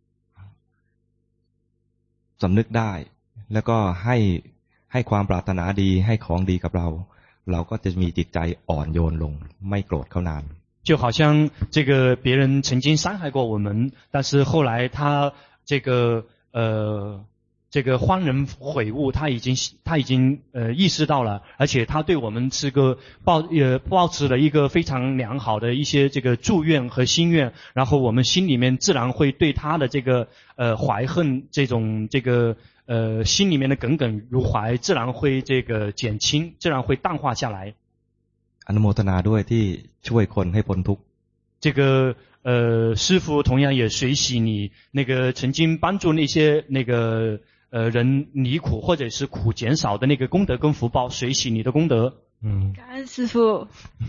[SPEAKER 1] สำนึกได้แล้วก็ให้ให้ความปรารถนาดีให้ของดีกับเราเราก็จะมีจิตใจอ่อนโยนลงไม่โกรธเขานาน
[SPEAKER 2] 就好像这个别人曾经伤害过我们，但是后来他这个呃这个欢人悔悟，他已经他已经呃意识到了，而且他对我们是个抱呃抱持了一个非常良好的一些这个祝愿和心愿，然后我们心里面自然会对他的这个呃怀恨这种这个呃心里面的耿耿如怀，自然会这个减轻，自然会淡化下来。
[SPEAKER 1] อนุโมทนาด้วยที่ช่วยคนให้พ้นทุกข์
[SPEAKER 2] 这个呃师父同样也随喜你那个曾经帮助那些那个呃人离苦或者是苦减少的那个功德跟福报，随喜你的功德。
[SPEAKER 5] 嗯，感恩师父。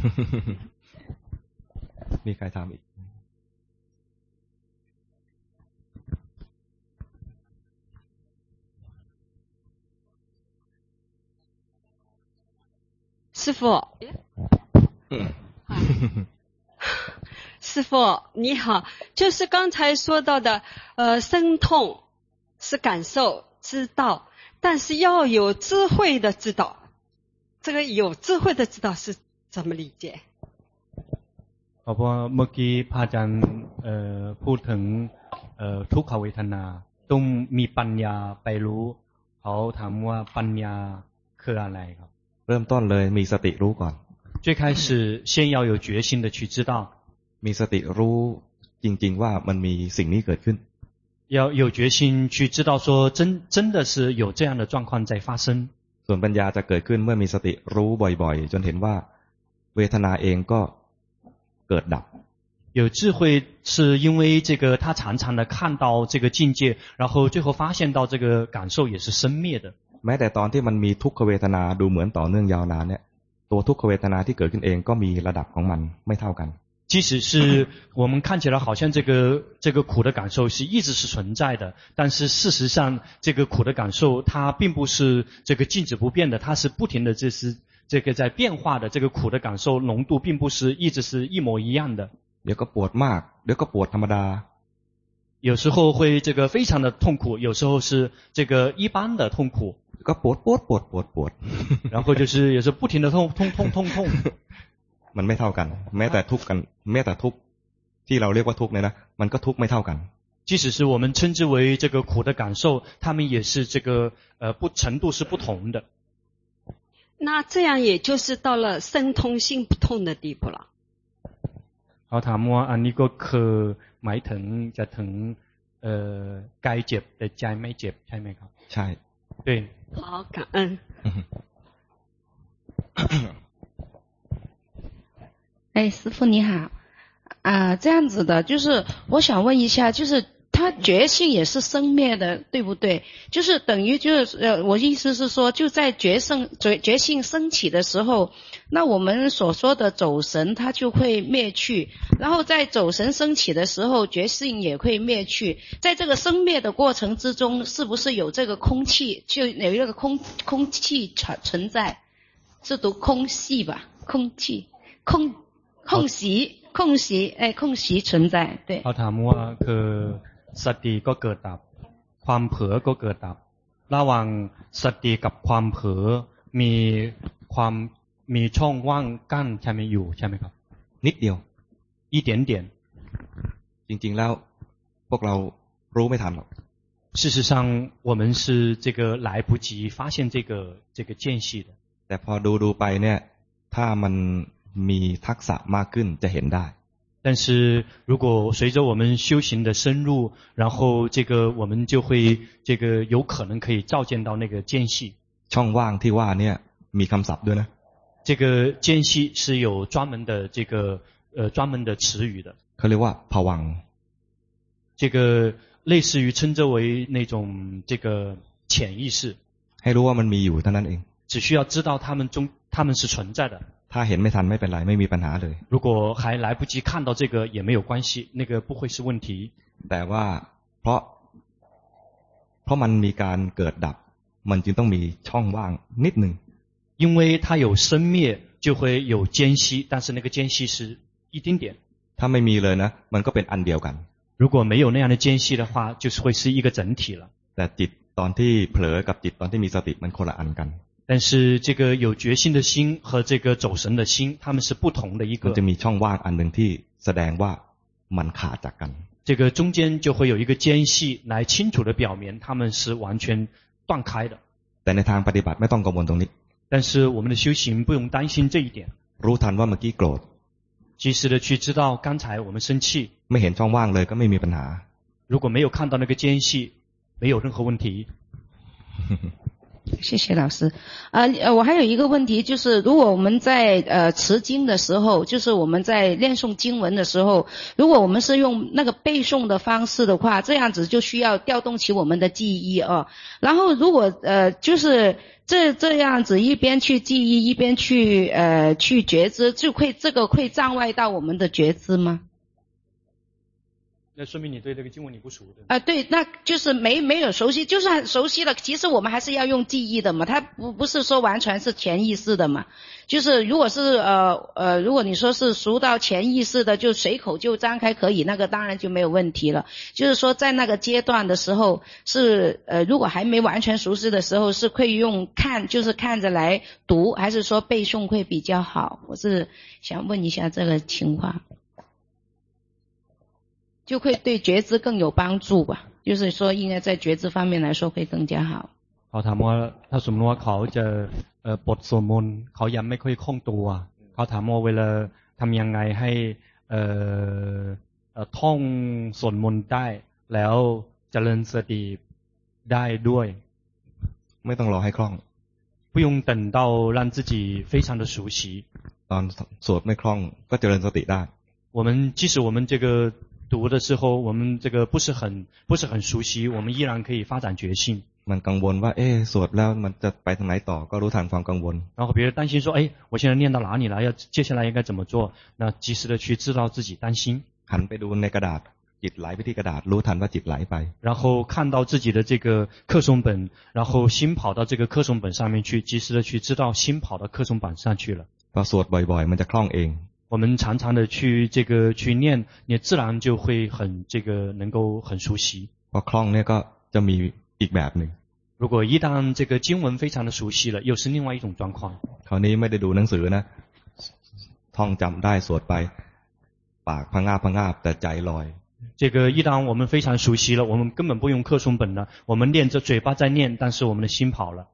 [SPEAKER 1] มีใครถามอีก
[SPEAKER 6] 师父，师父你好，就是刚才说到的，呃，生痛是感受知道，但是要有智慧的知道，这个有智慧的知道是怎么理解？
[SPEAKER 2] เพราะเมื่อกี้พระอาจารย์เอ่อพูดถึงเอ่อทุกขเวทนาต้องมีปัญญาไปรู้เขาถามว่าปัญญาคืออะไรครับ
[SPEAKER 1] เริ่มต้นเลยมีสติรู้ก่อน
[SPEAKER 2] 最开始先要有决心的去知道
[SPEAKER 1] มีสติรู้จริงๆว่ามันมีสิ่งนี้เกิดขึ้น
[SPEAKER 2] 要有决心去知道说真真的是有这样的状况在发生
[SPEAKER 1] ส่วนปัญญาจะเกิดขึ้นเมื่อมีสติรู้บ่อยๆจนเห็นว่าเวทนาเองก็เกิดดับ
[SPEAKER 2] 有智慧是因为这个他常常的看到这个境界然后最后发现到这个感受也是生灭的
[SPEAKER 1] แม้แต่ตอนที่มันมีทุกขเวทนาดูเหมือนต่อเนื่องยาวนานเนี่ยตัวทุกขเวทนาที่เกิดขึ้นเองก็มีระดับของมันไม่เท่ากัน
[SPEAKER 2] 即使是我们看起来好像这个这个苦的感受是一直是存在的，但是事实上这个苦的感受它并不是这个静止不变的，它是不停的这是这个在变化的，这个苦的感受浓度并不是一直是一模一样的。
[SPEAKER 1] เดี๋ยวก็ปวดมากเดี๋ยวก็ปวดธรรมดา
[SPEAKER 2] 有时候会这个非常的痛苦，有时候是这个一般的痛苦。
[SPEAKER 1] ก็ปวดปวดปวดปวดปวด
[SPEAKER 2] 然后就是也是不停的痛痛痛痛痛
[SPEAKER 1] มันไม่เท่ากันแม้แต่ทุกข์กันแม้แต่ทุกข์ที่เราเรียกว่าทุกข์เนี่ยนะมันก็ทุกข์ไม่เท่ากัน
[SPEAKER 2] 即使是我们称之为这个苦的感受他们也是这个呃不程度是不同的
[SPEAKER 6] 那这样也就是到了身痛心不痛的地步了
[SPEAKER 2] เขาถามว่าอันนี้ก็คือหมายถึงจะถึงเอ่อกายเจ็บแต่ใจไม่เจ็บใช่ไหมครับ
[SPEAKER 1] ใช่
[SPEAKER 2] 对
[SPEAKER 6] 好感恩
[SPEAKER 4] 哎，师父你好，啊，这样子的，就是我想问一下，就是他觉性也是生灭的，对不对？就是等于就是呃，我意思是说，就在觉性觉觉性升起的时候，那我们所说的走神它就会灭去，然后在走神升起的时候，觉性也会灭去。在这个生灭的过程之中，是不是有这个空气，就有一个空空气存存在？是读空隙吧？空气空。空隙空隙哎空隙存在对
[SPEAKER 2] เขาถามว่าคือสติก็เกิดดับความเผลอก็เกิดดับระหว่างสติกับความเผลอมีความมีช่องว่างกั้นใช่ไหมอยู่ใช่ไหมครับ
[SPEAKER 1] นิดเดียว
[SPEAKER 2] 一点点
[SPEAKER 1] จริงๆแล้วพวกเรารู้ไม่ทันหรอก
[SPEAKER 2] 事实上我们是这个来不及发现这个这个间隙的
[SPEAKER 1] แต่พอดูดูไปเนี่ยถ้ามันมีทักษะมากขึ้นจะเห็นได้
[SPEAKER 2] 但是如果随着我们修行的深入然后这个我们就会这个有可能可以照见到那个间隙
[SPEAKER 1] ช่องว่างที่ว่าเนี่ยมีคำศัพท์ด้วยนะ
[SPEAKER 2] 这个间隙是有专门的这个呃专门的词语的
[SPEAKER 1] เขาเรียกว่าภวังค์
[SPEAKER 2] 这个类似于称之为那种这个潜意识
[SPEAKER 1] ให้รู้ว่ามันมีอยู่เท่านั้นเอง
[SPEAKER 2] 只需要知道他们中他们是存在的
[SPEAKER 1] ถ้าเห็นไม่ทันไม่เป็นไรไม่มีปัญหาเลย
[SPEAKER 2] 如果还来不及看到这个也没有关系那个不会是问题
[SPEAKER 1] แต่ว่าเพราะเพราะมันมีการเกิดดับมันจึงต้องมีช่องว่างนิดนึง
[SPEAKER 2] 因为它有生灭就会有间隙但是那个间隙是一丁点
[SPEAKER 1] ถ้าไม่มีเลยนะมันก็เป็นอันเดียวกัน
[SPEAKER 2] 如果没有那样的间隙的话就是会是一个整体了
[SPEAKER 1] แต่จิตตอนที่เผลอกับจิตตอนที่มีสติมันคนละอันกัน
[SPEAKER 2] 但是这个有决心的心和这个走神的心他们是不同的一个
[SPEAKER 1] มันจะมีช่องว่างอันนึงที่แสดงว่ามันขาดจากกัน
[SPEAKER 2] 这个中间就会有一个间隙来清楚的表明他们是完全断开的
[SPEAKER 1] แต่ในทางปฏิบัติไม่ต้องกังวลตรงนี้
[SPEAKER 2] 但是我们的修行不用担心这一点
[SPEAKER 1] รู้ทันว่าเมื่อกี้โกรธ
[SPEAKER 2] 及时的去知道刚才我们生气
[SPEAKER 1] ไม่เห็นช่องว่างเลยก็ไม่มีปัญหา
[SPEAKER 2] 如果没有看到那个间隙没有任何问题
[SPEAKER 4] 谢谢老师。呃，我还有一个问题，就是如果我们在呃持经的时候，就是我们在念诵经文的时候，如果我们是用那个背诵的方式的话，这样子就需要调动起我们的记忆哦。然后如果呃就是这这样子一边去记忆一边去呃去觉知，就会这个会障碍到我们的觉知吗？
[SPEAKER 2] 那说明你对这个经文你不熟的
[SPEAKER 4] 啊、呃，对，那就是没没有熟悉，就是很熟悉了。其实我们还是要用记忆的嘛，它不不是说完全是潜意识的嘛。就是如果是呃呃，如果你说是熟到潜意识的，就随口就张开可以，那个当然就没有问题了。就是说在那个阶段的时候，是呃如果还没完全熟悉的时候，是可以用看，就是看着来读，还是说背诵会比较好？我是想问一下这个情况。就会对觉知更有帮助吧，就是说应该在觉知方面来说会更加好。
[SPEAKER 2] เขาถามว่าถ้าสมมติว่าเขาจะเอ่อบทสวดมนต์เขายังไม่ค่อยคล่องตัวเขาถามว่าเวลาทำยังไงให้เอ่อเอ่อท่องสวดมนต์ได้แล้วเจริญสติได้ด้วย
[SPEAKER 1] ไม่ต้องรอให้คล่อง
[SPEAKER 2] 不用等到让自己非常的熟悉
[SPEAKER 1] ตอนสวดไม่คล่องก็เจริญสติได้
[SPEAKER 2] 我们即使我们这个读的时候我们这个不是很不是很熟悉我们依然可以发展觉性
[SPEAKER 1] มันกังวลว่าเอ๊ะสวดแล้วมันจะไปทางไหนต่อก็รู้ทันความกังวล
[SPEAKER 2] 然后别人担心说哎我现在念到哪里了要接下来应该怎么做那及时的去知道自己担心
[SPEAKER 1] หันไปดูในกระดาษจิตไหลไปที่กระดาษรู้ทันว่าจิตไหลไป
[SPEAKER 2] 然后看到自己的这个课诵本然后心跑到这个课诵本上面去及时的去知道心跑到课诵本上去了
[SPEAKER 1] พอสวดบ่อยๆมันจะคล่องเอง
[SPEAKER 2] 我们常常的去这个去念你自然就会很这个能够很熟悉
[SPEAKER 1] พอคล่องเนี่ยก็จะมีอีกแบบนึง
[SPEAKER 2] 如果一旦这个经文非常的熟悉了又是另外一种状况
[SPEAKER 1] คราวนี้ไม่ได้ดูหนังสือนะท่องจำได้สวดไปปากพะงาบพะงาบแต่ใจลอย
[SPEAKER 2] 这个一旦我们非常熟悉了我们根本不用课诵本了我们念着嘴巴在念但是我们的心跑了
[SPEAKER 1] แ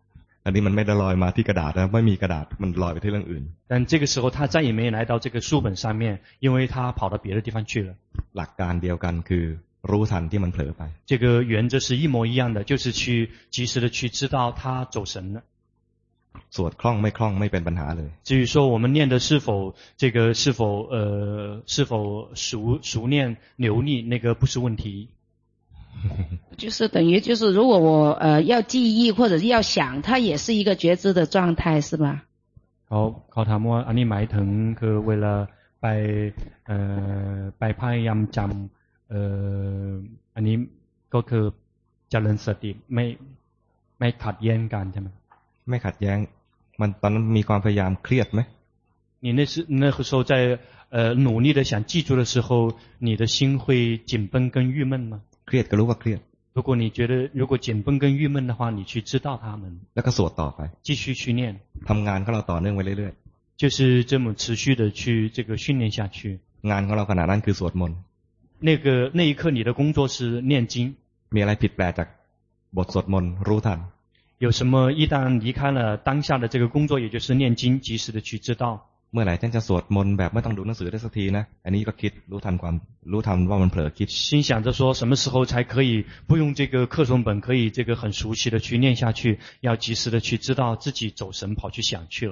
[SPEAKER 1] อันนี้มันไม่ได้ลอยมาที่กระดาษนะไม่มีกระดาษมันลอยไปที่เรื่องอื่น
[SPEAKER 2] 但这个时候他再也没来到这个书本上面，因为他跑到别的地方去了。
[SPEAKER 1] หลักการเดียวกันคือรู้ทันที่มันเผลอไป
[SPEAKER 2] 这个原则是一模一样的，就是去及时的去知道他走神了。
[SPEAKER 1] สวดคล่องไม่คล่องไม่เป็นปัญหาเลย
[SPEAKER 2] 至于说我们念的是否这个是否呃是否熟熟练流利，那个不是问题。
[SPEAKER 4] 就是等于就是如果我呃要记忆或者要想，它也是一个觉知的状态，是吧？
[SPEAKER 2] เขาเขาถามว่าอันนี้หมายถึงคือเวลาไปเอ่อไปพยายามจำเอ่ออันนี้ก็คือเจริญสติไม่ไม่ขัดแย้งกันใช่ไหม
[SPEAKER 1] ไม่ขัดแย้งมันตอนนั้นมีความพยายามเครียดไหม
[SPEAKER 2] 你那时那个时候在呃努力的想记住的时候，你的心会紧绷跟郁闷吗？
[SPEAKER 1] เครียดก็รู้ว่าเครียด
[SPEAKER 2] 如果你觉得如果紧绷跟郁闷的话，你去知道他们，
[SPEAKER 1] แล้วก็สวดต่อไป
[SPEAKER 2] 继续去念，
[SPEAKER 1] ทำงานของเราต่อเนื่องไปเรื่อย
[SPEAKER 2] ๆ就是这么持续的去这个训练下去。
[SPEAKER 1] งานของเราขณะนั้นคือสวดมนต์
[SPEAKER 2] 那个那一刻你的工作是念经。
[SPEAKER 1] มีอะไรผิดแปลกจากบทสวดมนต์รู้ทัน
[SPEAKER 2] 有什么一旦离开了当下的这个工作，也就是念经，及时的去知道。
[SPEAKER 1] เมื่อไหร่ท่านจะสวดมนต์แบบไม่ต้องดูหนังสือได้สักทีนะอันนี้ก็คิดรู้ทันความรู้ทันว่ามันเผลอคิด
[SPEAKER 2] 心想着说什么时候才可以不用这个课诵本，可以这个很熟悉的去念下去，要及时的去知道自己走神跑去想去了。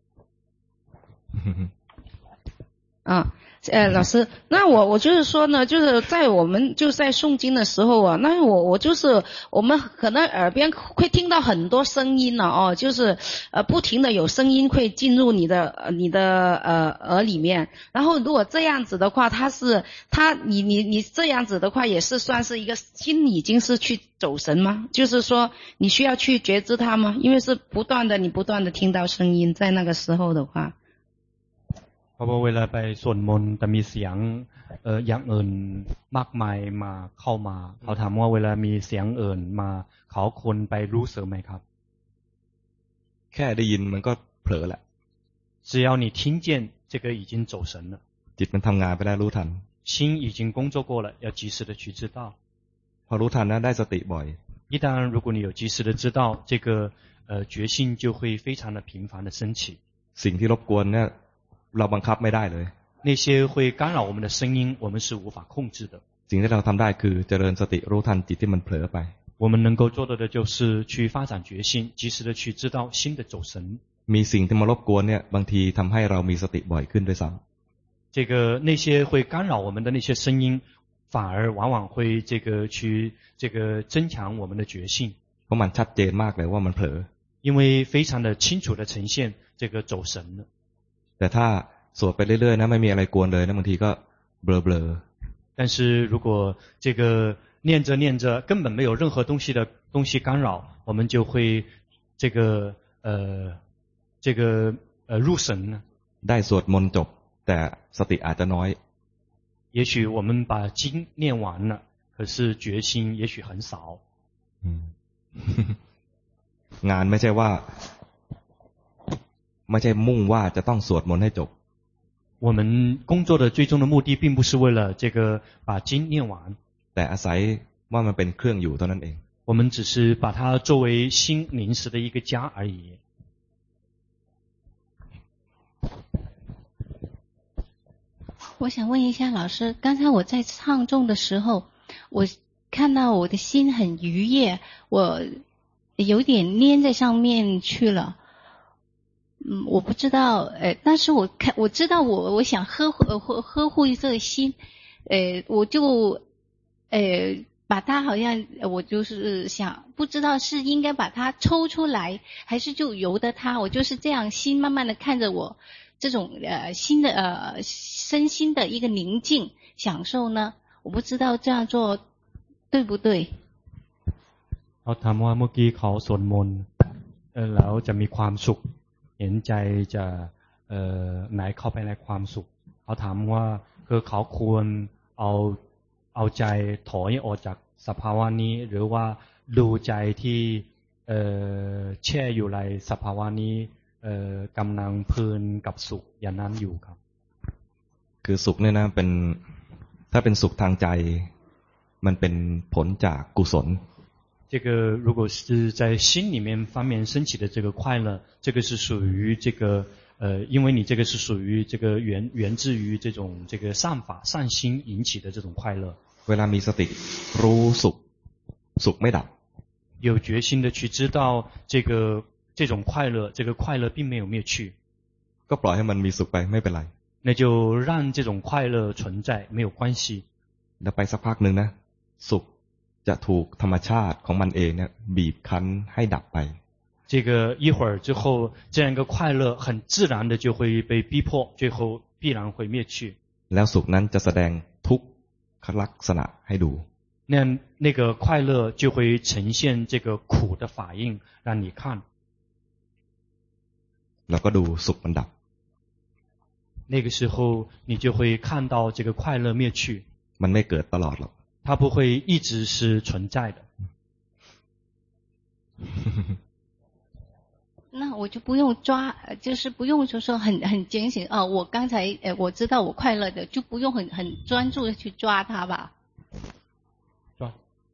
[SPEAKER 4] 啊，呃，老师，那我我就是说呢，就是在我们就在诵经的时候啊，那我我就是我们可能耳边会听到很多声音了哦，就是呃不停的有声音会进入你的呃你的呃耳里面，然后如果这样子的话，它是它你你你这样子的话，也是算是一个心已经是去走神吗？就是说你需要去觉知它吗？因为是不断的你不断的听到声音，在那个时候的话。
[SPEAKER 2] เพราะว่าเวลาไปสวดมนต์แต่มีเสียงเอ่ออย่างอื่นมากมายมาเข้ามาเขาถามว่าเวลามีเสียงอื่นมาเขาควรไปรู้สึกไหมครับ
[SPEAKER 1] แค่ได้ยินมันก็เผลอแหละ
[SPEAKER 2] 只要你听见这个已经走神了
[SPEAKER 1] จิตมันทำงานไปได้รู้ทัน
[SPEAKER 2] 心已经工作过了要及时的去知道
[SPEAKER 1] พอรู้ทันนะได้สติบ่อย
[SPEAKER 2] 一旦如果你有及时的知道这个呃觉性就会非常的频繁的升起
[SPEAKER 1] สิ่งที่รบกวนเนี่ยเราบังคับไม่ได้เลย
[SPEAKER 2] 那些会干扰我们的声音我们是无法控制的
[SPEAKER 1] สิ่งที่เราทำได้คือเจริญสติรู้ทันจิตที่มันเผลอไป
[SPEAKER 2] 我们能够做到的就是去发展觉性及时的去知道心的走神
[SPEAKER 1] มีสิ่งที่มารบกวนเนี่ยบางทีทำให้เรามีสติบ่อยขึ้นด้วยซ้
[SPEAKER 2] ำ这个那些会干扰我们的那些声音反而往往会这个去这个增强我们的觉性
[SPEAKER 1] เพราะมันชัดเจนมากเลยว่ามันเผลอ
[SPEAKER 2] 因为非常的清楚的呈现这个走神了
[SPEAKER 1] แต่ถ้าสวดไปเรื่อยๆนะไม่มีอะไรกวนเลยนะบางทีก็เบลอ
[SPEAKER 2] ๆ但是如果这个念着念着根本没有任何东西的东西干扰我们就会这个呃这个呃入神了
[SPEAKER 1] ได้สวดมนต์จบแต่สติอาจจะน้อย
[SPEAKER 2] 也许我们把经念完了可是决心也许很少
[SPEAKER 1] งานไม่ใช่ว่าไม่ใช่มุ่งว่าจะต้องสวดมนต์ให้จบ
[SPEAKER 2] 我们工作的最终的目的并不是为了这个把经念完
[SPEAKER 1] แต่อาศัยว่ามันเป็นเครื่องอยู่เท่านั้นเอง
[SPEAKER 2] 我们只是把它作为心临时的一个家而已
[SPEAKER 7] 我想问一下老师，刚才我在唱诵的时候我看到我的心很愉悦，我有点粘在上面去了嗯，我不知道，呃，但是我看我知道我我想呵护呵呵护这个心，呃，我就呃把它好像我就是想不知道是应该把它抽出来，还是就由得它，我就是这样心慢慢的看着我这种呃心的呃身心的一个宁静享受呢，我不知道这样做对不对。
[SPEAKER 2] เขาถามว่าเมื่อกี้เขาสวดมนต์แล้วจะมีความสุขเห็นใจจะเอ่อไหนเข้าไปในความสุขเขาถามว่าคือเขาควรเอาเอาใจถอยออกจากสภาวะนี้หรือว่าดูใจที่เอ่อแช่อยู่ในสภาวะนี้เอ่อกำลังเพลินกับสุขอย่างนั้นอยู่ครับ
[SPEAKER 1] คือสุขเนี่ยนะเป็นถ้าเป็นสุขทางใจมันเป็นผลจากกุศล
[SPEAKER 2] 这这个如果是在心里面方面升起的这个快乐，这个是属于这个呃，因为你这个是属于这个源源自于这种这个善法善心引起的这种快乐。
[SPEAKER 1] เวลามีสติรู้สุขสุขไม่ดับ
[SPEAKER 2] 有决心的去知道这个这种快乐，这个快乐并没有灭去，
[SPEAKER 1] ก็ปล่อยให้มันมีสุขไปไม่เป็นไร
[SPEAKER 2] 那就让这种快乐存在，没有关系。
[SPEAKER 1] แล้วไปสักพักนึงนะสุขจะถูกธรรมชาติของมันเองเนี่ยบีบคั้นให้ดับไป
[SPEAKER 2] 这个一会儿之后，这样一个快乐很自然的就会被逼迫，最后必然会灭去。
[SPEAKER 1] แล้วสุขนั้นจะแสดงทุกขลักษณะให้ดู
[SPEAKER 2] 那那个快乐就会呈现这个苦的法印让你看。
[SPEAKER 1] แล้วก็ดูสุขมันดับ
[SPEAKER 2] 那个时候你就会看到这个快乐灭去。
[SPEAKER 1] มันไม่เกิดตลอดหรอก
[SPEAKER 2] 它不会一直是存在的。
[SPEAKER 7] 那我就不用抓，就是不用就说很很警醒哦。我刚才呃我知道我快乐的，就不用很很专注的去抓它吧。
[SPEAKER 2] 抓。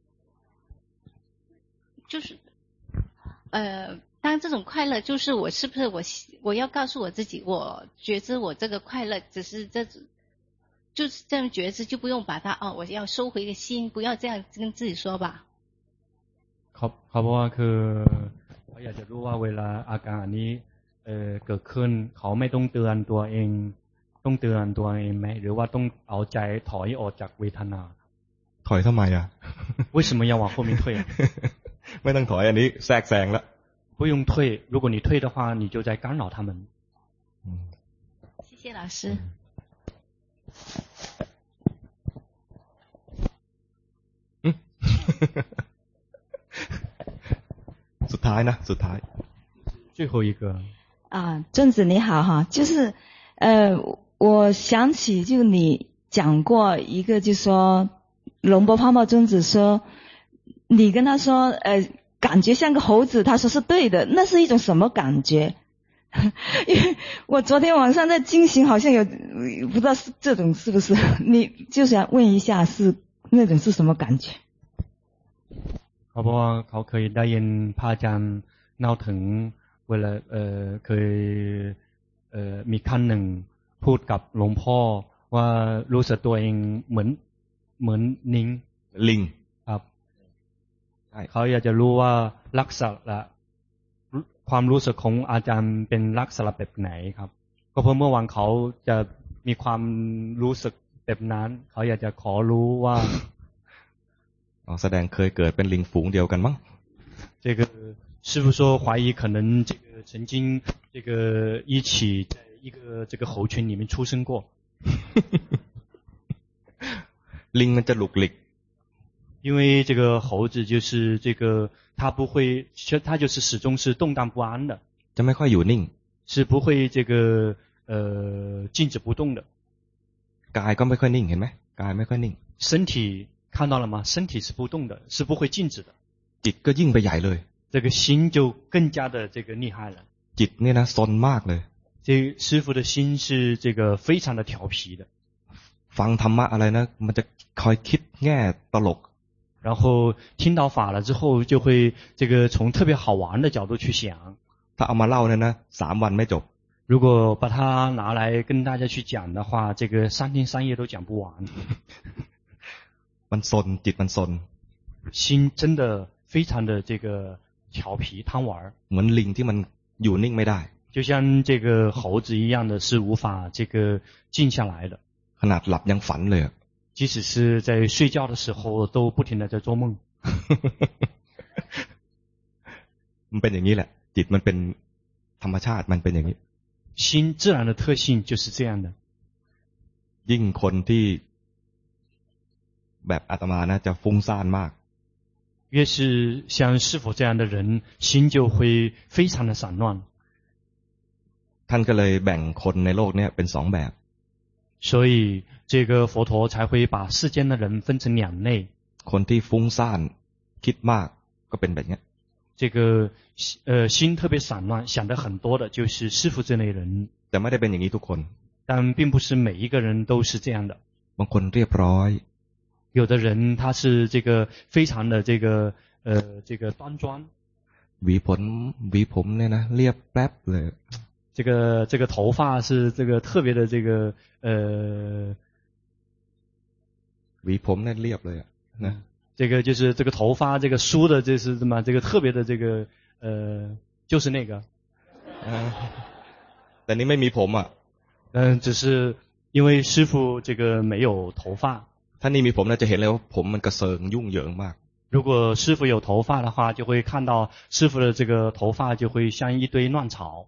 [SPEAKER 7] 就是呃，当这种快乐，就是我是不是我我要告诉我自己，我觉知我这个快乐只是这种。就是这样觉知，就不用把它哦，我要收回个心，不要这样跟自己说吧。
[SPEAKER 2] เขาเขาบอกว่าคือเขาอยากจะรู้ว่าเวลาอาการนี้เอ่อเกิดขึ้นเขาไม่ต้องเตือนตัวเองต้องเตือนตัวเองไหมหรือว่าต้องเอาใจถอยออกจากเวทนา
[SPEAKER 1] ถอยทำไมอ่ะ
[SPEAKER 2] 为什么要往后面退
[SPEAKER 1] ไม่ต้องถอยอันนี้แทรกแซงแล้ว
[SPEAKER 2] 不用退如果你退的话你就在干扰他们
[SPEAKER 7] 谢谢老师
[SPEAKER 1] สุดท้ายนะสุดท้าย
[SPEAKER 2] 最后一个
[SPEAKER 8] 啊，尊子你好哈，就是呃，我想起就你讲过一个，就说龙波泡泡尊子说，你跟他说呃，感觉像个猴子，他说是对的，那是一种什么感觉？因为我昨天晚上在惊醒，好像有不知道是这种是不是？你就想问一下，是那种是什么感觉？
[SPEAKER 2] เขาบอกว่าเขาเคยได้ยินพระอาจารย์เล่าถึงเวลาเอ่อเคยเอ่อมีครั้งหนึ่งพูดกับหลวงพ่อว่ารู้สึกตัวเองเหมือนเหมือนนิ้ง
[SPEAKER 1] ลิง
[SPEAKER 2] ครับเขาอยากจะรู้ว่าลักษณะความรู้สึกของอาจารย์เป็นลักษณะแบบไหนครับก็เพราะเมื่อวานเขาจะมีความรู้สึกแบบนั้นเขาอยากจะขอรู้ว่า
[SPEAKER 1] อ๋อแสดงเคยเกิดเป็นลิงฝูงเดียวกันมั้ง
[SPEAKER 2] 这个师父说怀疑可能这个曾经这个一起在一个这个猴群里面出生过
[SPEAKER 1] ลิงมันจะหลุกหลิก
[SPEAKER 2] 因为这个猴子就是这个它不会它就是始终是动荡不安的
[SPEAKER 1] จะไม่ค่อยอยู่นิ่ง
[SPEAKER 2] 是不会这个呃静止不动的
[SPEAKER 1] กายก็ไม่ค่อยนิ่งเห็นไหมกายไม่ค่อยนิ่ง
[SPEAKER 2] 身体看到了吗身体是不动的是不会静止的
[SPEAKER 1] จิตก็ยิ่งไปใหญ่เลย
[SPEAKER 2] 这个心就更加的这个厉害了
[SPEAKER 1] จิตเนี่ยนะซนมากเลย
[SPEAKER 2] 这师父的心是这个非常的调皮的
[SPEAKER 1] ฟังธรรมะอะไรนะมันจะคอยคิดแง่ตลก
[SPEAKER 2] 然后听到法了之后就会这个从特别好玩的角度去想
[SPEAKER 1] ถ้าเอามาเล่าเนี่ยนะสามวันไม่จบ
[SPEAKER 2] 如果把它拿来跟大家去讲的话这个三天三夜都讲不完
[SPEAKER 1] มันซนจิตมันซน
[SPEAKER 2] 心真的非常的这个调皮贪玩
[SPEAKER 1] เหมือนลิงที่มันอยู่นิ่งไม่ได้
[SPEAKER 2] 就像这个猴子一样的是无法这个静下来的
[SPEAKER 1] ขนาดหลับยังฝันเลย
[SPEAKER 2] 即使是在睡觉的时候都不停地在做梦
[SPEAKER 1] มันเป็นอย่างนี้แหละจิตมันเป็นธรรมชาติมันเป็นอย่างนี้
[SPEAKER 2] 心自然的特性就是这样的
[SPEAKER 1] ยิ่งคนที่แบบอาตมานะจะฟุ้งซ่านมาก
[SPEAKER 2] 越是像师父这样的人心就会非常的散乱
[SPEAKER 1] ท่านก็เลยแบ่งคนในโลกนี้เป็นสองแบบ
[SPEAKER 2] 所以这个佛陀才会把世间的人分成两类
[SPEAKER 1] คนที่ฟุ้งซ่านคิดมากก็เป็นแบบนี้
[SPEAKER 2] 这个呃心特别散乱想得很多的就是师父这类人
[SPEAKER 1] แต่ไม่ได้เป็นอย่างนี้ทุกคน
[SPEAKER 2] 但并不是每一个人都是这样的
[SPEAKER 1] บางคนเรียบร้อย
[SPEAKER 2] 有的人他是这个非常的这个呃这个端庄。
[SPEAKER 1] หวีผมหวีผมเนี่ยนะเรียบแป๊บเลย。
[SPEAKER 2] 这个这个头发是这个特别的这个呃，
[SPEAKER 1] หวีผมเนี่ยเรียบเลยอะนะ。
[SPEAKER 2] 这个就是这个头发这个梳的这是什么？这个特别的这个呃，就是那个。
[SPEAKER 1] แต่นี่ไม่มีผมอ่ะ。
[SPEAKER 2] 嗯，只是因为师傅这个没有头发。
[SPEAKER 1] ถ้านี่มีผมน่าจะเห็นเลยว่าผมมันกระเซิงยุ่งเหยิงมาก。
[SPEAKER 2] 如果师傅有头发的话，就会看到师傅的这个头发就会像一堆乱草。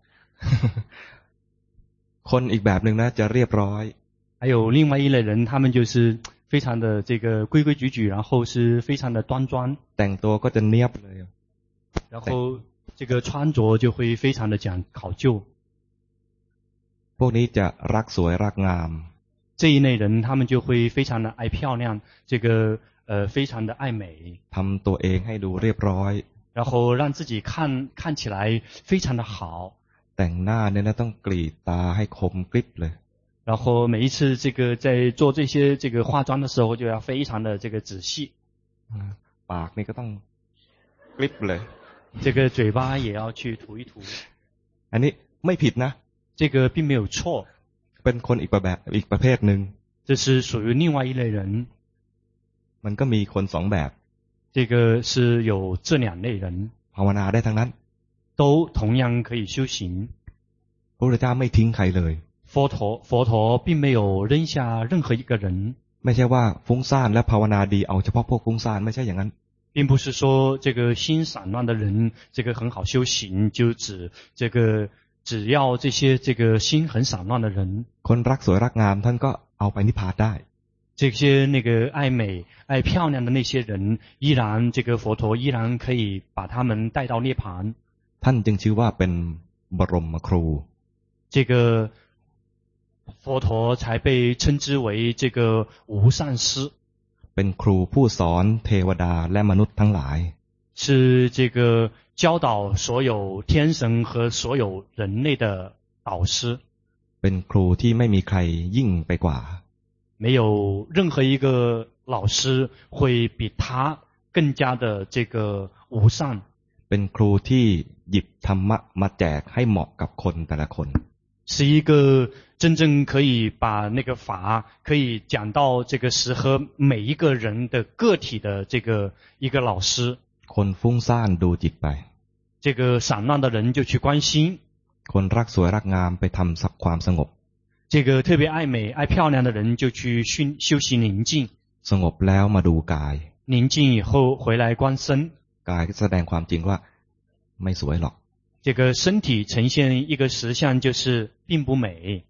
[SPEAKER 1] คนอีกแบบนึงนะจะเรียบร้อย。
[SPEAKER 2] 还有另外一类人，他们就是非常的这个规规矩矩，然后是非常的端庄。
[SPEAKER 1] แต่งตัวก็จะเนียบเลย。
[SPEAKER 2] 然后这个穿着就会非常的讲考究。
[SPEAKER 1] พวกนี้จะรักสวยรักงาม。
[SPEAKER 2] 这一类人，他们就会非常的爱漂亮，这个呃非常的爱美。
[SPEAKER 1] ทำตัวเองให้ดูเรียบร้อย。
[SPEAKER 2] 然后让自己看看起来非常的好。
[SPEAKER 1] แต่งหน้าเนี่ยนะต้องกรีดตาให้คมกริบเลย。
[SPEAKER 2] 然后每一次这个在做这些这个化妆的时候，就要非常的这个仔细。
[SPEAKER 1] ปากนี่ก็ต้องกริบเลย。
[SPEAKER 2] 这个嘴巴也要去涂一涂。
[SPEAKER 1] อันนี้ไม่ผิดนะ。
[SPEAKER 2] 这个并没有错。
[SPEAKER 1] เป็นคนอีกแบบอีกประเภทหนึ่ง。
[SPEAKER 2] 这是属于另外一类人。
[SPEAKER 1] มันก็มีคนสองแบบ。
[SPEAKER 2] 这个是有这两类人。
[SPEAKER 1] ภาวนาได้ทั้งนั้น。
[SPEAKER 2] 都同样可以修行。
[SPEAKER 1] พระพุทธเจ้าไม่ทิ้งใครเลย。
[SPEAKER 2] 佛陀佛陀并没有扔下任何一个人。
[SPEAKER 1] ไม่ใช่ว่าฟุ้งซ่านและภาวนาดีเอาเฉพาะพวกฟุ้งซ่านไม่ใช่อย่างนั้น。
[SPEAKER 2] 并不是说这个心散乱的人这个很好修行，就指这个只要这些这个心很散乱的人。
[SPEAKER 1] คนรักสวยรักงามท่านก็เอาไปนิพพานได้。
[SPEAKER 2] 这些那个爱美爱漂亮的那些人，依然这个佛陀依然可以把他们带到涅槃。
[SPEAKER 1] ท่านจึงชื่อว่าเป็นบรมครู。
[SPEAKER 2] 这个佛陀才被称之为这个无上师。
[SPEAKER 1] เป็นครูผู้สอนเทวดาและมนุษย์ทั้งหลาย。
[SPEAKER 2] 是这个教导所有天神和所有人类的导师。
[SPEAKER 1] เป็นครูที่ไม่มีใครยิ่งไปกว่า。
[SPEAKER 2] 没有任何一个老师会比他更加的这个无上。
[SPEAKER 1] เป็นครูที่หยิบธรรมะมาแจกให้เหมาะกับคนแต่ละคน。
[SPEAKER 2] 是一个真正可以把那个法可以讲到这个适合每一个人的个体的这个一个老师。
[SPEAKER 1] คนฟุ้งซ่านดูจิตไป。
[SPEAKER 2] 这个散乱的人就去关心。
[SPEAKER 1] คนรักสวยรักงามไปทำความสงบ。
[SPEAKER 2] 这个特别爱美爱漂亮的人就去训修习宁静。
[SPEAKER 1] สงบแล้วมาดูกาย。
[SPEAKER 2] 宁静以后回来观身。
[SPEAKER 1] กายแสดงความจริงว่าไม่สวยหรอก。
[SPEAKER 2] 这个身体呈现一个实相，就是并不美。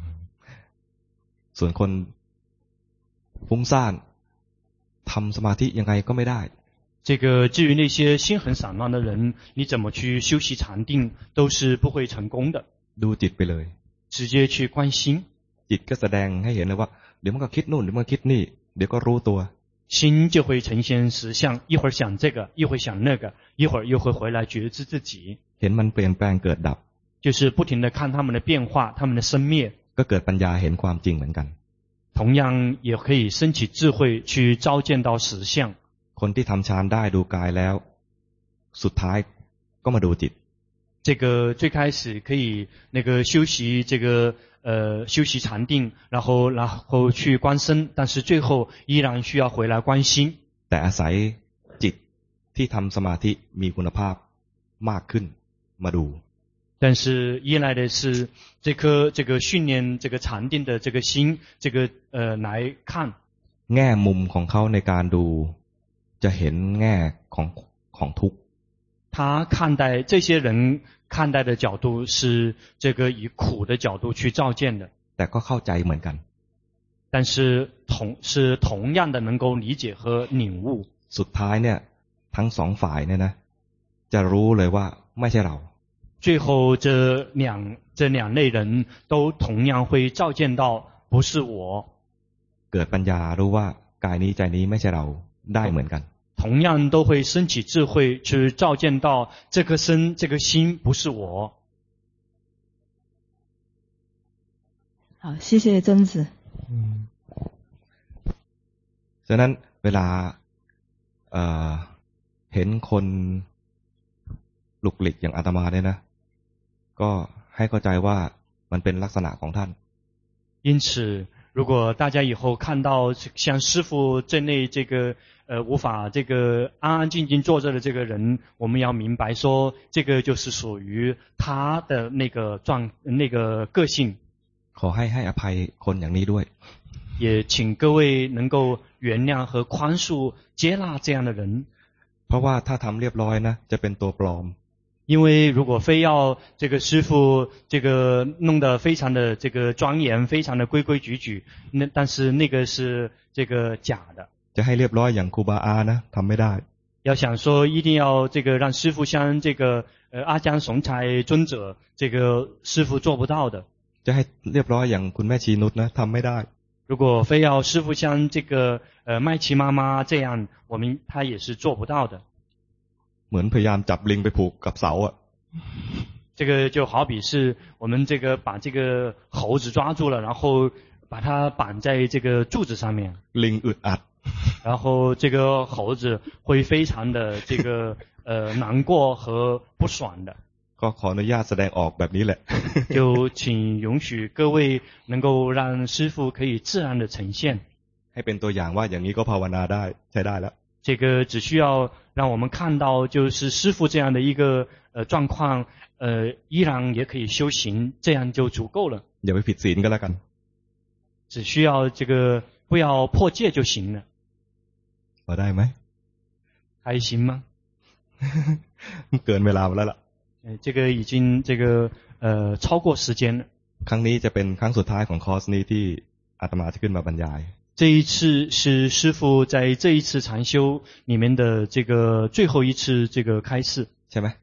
[SPEAKER 1] ส่วนคนฟุ้งซ่านทำสมาธิยังไงก็ไม่ได้。
[SPEAKER 2] 这个至于那些心很散乱的人，你怎么去修习禅定都是不会成功的。
[SPEAKER 1] ดูจิตไปเลย。
[SPEAKER 2] 直接去观心。
[SPEAKER 1] จิตก็แสดงให้เห็นเลยว่าเดี๋ยวมันก็คิดนู่นเดี๋ยวมันคิดนี่เดี๋ยวก็รู้ตัว。
[SPEAKER 2] 心就会呈现实相，一会儿想这个，一会儿想那个，一会儿又会回来觉知自己。
[SPEAKER 1] เห็นมันเปลี่ยนแปลงเกิดดับ。
[SPEAKER 2] 就是不停地看他们的变化，他们的生灭。
[SPEAKER 1] ก็เกิดปัญญาเห็นความจริงเหมือนกัน。
[SPEAKER 2] 同样也可以升起智慧去照见到实相。
[SPEAKER 1] คนที่ทำฌานได้ดูกายแล้วสุดท้ายก็มาดูจิต。
[SPEAKER 2] 这个最开始可以那个修习这个呃修习禅定，然后然后去观身，但是最后依然需要回来观心。
[SPEAKER 1] แต่อาศัยจิตที่ทำสมาธิมีคุณภาพมากขึ้นมาดู。
[SPEAKER 2] 但是依赖的是这颗这个训练这个禅定的这个心，这个呃来看。
[SPEAKER 1] แง่มุมของเขาในการดูจะเห็นแง่ของของทุกข์。
[SPEAKER 2] 他看待这些人看待的角度是这个以苦的角度去照见的。
[SPEAKER 1] แต่ก็เข้าใจเหมือนกัน。
[SPEAKER 2] 但是同是同样的能够理解和领悟。
[SPEAKER 1] สุดท้ายเนี่ยทั้งสองฝ่ายเนี่ยนะจะรู้เลยว่าไม่ใช่เรา。
[SPEAKER 2] 最后这两这两类人都同样会照见到不是我。
[SPEAKER 1] เกิดปัญญารู้ว่ากายนี้ใจนี้ไม่ใช่เราได้เหมือนกัน。
[SPEAKER 2] 同样都会升起智慧去照见到这颗身这个心不是我。
[SPEAKER 8] 好，谢谢曾子。
[SPEAKER 1] 嗯。ฉะนั้นเวลาเอ่อเห็นคนหลุกหลิกอย่างอาตมาเนี่ยนะก็ให้เข้าใจว่ามันเป็นลักษณะของท่าน
[SPEAKER 2] 因此如果大家以后看到像师父这类这个呃无法这个安安静静坐着的这个人，我们要明白说这个就是属于他的那个状那个个性。
[SPEAKER 1] ขอให้ให้อภัยคนอย่างนี้ด้วย
[SPEAKER 2] 也请各位能够原谅和宽恕接纳这样的人。
[SPEAKER 1] เพราะว่าถ้าทำเรียบร้อยนะจะเป็นตัวปลอม
[SPEAKER 2] 因为如果非要这个师父这个弄得非常的这个庄严非常的规规矩矩那但是那个是这个假的
[SPEAKER 1] จะให้เรียบร้อยอย่างครูบาอานะทำไม่ได้
[SPEAKER 2] 要想说一定要这个让师父像这个呃阿姜怂才尊者这个师父做不到的
[SPEAKER 1] จะให้เรียบร้อยอย่างคุณแม่ชีนุชนะทำไม่ได้
[SPEAKER 2] 如果非要师父像这个呃麦琪妈妈这样我们他也是做不到的
[SPEAKER 1] เหมือนพยายามจับลิงไปผูกกับเสาอ่ะ
[SPEAKER 2] 这个就好比是我们这个把这个猴子抓住了然后把它绑在这个柱子上面
[SPEAKER 1] ลิงอึดอัด
[SPEAKER 2] 然后这个猴子会非常的这个呃难过和不爽的
[SPEAKER 1] ก็ขออนุญาตแสดงออกแบบนี้แหละ
[SPEAKER 2] 就请允许各位能够让师父可以自然的呈现
[SPEAKER 1] ให้เป็นตัวอย่างว่าอย่างนี้ก็ภาวนาได้ใช้ได้แล้ว
[SPEAKER 2] 这个只需要让我们看到就是师父这样的一个呃状况呃依然也可以修行这样就足够了
[SPEAKER 1] อย่าไปผิดศีลก็แล้วกัน
[SPEAKER 2] 只需要这个不要破戒就行了
[SPEAKER 1] พอได้ไหม
[SPEAKER 2] 还行吗
[SPEAKER 1] เกินเวลาไปแล้วล่ะ
[SPEAKER 2] 这个已经这个呃超过时间了
[SPEAKER 1] ครั้งนี้จะเป็นครั้งสุดท้ายของคอร์สนี้ที่อาตมาจะขึ้นมาบรรยาย
[SPEAKER 2] 这一次是师父在这一次禅修里面的这个最后一次这个开示
[SPEAKER 1] ใช่ไหม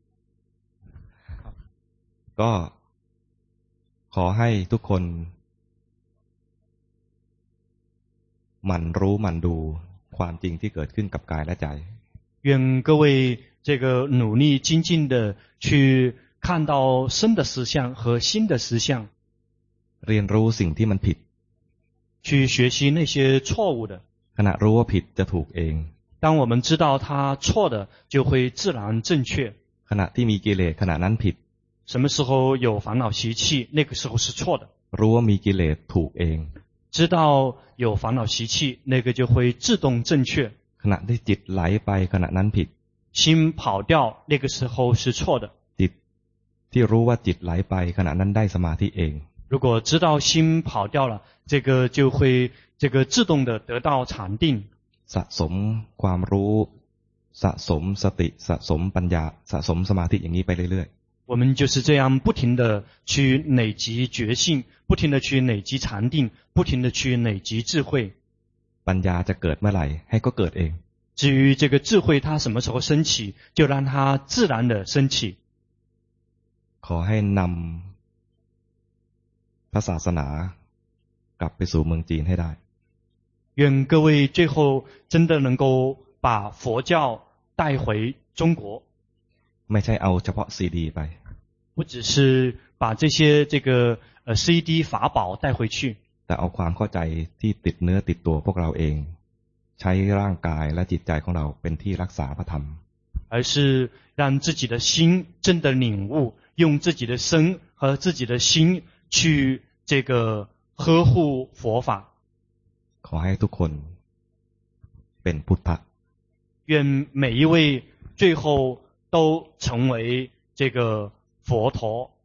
[SPEAKER 1] ก็ขอให้ทุกคนหมั่นรู้หมั่นดูความจริงที่เกิดขึ้นกับกายและใจ
[SPEAKER 2] 愿各位这个努力精进的去看到生的实相和心的实相
[SPEAKER 1] เรียนรู้สิ่งที่มันผิด
[SPEAKER 2] 去学习那些错误的
[SPEAKER 1] ขณะรู้ว่าผิดจะถูกเอง
[SPEAKER 2] 当我们知道它错的就会自然正确
[SPEAKER 1] ขณะที่มีกิเลสขณะนั้นผิด
[SPEAKER 2] 什么时候有烦恼习气那个时候是错的
[SPEAKER 1] รู้ว่ามีกิเลสถูกเอง
[SPEAKER 2] 知道有烦恼习气那个就会自动正确
[SPEAKER 1] ขณะที่จิตไหลไปขณะนั้นผิด
[SPEAKER 2] 心跑掉那个时候是错的
[SPEAKER 1] จิตที่รู้ว่าจิตไหลไปขณะนั้นได้สมาธิเอง
[SPEAKER 2] 如果知道心跑掉了这个就会这个自动的得到禅定
[SPEAKER 1] สะสมความรู้สะสมสติสะสมปัญญาสะสมสมาธิอย่างนี้ไปเรื่อย
[SPEAKER 2] ๆ我们就是这样不停的去累积觉性不停的去累积禅定不停的去累积智慧
[SPEAKER 1] ปัญญาจะเกิดเมื่อไหร่ให้ก็เกิดเอง
[SPEAKER 2] 至于这个智慧它什么时候升起就让它自然的升起
[SPEAKER 1] ขอให้นำพระศาสนากลับไปสู่เมืองจีนให้ได้
[SPEAKER 2] 愿各位最后真的能够把佛教带回中国
[SPEAKER 1] ไม่ใช่เอาเฉพาะซีดีไป
[SPEAKER 2] 不只是把这些这个呃 C D 法宝带回去
[SPEAKER 1] แต่เอาความเข้าใจที่ติดเนื้อติดตัวพวกเราเองใช้ร่างกายและจิตใจของเราเป็นที่รักษาพระธรรม
[SPEAKER 2] 而是让自己的心真的领悟用自己的身和自己的心去这个呵护佛法
[SPEAKER 1] ขอให้ทุกคนเป็นพุทธะ
[SPEAKER 2] 愿每一位最后都成为这个佛陀